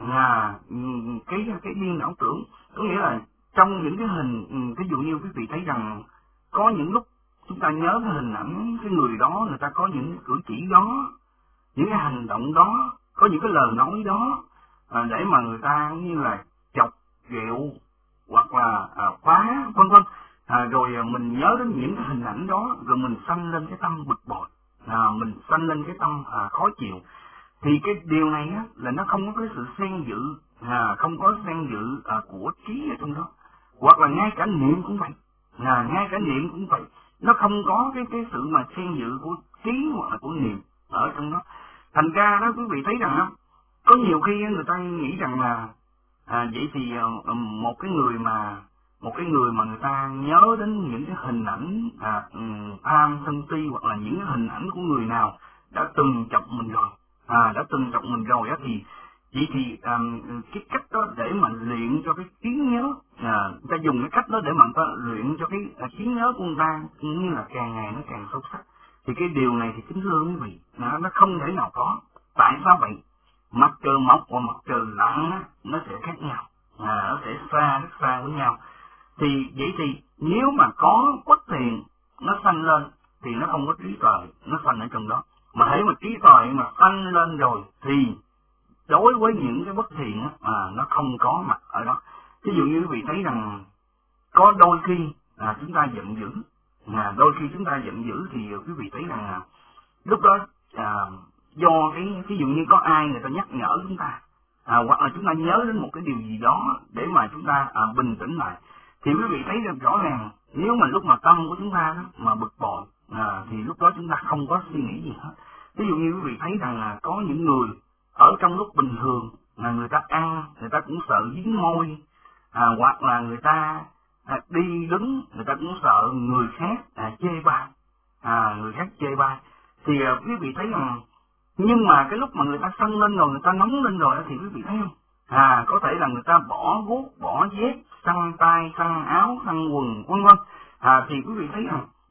À, cái cái điên não tưởng có nghĩa là trong những cái hình, ví dụ như quý vị thấy rằng có những lúc chúng ta nhớ cái hình ảnh cái người đó, người ta có những cử chỉ đó, những cái hành động đó, có những cái lời nói đó, à, để mà người ta như là chọc ghẹo hoặc là à, phá vân vân. À, rồi mình nhớ đến những cái hình ảnh đó, rồi mình sanh lên cái tâm bực bội, à, mình sanh lên cái tâm à, khó chịu. Thì cái điều này á, là nó không có cái sự xen dự, à, không có xen dự à, của trí ở trong đó. Hoặc là ngay cả niệm cũng vậy, à, ngay cả niệm cũng vậy, nó không có cái cái sự mà xen dự của trí hoặc là của niệm ở trong đó. Thành ra đó quý vị thấy rằng đó, có nhiều khi người ta nghĩ rằng là à, vậy thì à, một cái người mà một cái người mà người ta nhớ đến những cái hình ảnh à, tham sân si hoặc là những cái hình ảnh của người nào đã từng chọc mình rồi, à, đã từng chọc mình rồi á, thì vậy thì à, cái cách đó để mà luyện cho cái trí nhớ, à, người ta dùng cái cách đó để mà người ta luyện cho cái à, trí nhớ của người ta như là càng ngày nó càng sâu sắc. Thì cái điều này thì kính thưa quý vị, nó, nó không thể nào có. Tại sao vậy? Mặt trời mọc và mặt trời lặn á, nó sẽ khác nhau, à, nó sẽ xa rất xa với nhau. Thì vậy thì nếu mà có bất thiện nó sanh lên thì nó không có trí tuệ nó sanh ở trong đó. Mà thấy mà trí tuệ mà sanh lên rồi thì đối với những cái bất thiện á, à, nó không có mặt ở đó. Ví dụ như quý vị thấy rằng có đôi khi à, chúng ta giận dữ, à, đôi khi chúng ta giận dữ thì quý vị thấy rằng à, lúc đó à, do cái ví dụ như có ai người ta nhắc nhở chúng ta, à, hoặc là chúng ta nhớ đến một cái điều gì đó để mà chúng ta à, bình tĩnh lại, thì quý vị thấy được rõ ràng nếu mà lúc mà tâm của chúng ta đó, mà bực bội à, thì lúc đó chúng ta không có suy nghĩ gì hết. Ví dụ như quý vị thấy rằng là có những người ở trong lúc bình thường là người ta ăn người ta cũng sợ dính môi, à, hoặc là người ta à, đi đứng người ta cũng sợ người khác à, chê bai, à, người khác chê bai. Thì à, quý vị thấy rằng nhưng mà cái lúc mà người ta sân lên rồi, người ta nóng lên rồi thì quý vị thấy không? À, có thể là người ta bỏ guốc, bỏ dép, xăng tay, xăng áo, xăng quần, vân vân. À, thì quý vị thấy rằng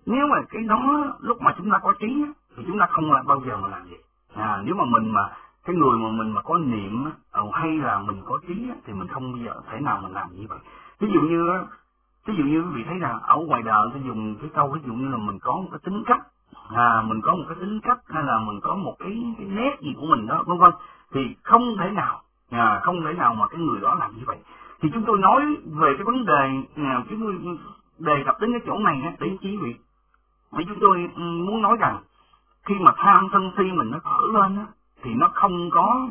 Nếu mà cái đó lúc mà chúng ta có trí thì chúng ta không bao giờ mà làm vậy. À, nếu mà mình mà cái người mà mình mà có niệm hay là mình có trí thì mình không bao giờ thể nào mình làm như vậy. Ví dụ như ví dụ như quý vị thấy rằng ở ngoài đời ta dùng cái câu ví dụ như là mình có một cái tính cách, à mình có một cái tính cách hay là mình có một cái, cái nét gì của mình đó vân vân, thì không thể nào à, không thể nào mà cái người đó làm như vậy. Thì chúng tôi nói về cái vấn đề à, chúng tôi đề cập đến cái chỗ này á, để chỉ vị vì chúng tôi muốn nói rằng khi mà tham sân si mình nó khởi lên á, thì nó không có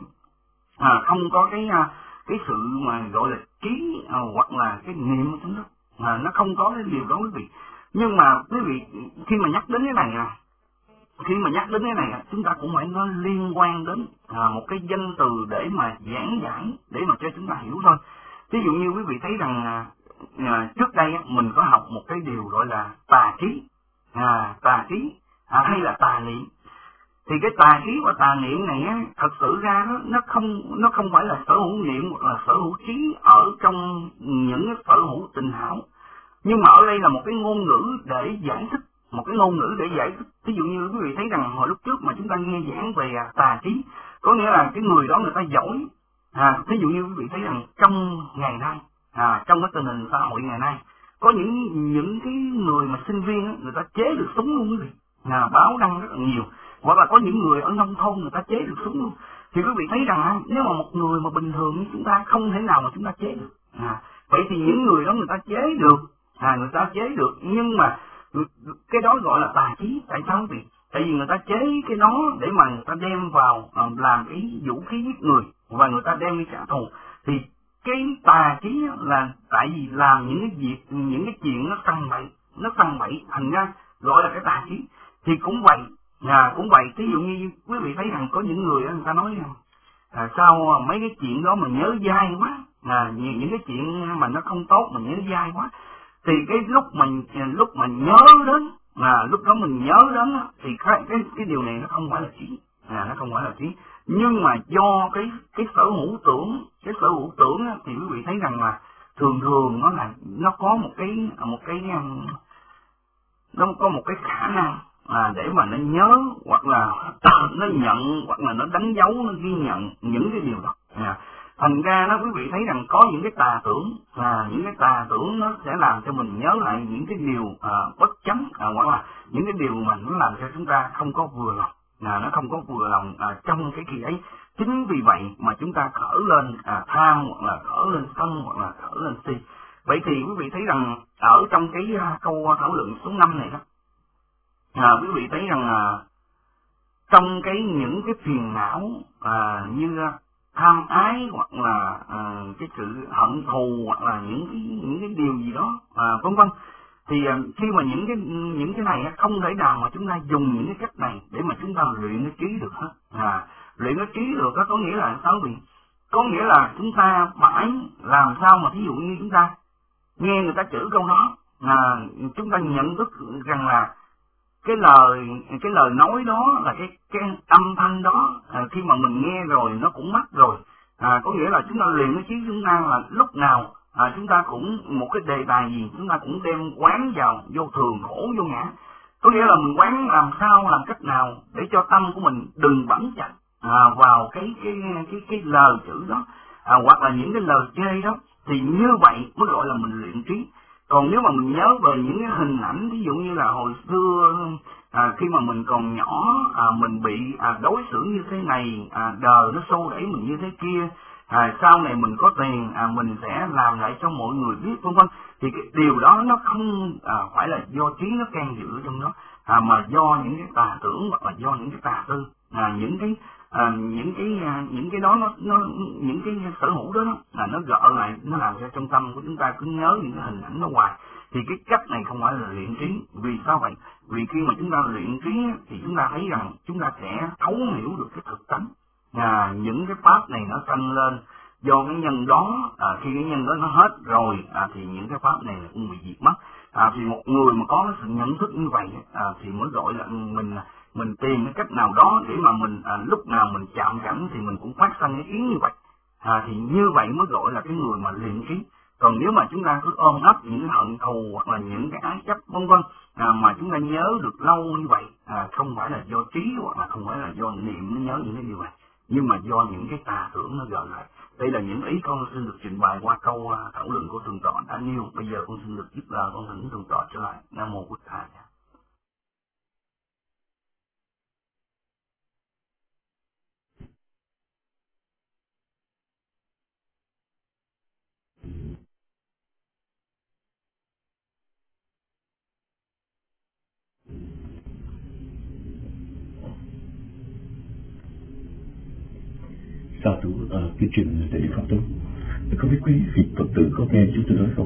à, không có cái cái sự mà gọi là trí à, hoặc là cái niệm trong đó, à, nó không có cái điều đó quý vị. Nhưng mà quý vị khi mà nhắc đến cái này à, khi mà nhắc đến cái này à, chúng ta cũng phải nó liên quan đến à, một cái danh từ để mà giảng giải, để mà cho chúng ta hiểu thôi. Ví dụ như quý vị thấy rằng à, à, trước đây á, mình có học một cái điều gọi là tà trí, à, tà trí à, hay là tà niệm. Thì cái tà trí và tà niệm này á, thật sự ra nó nó không nó không phải là sở hữu niệm hoặc là sở hữu trí ở trong những cái sở hữu tình hảo, nhưng mà ở đây là một cái ngôn ngữ để giải thích, một cái ngôn ngữ để giải thích. Ví dụ như quý vị thấy rằng hồi lúc trước mà chúng ta nghe giảng về à, tà trí, có nghĩa là cái người đó người ta giỏi. À, ví dụ như quý vị thấy rằng trong ngày nay, à, trong cái tình hình xã hội ngày nay, có những những cái người mà sinh viên á, người ta chế được súng luôn quý vị, à, báo đăng rất là nhiều. Hoặc là có những người ở nông thôn người ta chế được súng luôn. Thì quý vị thấy rằng nếu mà một người mà bình thường như chúng ta không thể nào mà chúng ta chế được. À, vậy thì những người đó người ta chế được, à, người ta chế được, nhưng mà cái đó gọi là tà trí. Tại sao quý vị? Tại vì người ta chế cái đó để mà người ta đem vào uh, làm cái vũ khí giết người và người ta đem đi trả thù. Thì cái tà trí là tại vì làm những cái việc, những cái chuyện nó săn bậy, nó săn bậy, thành ra gọi là cái tà trí. Thì cũng vậy. À, cũng vậy, ví dụ như quý vị thấy rằng có những người người ta nói rằng à, sao mấy cái chuyện đó mà nhớ dai quá, à, những, những cái chuyện mà nó không tốt mà nhớ dai quá. Thì cái lúc mình lúc mà nhớ đến, à, lúc đó mình nhớ đến thì cái cái cái điều này nó không phải là trí, à, nó không phải là trí. Nhưng mà do cái cái sở hữu tưởng, cái sở hữu tưởng thì quý vị thấy rằng là thường thường nó là nó có một cái một cái nó có một cái khả năng à, để mà nó nhớ hoặc là nó nhận hoặc là nó đánh dấu, nó ghi nhận những cái điều đó. À, thành ra nó quý vị thấy rằng có những cái tà tưởng, à, những cái tà tưởng nó sẽ làm cho mình nhớ lại những cái điều à, bất chánh, à, hoặc là những cái điều mà nó làm cho chúng ta không có vừa lòng, à, nó không có vừa lòng à, trong cái kỳ ấy. Chính vì vậy mà chúng ta khởi lên à, tham hoặc là khởi lên sân hoặc là khởi lên si. Vậy thì quý vị thấy rằng ở trong cái uh, câu thảo luận số năm này đó, à, quý vị thấy rằng à, trong cái những cái phiền não à, như tham ái hoặc là à, cái sự hận thù hoặc là những cái những cái điều gì đó à, vân vân, thì à, khi mà những cái những cái này không thể nào mà chúng ta dùng những cái cách này để mà chúng ta luyện cái trí được hết. À, luyện cái trí được đó có nghĩa là sao vậy? Có nghĩa là chúng ta phải làm sao mà thí dụ như chúng ta nghe người ta chửi câu đó, à, chúng ta nhận thức rằng là cái lời cái lời nói đó là cái cái âm thanh đó, à, khi mà mình nghe rồi nó cũng mất rồi. À, có nghĩa là chúng ta luyện cái trí chúng ta là lúc nào à, chúng ta cũng một cái đề tài gì chúng ta cũng đem quán vào vô thường khổ vô ngã. Có nghĩa là mình quán làm sao, làm cách nào để cho tâm của mình đừng bắn chặt à, vào cái cái cái cái lời chữ đó, à, hoặc là những cái lời chê đó, thì như vậy mới gọi là mình luyện trí. Còn nếu mà mình nhớ về những cái hình ảnh, ví dụ như là hồi xưa à, khi mà mình còn nhỏ, à, mình bị à, đối xử như thế này, à, đời nó xô đẩy mình như thế kia, à, sau này mình có tiền à, mình sẽ làm lại cho mọi người biết, vân vân, thì cái điều đó nó không à, phải là do trí nó can dự trong đó, à, mà do những cái tà tưởng hoặc là do những cái tà tư, à, những cái à, những cái à, những cái đó nó, nó những cái sở hữu đó, đó là nó gợi lại, nó làm cho trong tâm của chúng ta cứ nhớ những cái hình ảnh nó hoài. Thì cái cách này không phải là luyện trí. Vì sao vậy? Vì khi mà chúng ta luyện trí thì chúng ta thấy rằng chúng ta sẽ thấu hiểu được cái thực tánh, à, những cái pháp này nó sanh lên do cái nhân đó, à, khi cái nhân đó nó hết rồi à, thì những cái pháp này cũng bị diệt mất. À, thì một người mà có cái sự nhận thức như vậy à, thì mới gọi là mình mình tìm cái cách nào đó để mà mình à, lúc nào mình chạm cảnh thì mình cũng phát sinh cái ý như vậy. À, thì như vậy mới gọi là cái người mà luyện trí. Còn nếu mà chúng ta cứ ôm ấp những cái hận thù hoặc là những cái ái chấp vân vân à, mà chúng ta nhớ được lâu như vậy à, không phải là do trí hoặc là không phải là do niệm nó nhớ những cái điều này, nhưng mà do những cái tà tưởng nó gợi lại. Đây là những ý con xin được trình bày qua câu uh, thảo luận của Thượng tọa đã nêu. Bây giờ con xin được giúp lời con thỉnh Thượng tọa trở lại. Nam mô Bụt Thầy. Sa thú ở cái chuyện để pháp tu, có biết quý vị Phật tử có nghe chúng tôi nói không?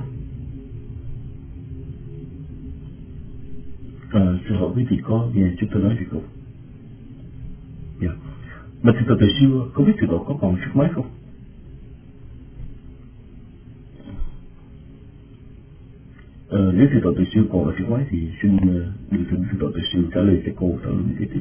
À, xin hỏi quý vị có nghe chúng tôi nói gì không? Dạ. Mà thượng tọa Từ Siêu có biết thượng tọa có còn sức máy không? À, nếu thượng tọa Từ Siêu còn là sức máy thì xin uh, điều thỉnh thượng tọa Từ Siêu trả lời cho cô thảo luận kế tiếp.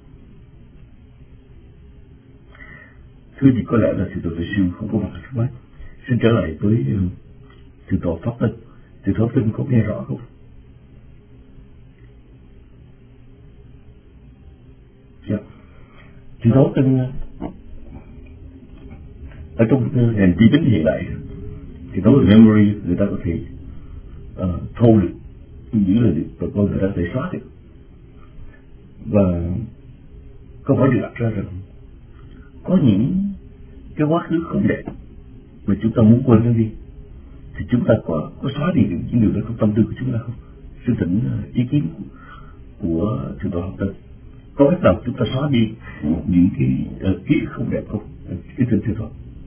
Thưa gì có lẽ là thượng tọa Từ Siêu không có mặt ở trước mắt. Xin trở lại với uh, thượng tọa Pháp Tinh. Thượng tọa Pháp Tinh có nghe rõ không? Dạ. Thượng tọa Pháp Tinh ở trong uh, nền vi tính hiện đại thì nói về memory người ta có thể uh, thâu được, giữ lại được, và con người ta có thể xóa được. Và câu hỏi được đặt ra rằng có những cái quá khứ không đẹp mà chúng ta muốn quên nó đi, thì chúng ta có, có xóa đi được những điều đó trong tâm tư của chúng ta không? Xin thỉnh uh, ý kiến của thượng tọa Pháp Tinh. Có cách nào chúng ta xóa đi những cái uh, ký ức không đẹp không? Kính thưa thượng tọa.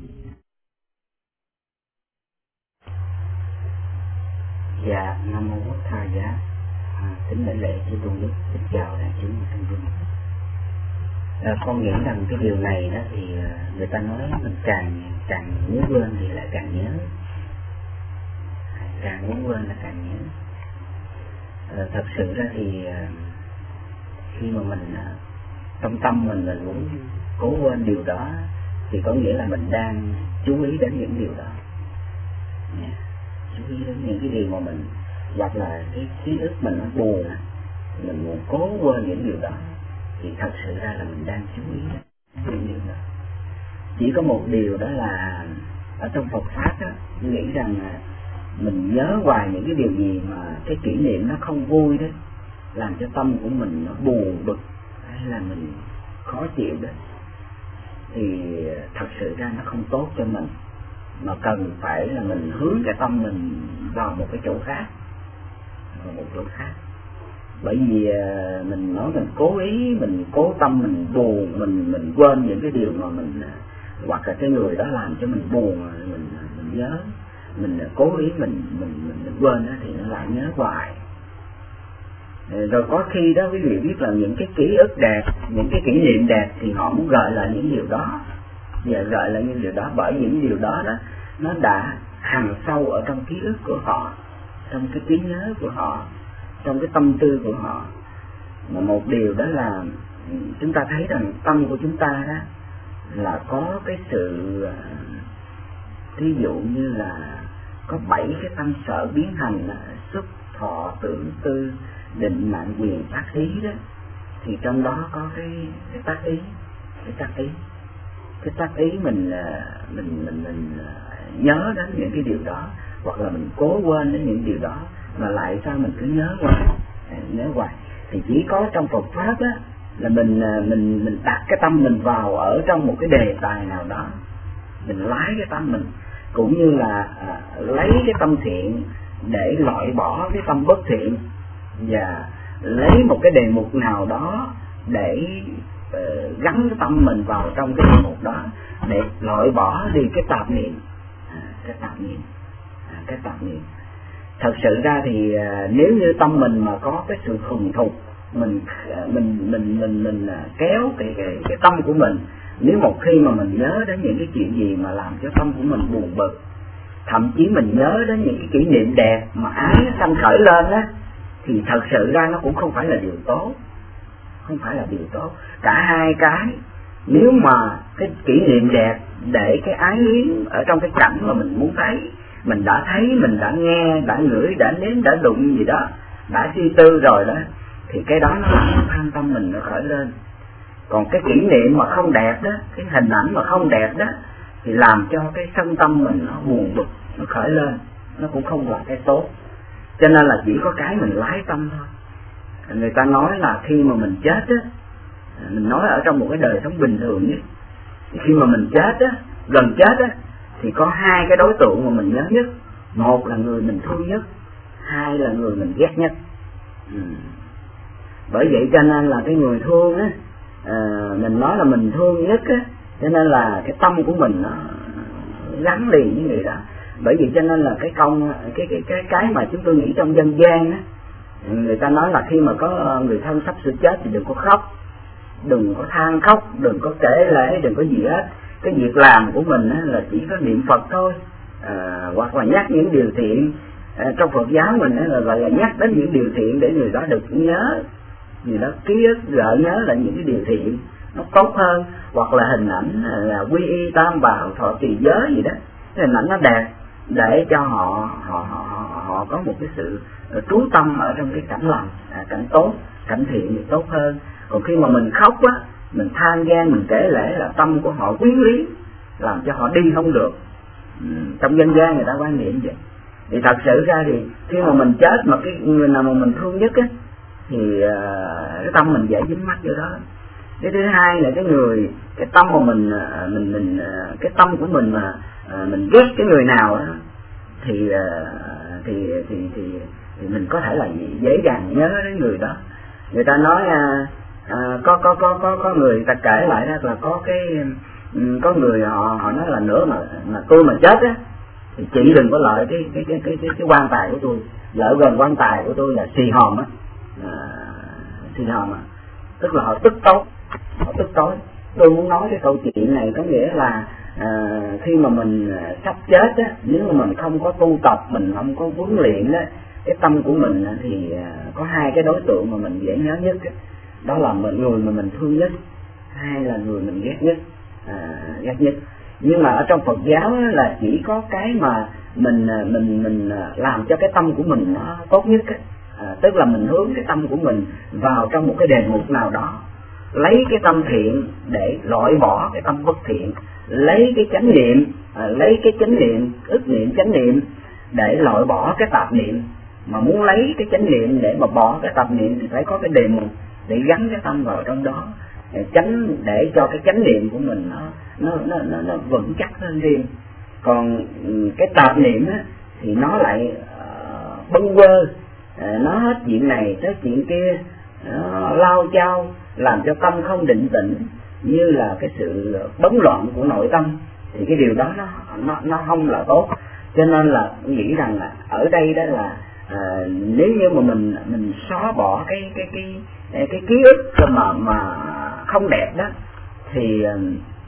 Dạ, Nam mô Bụt Thầy. Dạ, à, kính lễ lễ chư tôn đức, kính chào đại chúng thân vương. À, con nghĩ rằng cái điều này đó thì người ta nói mình càng càng muốn quên thì lại càng nhớ, càng muốn quên là càng nhớ. À, thật sự ra thì khi mà mình trong tâm mình mình muốn cố quên điều đó thì có nghĩa là mình đang chú ý đến những điều đó, yeah. Chú ý đến những cái điều mà mình, hoặc là cái ký ức mình nó buồn, mình muốn cố quên những điều đó thì thật sự ra là mình đang chú ý những điều đó. Chỉ có một điều đó là ở trong Phật pháp đó, nghĩ rằng mình nhớ hoài những cái điều gì mà cái kỷ niệm nó không vui đó, làm cho tâm của mình nó buồn bực hay là mình khó chịu đó, thì thật sự ra nó không tốt cho mình, mà cần phải là mình hướng cái tâm mình vào một cái chỗ khác, vào một chỗ khác. Bởi vì mình nói mình cố ý, mình cố tâm mình buồn, mình mình quên những cái điều mà mình, hoặc là cái người đó làm cho mình buồn, mình mình nhớ, mình cố ý mình mình mình, mình quên đó, thì nó lại nhớ hoài. Rồi có khi đó quý vị biết là những cái ký ức đẹp, những cái kỷ niệm đẹp thì họ muốn gợi lại những điều đó, và gợi lại những điều đó bởi những điều đó đó nó đã hằn sâu ở trong ký ức của họ, trong cái trí nhớ của họ, trong cái tâm tư của họ. Mà một điều đó là chúng ta thấy rằng tâm của chúng ta đó là có cái sự, ví dụ như là có bảy cái tâm sở biến hành là xúc, thọ, tưởng, tư, định, mạng, quyền, tác ý đó, thì trong đó có cái, cái tác ý, cái tác ý, cái tác ý mình mình mình mình nhớ đến những cái điều đó, hoặc là mình cố quên đến những điều đó, mà lại sao mình cứ nhớ hoài, nhớ hoài. Thì chỉ có trong Phật pháp á là mình mình mình đặt cái tâm mình vào ở trong một cái đề tài nào đó, mình lái cái tâm mình, cũng như là à, lấy cái tâm thiện để loại bỏ cái tâm bất thiện, và lấy một cái đề mục nào đó để uh, gắn cái tâm mình vào trong cái đề mục đó để loại bỏ đi cái tạp niệm, à, cái tạp niệm, à, cái tạp niệm. Thật sự ra thì uh, nếu như tâm mình mà có cái sự thuần thục, mình uh, mình mình mình mình uh, kéo cái cái cái tâm của mình, nếu một khi mà mình nhớ đến những cái chuyện gì mà làm cho tâm của mình buồn bực, thậm chí mình nhớ đến những cái kỷ niệm đẹp mà ái nó sanh khởi lên á, thì thật sự ra nó cũng không phải là điều tốt, không phải là điều tốt. Cả hai cái, nếu mà cái kỷ niệm đẹp để cái ái luyến ở trong cái cảnh mà mình muốn thấy, mình đã thấy, mình đã nghe, đã ngửi, đã nếm, đã đụng gì đó, đã suy tư rồi đó, thì cái đó nó làm tham tâm mình nó khởi lên. Còn cái kỷ niệm mà không đẹp đó, cái hình ảnh mà không đẹp đó, thì làm cho cái sân tâm mình nó buồn bực, nó khởi lên, nó cũng không là cái tốt. Cho nên là chỉ có cái mình lái tâm thôi. Người ta nói là khi mà mình chết á, mình nói ở trong một cái đời sống bình thường nhất, khi mà mình chết á, gần chết á, thì có hai cái đối tượng mà mình nhớ nhất. Một là người mình thương nhất, hai là người mình ghét nhất. ừ. Bởi vậy cho nên là cái người thương á, à, mình nói là mình thương nhất á, cho nên là cái tâm của mình nó gắn liền với người đó. Bởi vậy cho nên là cái công cái cái cái cái mà chúng tôi nghĩ trong dân gian á, người ta nói là khi mà có người thân sắp sửa chết thì đừng có khóc, đừng có than khóc, đừng có kể lể, đừng có gì hết. Cái việc làm của mình á, là chỉ có niệm Phật thôi, à, hoặc là nhắc những điều thiện. À, trong Phật giáo mình á, là gọi là nhắc đến những điều thiện để người đó được nhớ, người đó ký ức gợi nhớ lại những cái điều thiện nó tốt hơn, hoặc là hình ảnh là quy y tam bảo thọ trì giới gì đó, cái hình ảnh nó đẹp để cho họ họ họ, họ có một cái sự trú tâm ở trong cái cảnh lành, à, cảnh tốt, cảnh thiện thì tốt hơn. Còn khi mà mình khóc á, mình than gian, mình kể lể là tâm của họ quyến lý, làm cho họ đi không được. ừ, trong dân gian người ta quan niệm vậy. Thì thật sự ra thì khi mà mình chết mà cái người nào mà mình thương nhất á, thì uh, cái tâm mình dễ dính mắc vô đó. Cái thứ hai là cái người, cái tâm mà mình mình mình cái tâm của mình mà uh, mình ghét cái người nào đó, thì, uh, thì thì thì thì mình có thể là dễ dàng nhớ đến người đó. Người ta nói uh, uh, có có có có có người ta kể lại đó là có cái um, có người họ họ nói là nữa mà mà tôi mà chết á, thì chị đừng có lợi cái cái cái cái cái, cái quan tài của tôi, lợi gần quan tài của tôi là xì hòm á, à, xì hòm á, tức là họ tức tối, họ tức tối. Tôi muốn nói cái câu chuyện này có nghĩa là à, khi mà mình sắp chết á, nếu mà mình không có tu tập, mình không có huấn luyện á, cái tâm của mình thì à, có hai cái đối tượng mà mình dễ nhớ nhất, đó là người mà mình thương nhất, hai là người mình ghét nhất, à, ghét nhất. Nhưng mà ở trong Phật giáo là chỉ có cái mà mình mình mình làm cho cái tâm của mình nó tốt nhất, à, tức là mình hướng cái tâm của mình vào trong một cái đề mục nào đó, lấy cái tâm thiện để loại bỏ cái tâm bất thiện, lấy cái chánh niệm, à, lấy cái chánh niệm, ức niệm chánh niệm để loại bỏ cái tạp niệm. Mà muốn lấy cái chánh niệm để mà bỏ cái tạp niệm thì phải có cái đề mục để gắn cái tâm vào trong đó, để tránh để cho cái chánh niệm của mình nó nó nó nó, nó vững chắc hơn riêng. Còn cái tạp niệm á, thì nó lại uh, bâng quơ, uh, nó hết chuyện này tới chuyện kia, nó lao chao làm cho tâm không định tĩnh, như là cái sự bấn loạn của nội tâm, thì cái điều đó nó nó nó không là tốt. Cho nên là nghĩ rằng là ở đây đó là uh, nếu như mà mình mình xóa bỏ cái cái cái cái, cái ký ức mà mà không đẹp đó, thì uh,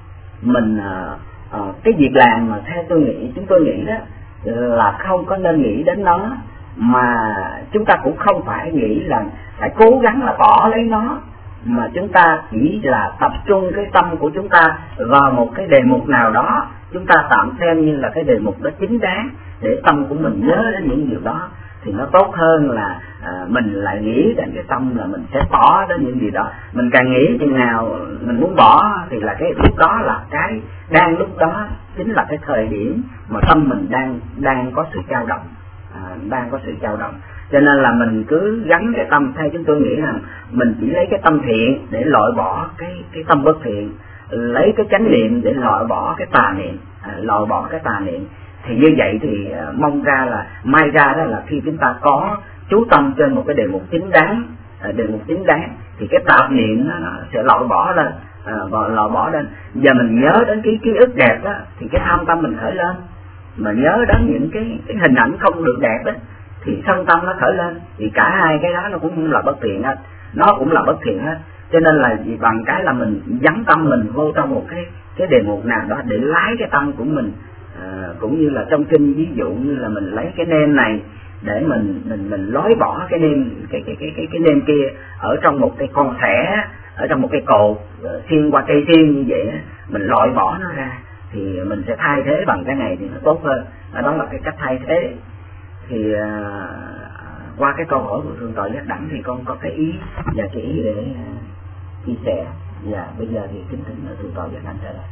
mình uh, uh, cái việc làm mà theo tôi nghĩ, chúng tôi nghĩ đó là không có nên nghĩ đến nó, mà chúng ta cũng không phải nghĩ là phải cố gắng là bỏ lấy nó, mà chúng ta chỉ là tập trung cái tâm của chúng ta vào một cái đề mục nào đó, chúng ta tạm xem như là cái đề mục đó chính đáng, để tâm của mình nhớ đến những điều đó, thì nó tốt hơn là à, mình lại nghĩ đến cái tâm là mình sẽ bỏ đến những gì đó. Mình càng nghĩ chừng nào mình muốn bỏ thì là cái lúc đó là cái đang lúc đó chính là cái thời điểm mà tâm mình đang đang có sự dao động, à, đang có sự dao động. Cho nên là mình cứ gắn cái tâm, theo chúng tôi nghĩ rằng mình chỉ lấy cái tâm thiện để loại bỏ cái cái tâm bất thiện, lấy cái chánh niệm để loại bỏ cái tà niệm, à, loại bỏ cái tà niệm. Thì như vậy thì uh, mong ra là mai ra đó là khi chúng ta có chú tâm trên một cái đề mục chính đáng, uh, đề mục chính đáng thì cái tạp niệm nó, nó sẽ loại bỏ lên, uh, loại bỏ lên. Giờ mình nhớ đến cái ký ức đẹp đó, thì cái tham tâm mình khởi lên. Mà nhớ đến những cái, cái hình ảnh không được đẹp đó, thì sân tâm nó khởi lên. Thì cả hai cái đó nó cũng là bất thiện hết, nó cũng là bất thiện hết. Cho nên là vì bằng cái là mình dấn tâm mình vô trong một cái cái đề mục nào đó để lái cái tâm của mình. À, cũng như là trong kinh ví dụ như là mình lấy cái nêm này để mình mình mình lói bỏ cái nêm cái cái cái cái cái nêm kia ở trong một cái con thẻ, ở trong một cái cột xuyên qua cây xiên như vậy, mình loại bỏ nó ra thì mình sẽ thay thế bằng cái này thì nó tốt hơn. Đó là cái cách thay thế. Thì à, qua cái câu hỏi của Thượng tọa Giác Đẳng thì con có cái ý và cái ý để uh, chia sẻ. Và bây giờ thì kính thỉnh Thượng tọa Giác Đẳng trở lại.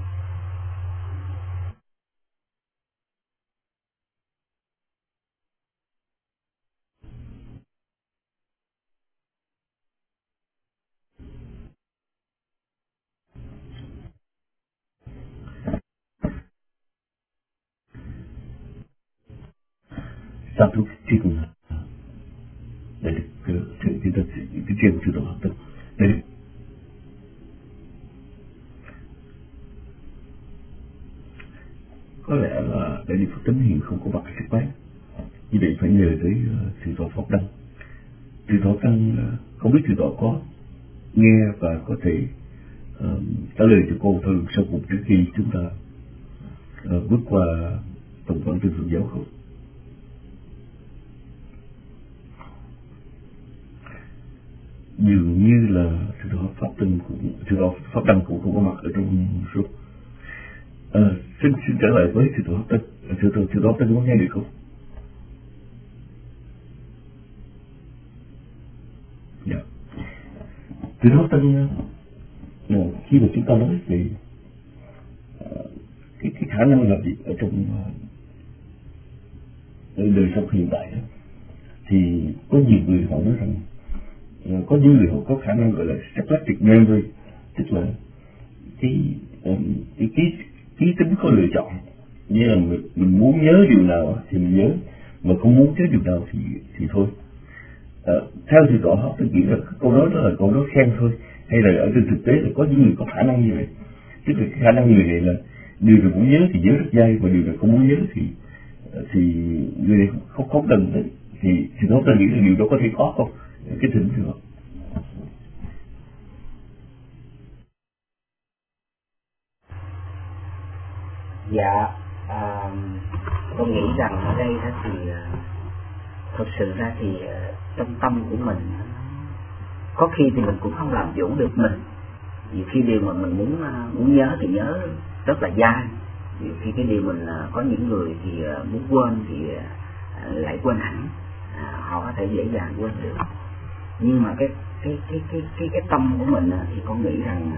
Sa thú tri cùng để được sự tin tức cái chuyện của sự đó tức để có lẽ là để đi Phật Tín hiện không có mặt sức bán, như vậy phải nhờ tới uh, sự tọa Pháp Đăng. Sự tọa Đăng uh, không biết sự tọa có nghe và có thể uh, trả lời cho cô thôi sau cùng trước khi chúng ta uh, bước qua tổng quan tư Phật giáo không? Dường như là sự đó Pháp Đăng cũng sự đó Pháp Đăng cũng không có mặt ở trong số. À, xin xin trở lại với sự đó Pháp Đăng. Sự đó sự đó Pháp Đăng có nghe được không? Dạ. Sự đó Pháp Đăng khi mà chúng ta nói về cái cái khả năng làm việc ở trong đời sống hiện tại đó, thì có nhiều người họ nói rằng có những người họ có khả năng gọi là selective memory, tức là cái cái ký ký tính có lựa chọn, như là mình, mình muốn nhớ điều nào thì mình nhớ, mà không muốn nhớ điều nào thì thì thôi. À, theo thì tọa học tôi nghĩ là câu nói đó là câu nói khen thôi, hay là ở trên thực tế là có những người có khả năng như vậy, tức là cái khả năng người này là điều nào muốn nhớ thì nhớ rất nhanh, và điều nào không muốn nhớ thì thì người này không không cần đấy. Thì thì nó ta nghĩ là điều đó có thể có không? Cái thỉnh được. Dạ, à, tôi nghĩ rằng ở đây đó thì thực sự ra thì trong tâm của mình có khi thì mình cũng không làm chủ được mình. Nhiều khi điều mà mình muốn muốn nhớ thì nhớ rất là dai. Nhiều khi cái điều mình có những người thì muốn quên thì lại quên hẳn. À, họ có thể dễ dàng quên được. Nhưng mà cái cái cái cái cái cái tâm của mình thì con nghĩ rằng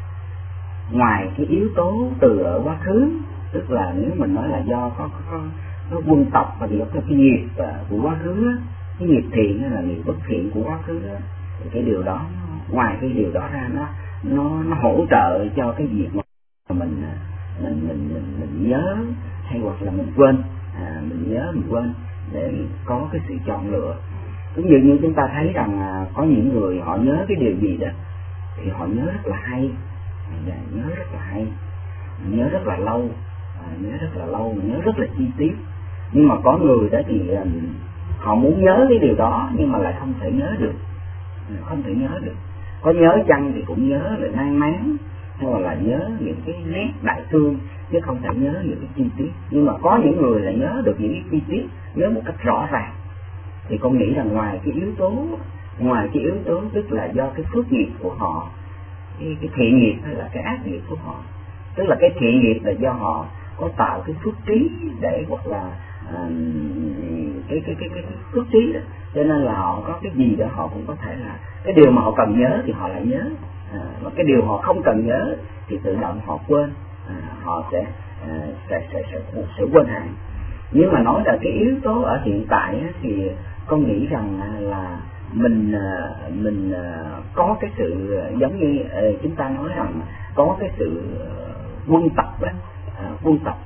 ngoài cái yếu tố từ ở quá khứ, tức là nếu mình nói là do có có, có, có quân tộc và do cái nghiệp của quá khứ, cái nghiệp thiện hay là nghiệp bất thiện của quá khứ, thì cái điều đó ngoài cái điều đó ra nó nó nó hỗ trợ cho cái việc mà mình mình mình mình, mình nhớ hay hoặc là mình quên, à, mình nhớ mình quên để có cái sự chọn lựa. Cũng như như chúng ta thấy rằng à, có những người họ nhớ cái điều gì đó thì họ nhớ rất là hay, nhớ rất là hay, nhớ rất là lâu, à, nhớ rất là lâu, nhớ rất là chi tiết. Nhưng mà có người đó thì um, họ muốn nhớ cái điều đó nhưng mà lại không thể nhớ được, không thể nhớ được. Có nhớ chăng thì cũng nhớ là mang máng, hay là nhớ những cái nét đại cương, chứ không thể nhớ những cái chi tiết. Nhưng mà có những người là nhớ được những cái chi tiết, nhớ một cách rõ ràng. Thì con nghĩ rằng ngoài cái yếu tố, ngoài cái yếu tố tức là do cái phước nghiệp của họ, cái, cái thiện nghiệp hay là cái ác nghiệp của họ. Tức là cái thiện nghiệp là do họ có tạo cái phước trí để hoặc là uh, cái, cái, cái, cái, cái phước trí đó. Cho nên là họ có cái gì đó họ cũng có thể là cái điều mà họ cần nhớ thì họ lại nhớ, à, và cái điều họ không cần nhớ thì tự động họ quên, à, họ sẽ, à, sẽ, sẽ, sẽ, sẽ, sẽ quên hẳn. Nhưng mà nói là cái yếu tố ở hiện tại á, thì con nghĩ rằng là mình mình có cái sự giống như chúng ta nói rằng có cái sự quân tập đó, quân tập.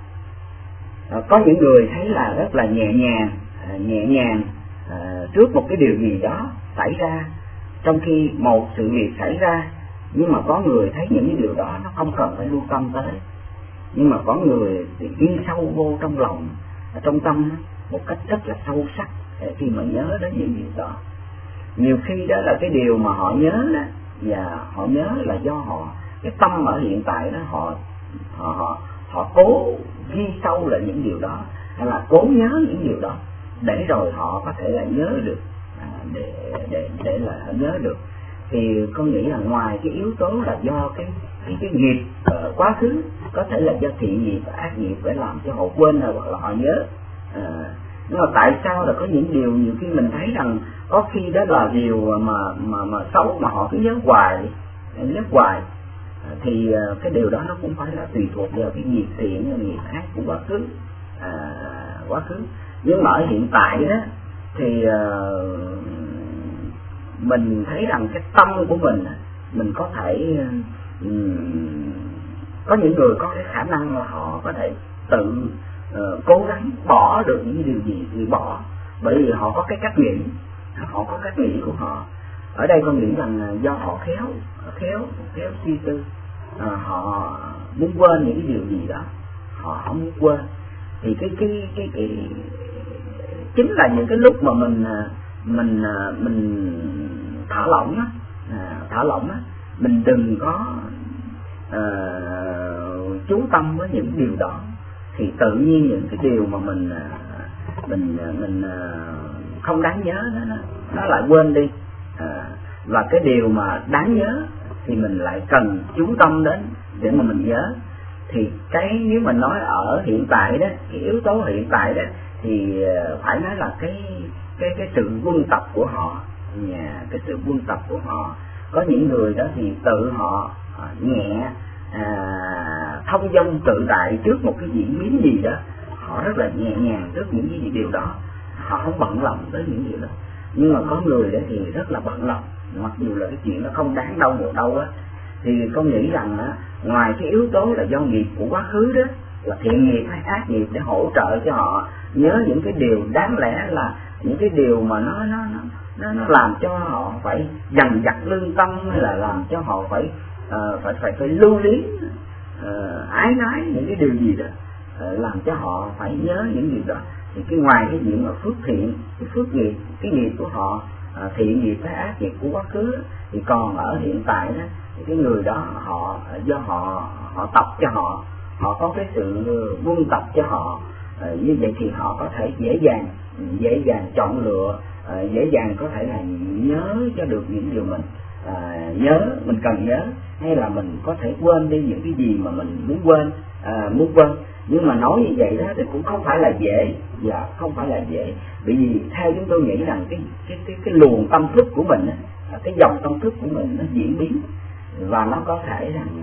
Có những người thấy là rất là nhẹ nhàng, nhẹ nhàng trước một cái điều gì đó xảy ra, trong khi một sự việc xảy ra, nhưng mà có người thấy những cái điều đó nó không cần phải lưu tâm tới. Nhưng mà có người thì đi sâu vô trong lòng, trong tâm một cách rất là sâu sắc khi mà nhớ đến những điều đó. Nhiều khi đó là cái điều mà họ nhớ đó, và họ nhớ là do họ cái tâm ở hiện tại đó họ họ họ, họ cố ghi sâu lại những điều đó, hay là cố nhớ những điều đó để rồi họ có thể là nhớ được, à, để để để là nhớ được. Thì con nghĩ là ngoài cái yếu tố là do cái cái, cái nghiệp uh, quá khứ, có thể là do thiện nghiệp và ác nghiệp để làm cho họ quên rồi hoặc là họ nhớ, à, Nhưng mà tại sao là có những điều nhiều khi mình thấy rằng có khi đó là điều mà mà mà xấu mà họ cứ nhớ hoài, nhớ hoài, thì cái điều đó nó cũng phải là tùy thuộc vào cái nghiệp thiện nghiệp ác của quá khứ, à, quá khứ. Nhưng mà ở hiện tại đó thì uh, mình thấy rằng cái tâm của mình mình có thể um, có những người có cái khả năng là họ có thể tự uh, cố gắng bỏ được những điều gì thì bỏ, bởi vì họ có cái cách nghĩ, họ có cách nghĩ của họ. Ở đây con nghĩ rằng do họ khéo khéo khéo suy tư, à, họ muốn quên những cái điều gì đó, họ không muốn quên. Thì cái cái cái cái chính là những cái lúc mà mình mình mình thả lỏng á, à, thả lỏng á, mình đừng có uh, chú tâm với những điều đó, thì tự nhiên những cái điều mà mình mình mình không đáng nhớ đó, nó nó lại quên đi, à, và cái điều mà đáng nhớ thì mình lại cần chú tâm đến để mà mình nhớ. Thì cái nếu mà nói ở hiện tại đó, cái yếu tố hiện tại đó thì phải nói là cái cái cái sự quân tập của họ, cái sự quân tập của họ. Có những người đó thì tự họ nhẹ, à, thông dong tự tại trước một cái diễn biến gì đó, họ rất là nhẹ nhàng trước những cái điều đó, họ không bận lòng tới những điều đó. Nhưng mà có người đó thì rất là bận lòng, mặc dù là cái chuyện nó không đáng đâu một đâu á. Thì con nghĩ rằng á, ngoài cái yếu tố là do nghiệp của quá khứ đó, là thiện nghiệp hay ác nghiệp, để hỗ trợ cho họ nhớ những cái điều đáng lẽ là những cái điều mà nó nó nó nó làm cho họ phải dằn vặt lương tâm, hay là làm cho họ phải uh, phải phải phải lưu luyến, uh, ái nái những cái điều gì đó, uh, làm cho họ phải nhớ những điều đó. Thì cái ngoài cái chuyện mà phước thiện, cái phước nghiệp, cái nghiệp của họ, à, thiện nghiệp hay ác nghiệp của quá khứ, thì còn ở hiện tại đó thì cái người đó họ do họ họ tập cho họ, họ có cái sự quân tập cho họ, à, như vậy thì họ có thể dễ dàng dễ dàng chọn lựa, à, dễ dàng có thể là nhớ cho được những điều mình à, nhớ, mình cần nhớ, hay là mình có thể quên đi những cái gì mà mình muốn quên, à, muốn quên. Nhưng mà nói như vậy đó thì cũng không phải là dễ, và không phải là dễ, bởi vì theo chúng tôi nghĩ rằng cái cái cái cái luồng tâm thức của mình, cái dòng tâm thức của mình nó diễn biến, và nó có thể rằng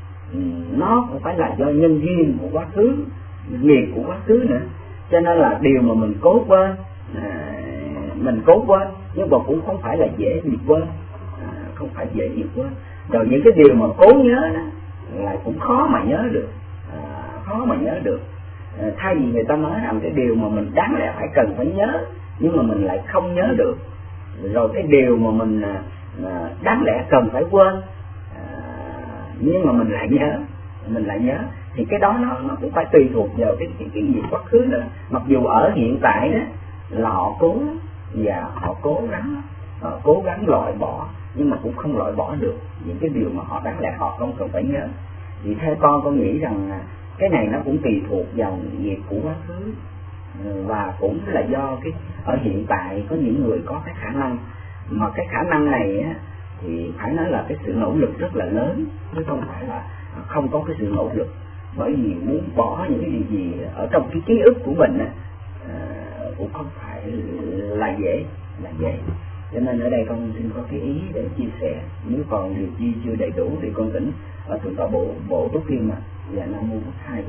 nó cũng phải là do nhân duyên của quá khứ, nghiệp của quá khứ nữa, cho nên là điều mà mình cố quên, à, mình cố quên, nhưng mà cũng không phải là dễ bị quên, à, không phải dễ bị quên. Rồi những cái điều mà cố nhớ đó lại cũng khó mà nhớ được, khó mà nhớ được. À, thay vì người ta nói rằng cái điều mà mình đáng lẽ phải cần phải nhớ, nhưng mà mình lại không nhớ được, rồi cái điều mà mình à, đáng lẽ cần phải quên, à, nhưng mà mình lại nhớ, mình lại nhớ, thì cái đó nó, nó cũng phải tùy thuộc vào cái cái cái gì quá khứ nữa. Mặc dù ở hiện tại đó là họ cố và họ cố gắng họ cố gắng loại bỏ, nhưng mà cũng không loại bỏ được những cái điều mà họ đáng lẽ họ không cần phải nhớ. Thì theo con con nghĩ rằng cái này nó cũng tùy thuộc vào nghiệp của quá khứ, và cũng là do cái ở hiện tại có những người có cái khả năng, mà cái khả năng này á, thì phải nói là cái sự nỗ lực rất là lớn, chứ không phải là không có cái sự nỗ lực. Bởi vì muốn bỏ những cái gì gì ở trong cái ký ức của mình á, cũng không phải là dễ, là dễ. Cho nên ở đây con xin có cái ý để chia sẻ. Nếu còn điều chi chưa đầy đủ thì con tỉnh ở thượng tọa bộ bộ Túc Kim mà và Nam Mô Bổn Thầy.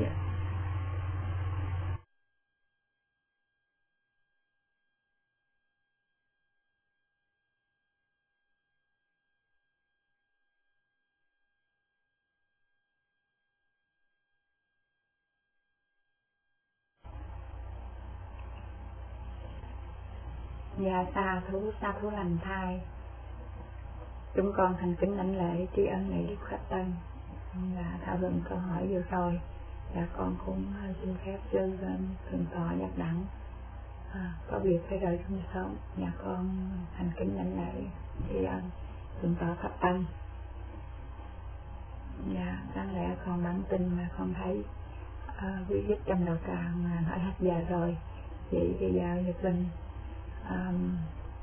Dạ, sa thú sa thú lành thai. Chúng con thành kính lãnh lễ tri ân Ngài Đức Khách Tân. Dạ, thảo luận câu hỏi vừa rồi. Dạ, con cũng xin phép sư thượng tọa Giác Đẳng à, có việc phải rời xuống sớm. Dạ, con thành kính lãnh lễ tri ân thượng tọa Khách Tân. Dạ, đáng lẽ con bản tin mà con thấy à, quý vị trong đầu tràng mà nói hết giờ rồi. Vậy bây giờ Nhật Linh Um,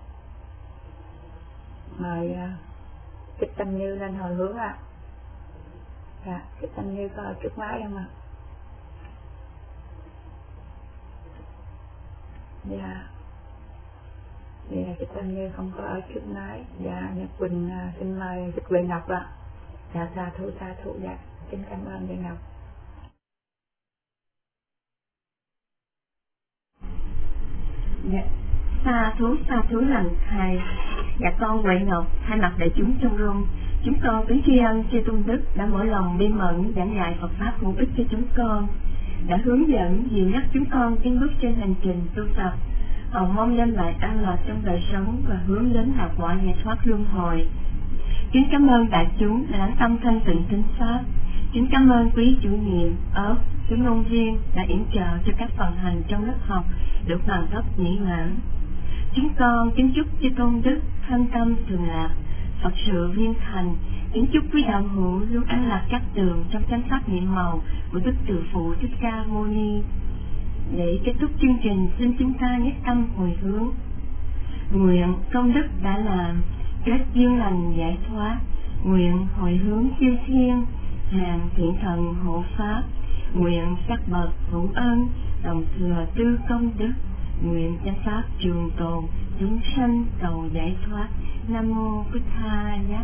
mời uh, Kích Tâm Như lên hồi hướng ạ. À. Dạ, Kích Tâm Như có ở trước máy không ạ? À? Dạ. Dạ, chị Thanh Như không có ở trước máy. Dạ, Nhật Quỳnh xin mời Đức Huệ Ngọc ạ. Dạ, xa thú, xa thú, dạ. Xin cảm ơn Huệ Ngọc. Dạ, xa thú, xa thú lần thầy. Dạ, con Huệ Ngọc, thay mặt đại chúng trong room, chúng con kính tri ân chư tôn đức đã mở lòng bi mẫn giảng dạy Phật pháp hữu ích cho chúng con, đã hướng dẫn dìu dắt chúng con tiến bước trên hành trình tu tập, hầu mong đem lại an lạc trong đời sống và hướng đến lạc quả giải thoát luân hồi. Kính cảm ơn đại chúng đã lắng tâm thanh tịnh thính pháp. Kính cảm ơn quý chủ nhiệm ớt, chú ngôn viên đã yểm trợ cho các phần hành trong lớp học được hoàn tất mỹ mãn. Chúng con kính chúc chư tôn đức thanh tâm thường lạc, Phật sự viên thành. Kính chúc quý đạo hữu luôn an lạc các tường trong chánh pháp nhiệm màu của Đức Từ Phụ Thích Ca Mâu Ni. Để kết thúc chương trình, xin chúng ta nhất tâm hồi hướng. Nguyện công đức đã làm, kết duyên lành giải thoát. Nguyện hồi hướng siêu thiên, hàng thiện thần hộ pháp. Nguyện các bậc hữu ân, đồng thừa tư công đức. Nguyện chánh pháp trường tồn, chúng sanh cầu giải thoát. Nam mô Bích Tha Giác.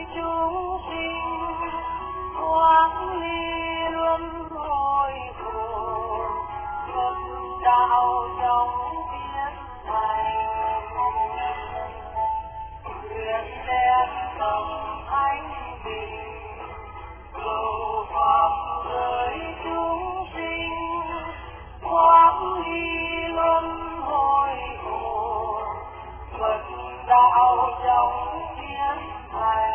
chúng sinh thoát ly luân hồi khổ, Phật đạo trong biết thầy, nguyện đem tâm thánh bình cầu pháp giới chúng sinh thoát ly luân hồi khổ, Phật đạo trong biết thầy,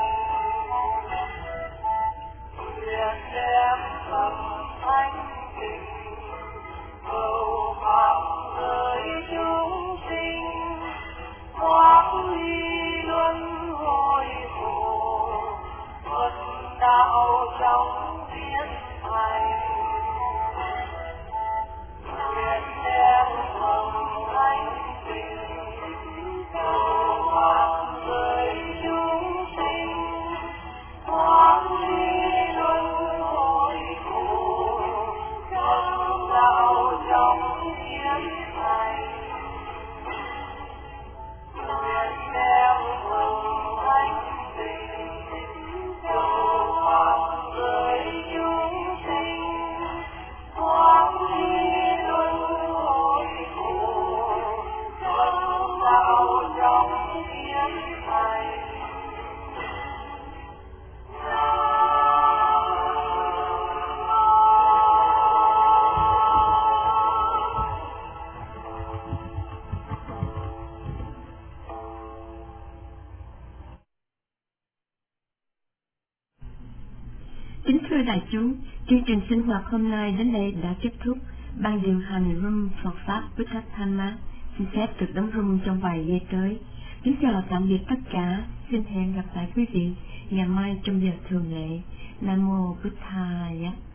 nguyện đem tâm thánh bình cầu pháp giới chúng sinh thoát ly luân hồi khổ, Phật đạo trong biết thầy, nguyện đem tâm thánh bình cầu pháp giới chúng sinh thoát ly luân hồi khổ, Phật đạo trong biết thầy, nguyện đem tâm thánh bình cầu pháp giới chúng sinh thoát ly luân hồi khổ, Phật đạo trong biết thầy. Kính thưa đại chúng, chương trình sinh hoạt hôm nay đến đây đã kết thúc. Ban điều hành Room Phật Pháp Buddha xin phép được đóng room trong vài giây tới. Kính chào tạm biệt tất cả. Xin hẹn gặp lại quý vị ngày mai trong giờ thường lệ. Nam mô Bụt Thaya.